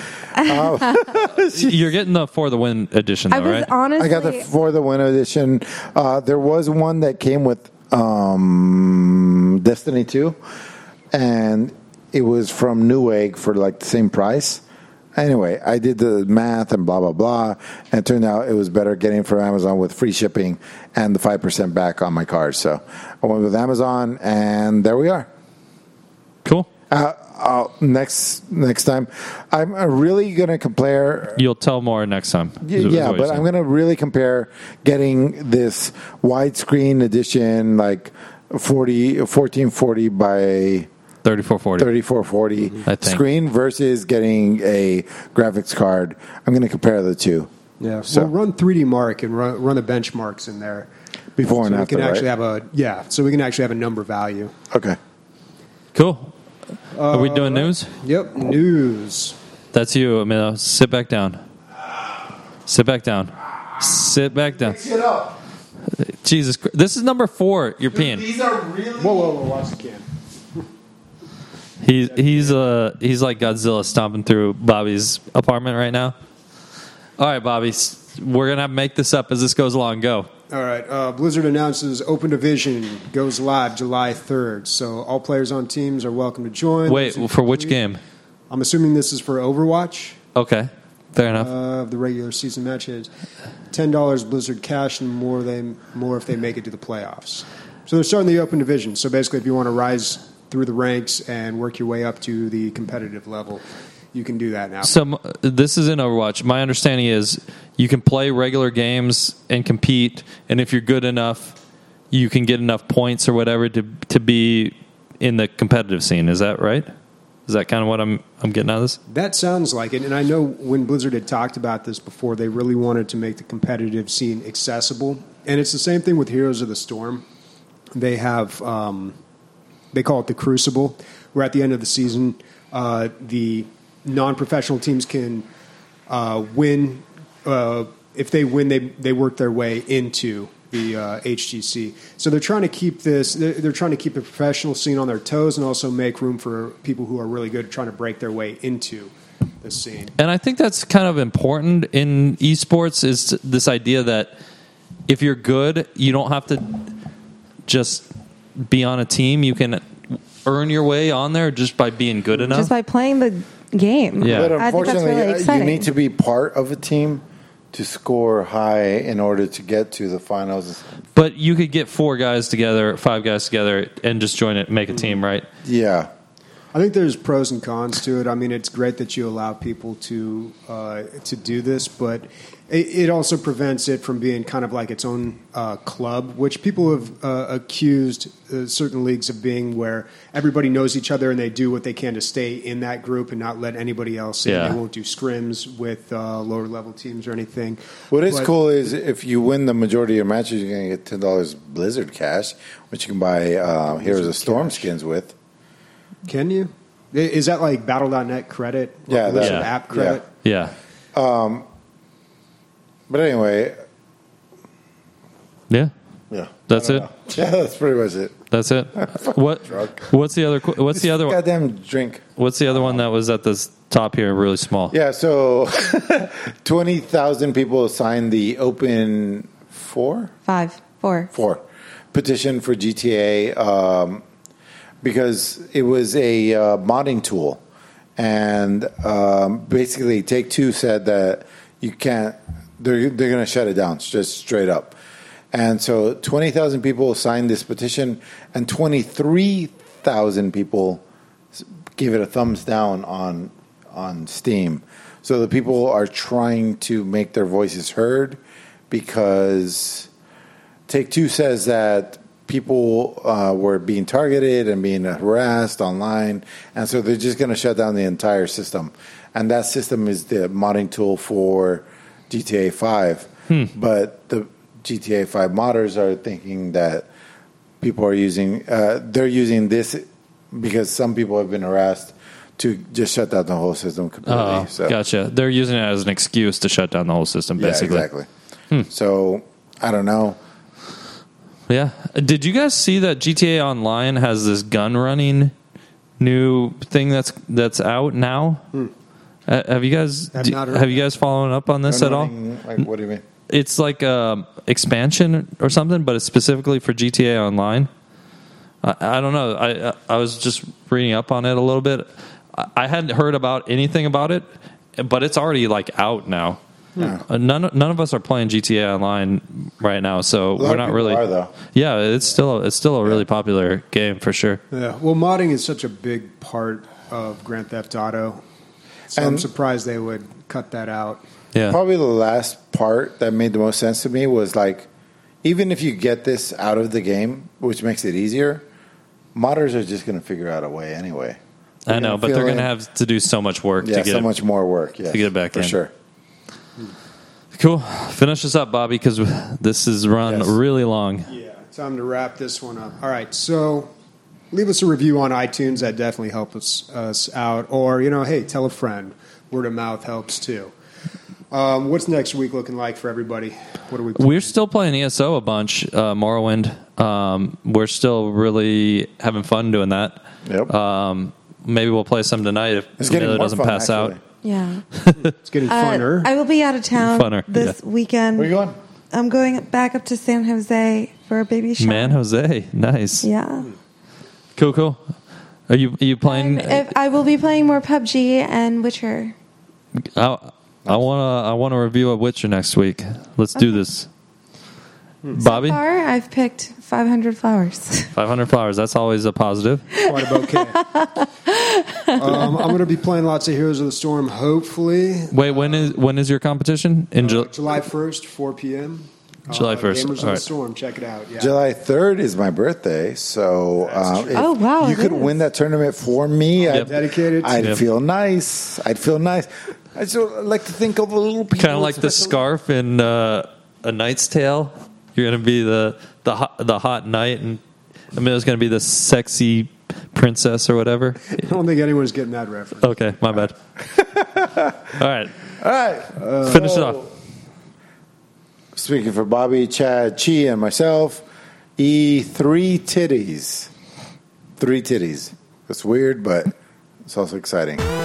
You're getting the For the Win edition, I though, was right? honestly. I got the for the win edition. Uh, there was one that came with um, Destiny two, and it was from Newegg for like the same price. Anyway, I did the math and blah, blah, blah. And it turned out it was better getting it from Amazon with free shipping and the five percent back on my card. So I went with Amazon, and there we are. Cool. Uh, I'll, next next time, I'm uh, really going to compare. You'll tell more next time. Y- yeah, but I'm going to really compare getting this widescreen edition, like forty, fourteen forty by thirty-four forty thirty-four forty I think. screen versus getting a graphics card. I'm going to compare the two. Yeah, So- we'll run three D Mark and run, run the benchmarks in there Before so and we after, can actually right? have a yeah. So we can actually have a number value. Okay. Cool. Are we doing news? Yep, news. That's you, Emilio. Sit back down. Sit back down. Sit back down. Sit up. Jesus Christ. This is number four. You're peeing. These are really. Whoa, whoa, whoa! Watch the can. He's he's uh he's like Godzilla stomping through Bobby's apartment right now. All right, Bobby, s- we're gonna have to make this up as this goes along. Go. All right. Uh, Blizzard announces Open Division goes live July third. So all players on teams are welcome to join. Wait, for which game? I'm assuming this is for Overwatch. Okay, fair enough. Uh, the regular season matches, ten dollars Blizzard cash and more they more if they make it to the playoffs. So they're starting the Open Division. So basically, if you want to rise through the ranks and work your way up to the competitive level, you can do that now. So m- this is in Overwatch. My understanding is you can play regular games and compete, and if you're good enough, you can get enough points or whatever to to be in the competitive scene. Is that right? Is that kind of what I'm I'm getting out of this? That sounds like it. And I know when Blizzard had talked about this before, they really wanted to make the competitive scene accessible. And it's the same thing with Heroes of the Storm. They have, um, they call it the Crucible, where at the end of the season, uh, the non-professional teams can uh, win. Uh, if they win, they, they work their way into the uh, H G C. So they're trying to keep this, they're, they're trying to keep the professional scene on their toes and also make room for people who are really good at trying to break their way into the scene. And I think that's kind of important in esports is this idea that if you're good, you don't have to just be on a team. You can earn your way on there just by being good enough. Just by playing the game. Yeah. But I think that's unfortunately, really uh, exciting. you need to be part of a team to score high in order to get to the finals. But you could get four guys together, five guys together, and just join it, make a team, right? Yeah. I think there's pros and cons to it. I mean, it's great that you allow people to uh, to do this, but it, it also prevents it from being kind of like its own uh, club, which people have uh, accused uh, certain leagues of being, where everybody knows each other and they do what they can to stay in that group and not let anybody else in. Yeah. They won't do scrims with uh, lower level teams or anything. What is But- cool is if you win the majority of your matches, you're going to get ten dollars Blizzard cash, which you can buy uh, Heroes of Storm skins with. Can you? I- Is that like Battle dot net credit? Or Yeah, Blizzard that- app credit? Yeah. But anyway, Yeah. yeah. That's I it? don't know. Yeah, that's pretty much it. That's it. What? drunk. What's the other? qu- What's the other one? Goddamn drink. What's the other one that was at the s- top here, really small? Yeah, so twenty thousand people signed the Open four? Five, four. Four petition for G T A um, because it was a uh, modding tool. And um, basically, Take Two said that you can't, they're, they're going to shut it down, just straight up. And so twenty thousand people signed this petition, and twenty-three thousand people gave it a thumbs down on on Steam. So the people are trying to make their voices heard because Take Two says that people uh, were being targeted and being harassed online, and so they're just going to shut down the entire system. And that system is the modding tool for G T A five. Hmm. But the G T A five modders are thinking that people are using, uh, they're using this because some people have been harassed to just shut down the whole system completely. Oh, so, gotcha. They're using it as an excuse to shut down the whole system, basically. Yeah, exactly. So, I don't know. Yeah. Did you guys see that G T A Online has this gun running new thing that's that's out now? Uh, have you guys I've do- not heard have of you guys following up on this at all? Like, what do you mean? It's like um expansion or something, but it's specifically for G T A Online, I, I don't know. I I was just reading up on it a little bit. I, I hadn't heard about anything about it, but it's already like out now. Yeah. Uh, none none of us are playing G T A Online right now, so lot we're of not people really. are, though. Yeah, it's still it's still a really popular game for sure. Yeah. Well, modding is such a big part of Grand Theft Auto, so I'm And- surprised they would cut that out. Yeah, Probably the last part that made the most sense to me was like, even if you get this out of the game, which makes it easier, modders are just going to figure out a way anyway. They're I know, gonna but feel they're going to like- have to do so much work yeah, to get so it. much more work. Yes, to get it back for in. sure. Cool. Finish this up, Bobby, because this is run Yes. really long. Yeah, time to wrap this one up. All right, so leave us a review on iTunes. That definitely helps us, us out. Or, you know, hey, tell a friend. Word of mouth helps too. Um, what's next week looking like for everybody? What are we We're still playing E S O a bunch, uh, Morrowind. Um, we're still really having fun doing that. Yep. Um, maybe we'll play some tonight if It's getting Miller more doesn't fun, pass actually. out. Yeah. It's getting Uh, funner. I will be out of town Funner, this yeah. weekend. Where you going? I'm going back up to San Jose for a baby shower. Man, Jose, nice. Yeah. Cool, cool. Are you are you playing? Um, if, I will be playing more P U B G and Witcher. I, I wanna I wanna review a Witcher next week. Let's do this. Bobby, So far, I've picked five hundred flowers. five hundred flowers. That's always a positive. Quite a bouquet. um, I'm going to be playing lots of Heroes of the Storm, hopefully. Wait, when is when is your competition? In Uh, Ju- July first, four p.m. July Uh, first. Gamers of All the right. Storm. Check it out. Yeah. July third is my birthday, so um, if Oh, wow, you it could is. win that tournament for me. Yep. I'd, Dedicated. I'd Yep. feel nice. I'd feel nice. I just like to think of a little people. Kind of like the scarf in uh, A Knight's Tale. You're going to be the the hot, the hot knight, and Amelia's going to be the sexy princess or whatever. I don't think anyone's getting that reference. Okay, my bad. All right, All right. finish it off. Speaking for Bobby, Chad, Chi, and myself, E three titties. Three titties. It's weird, but it's also exciting.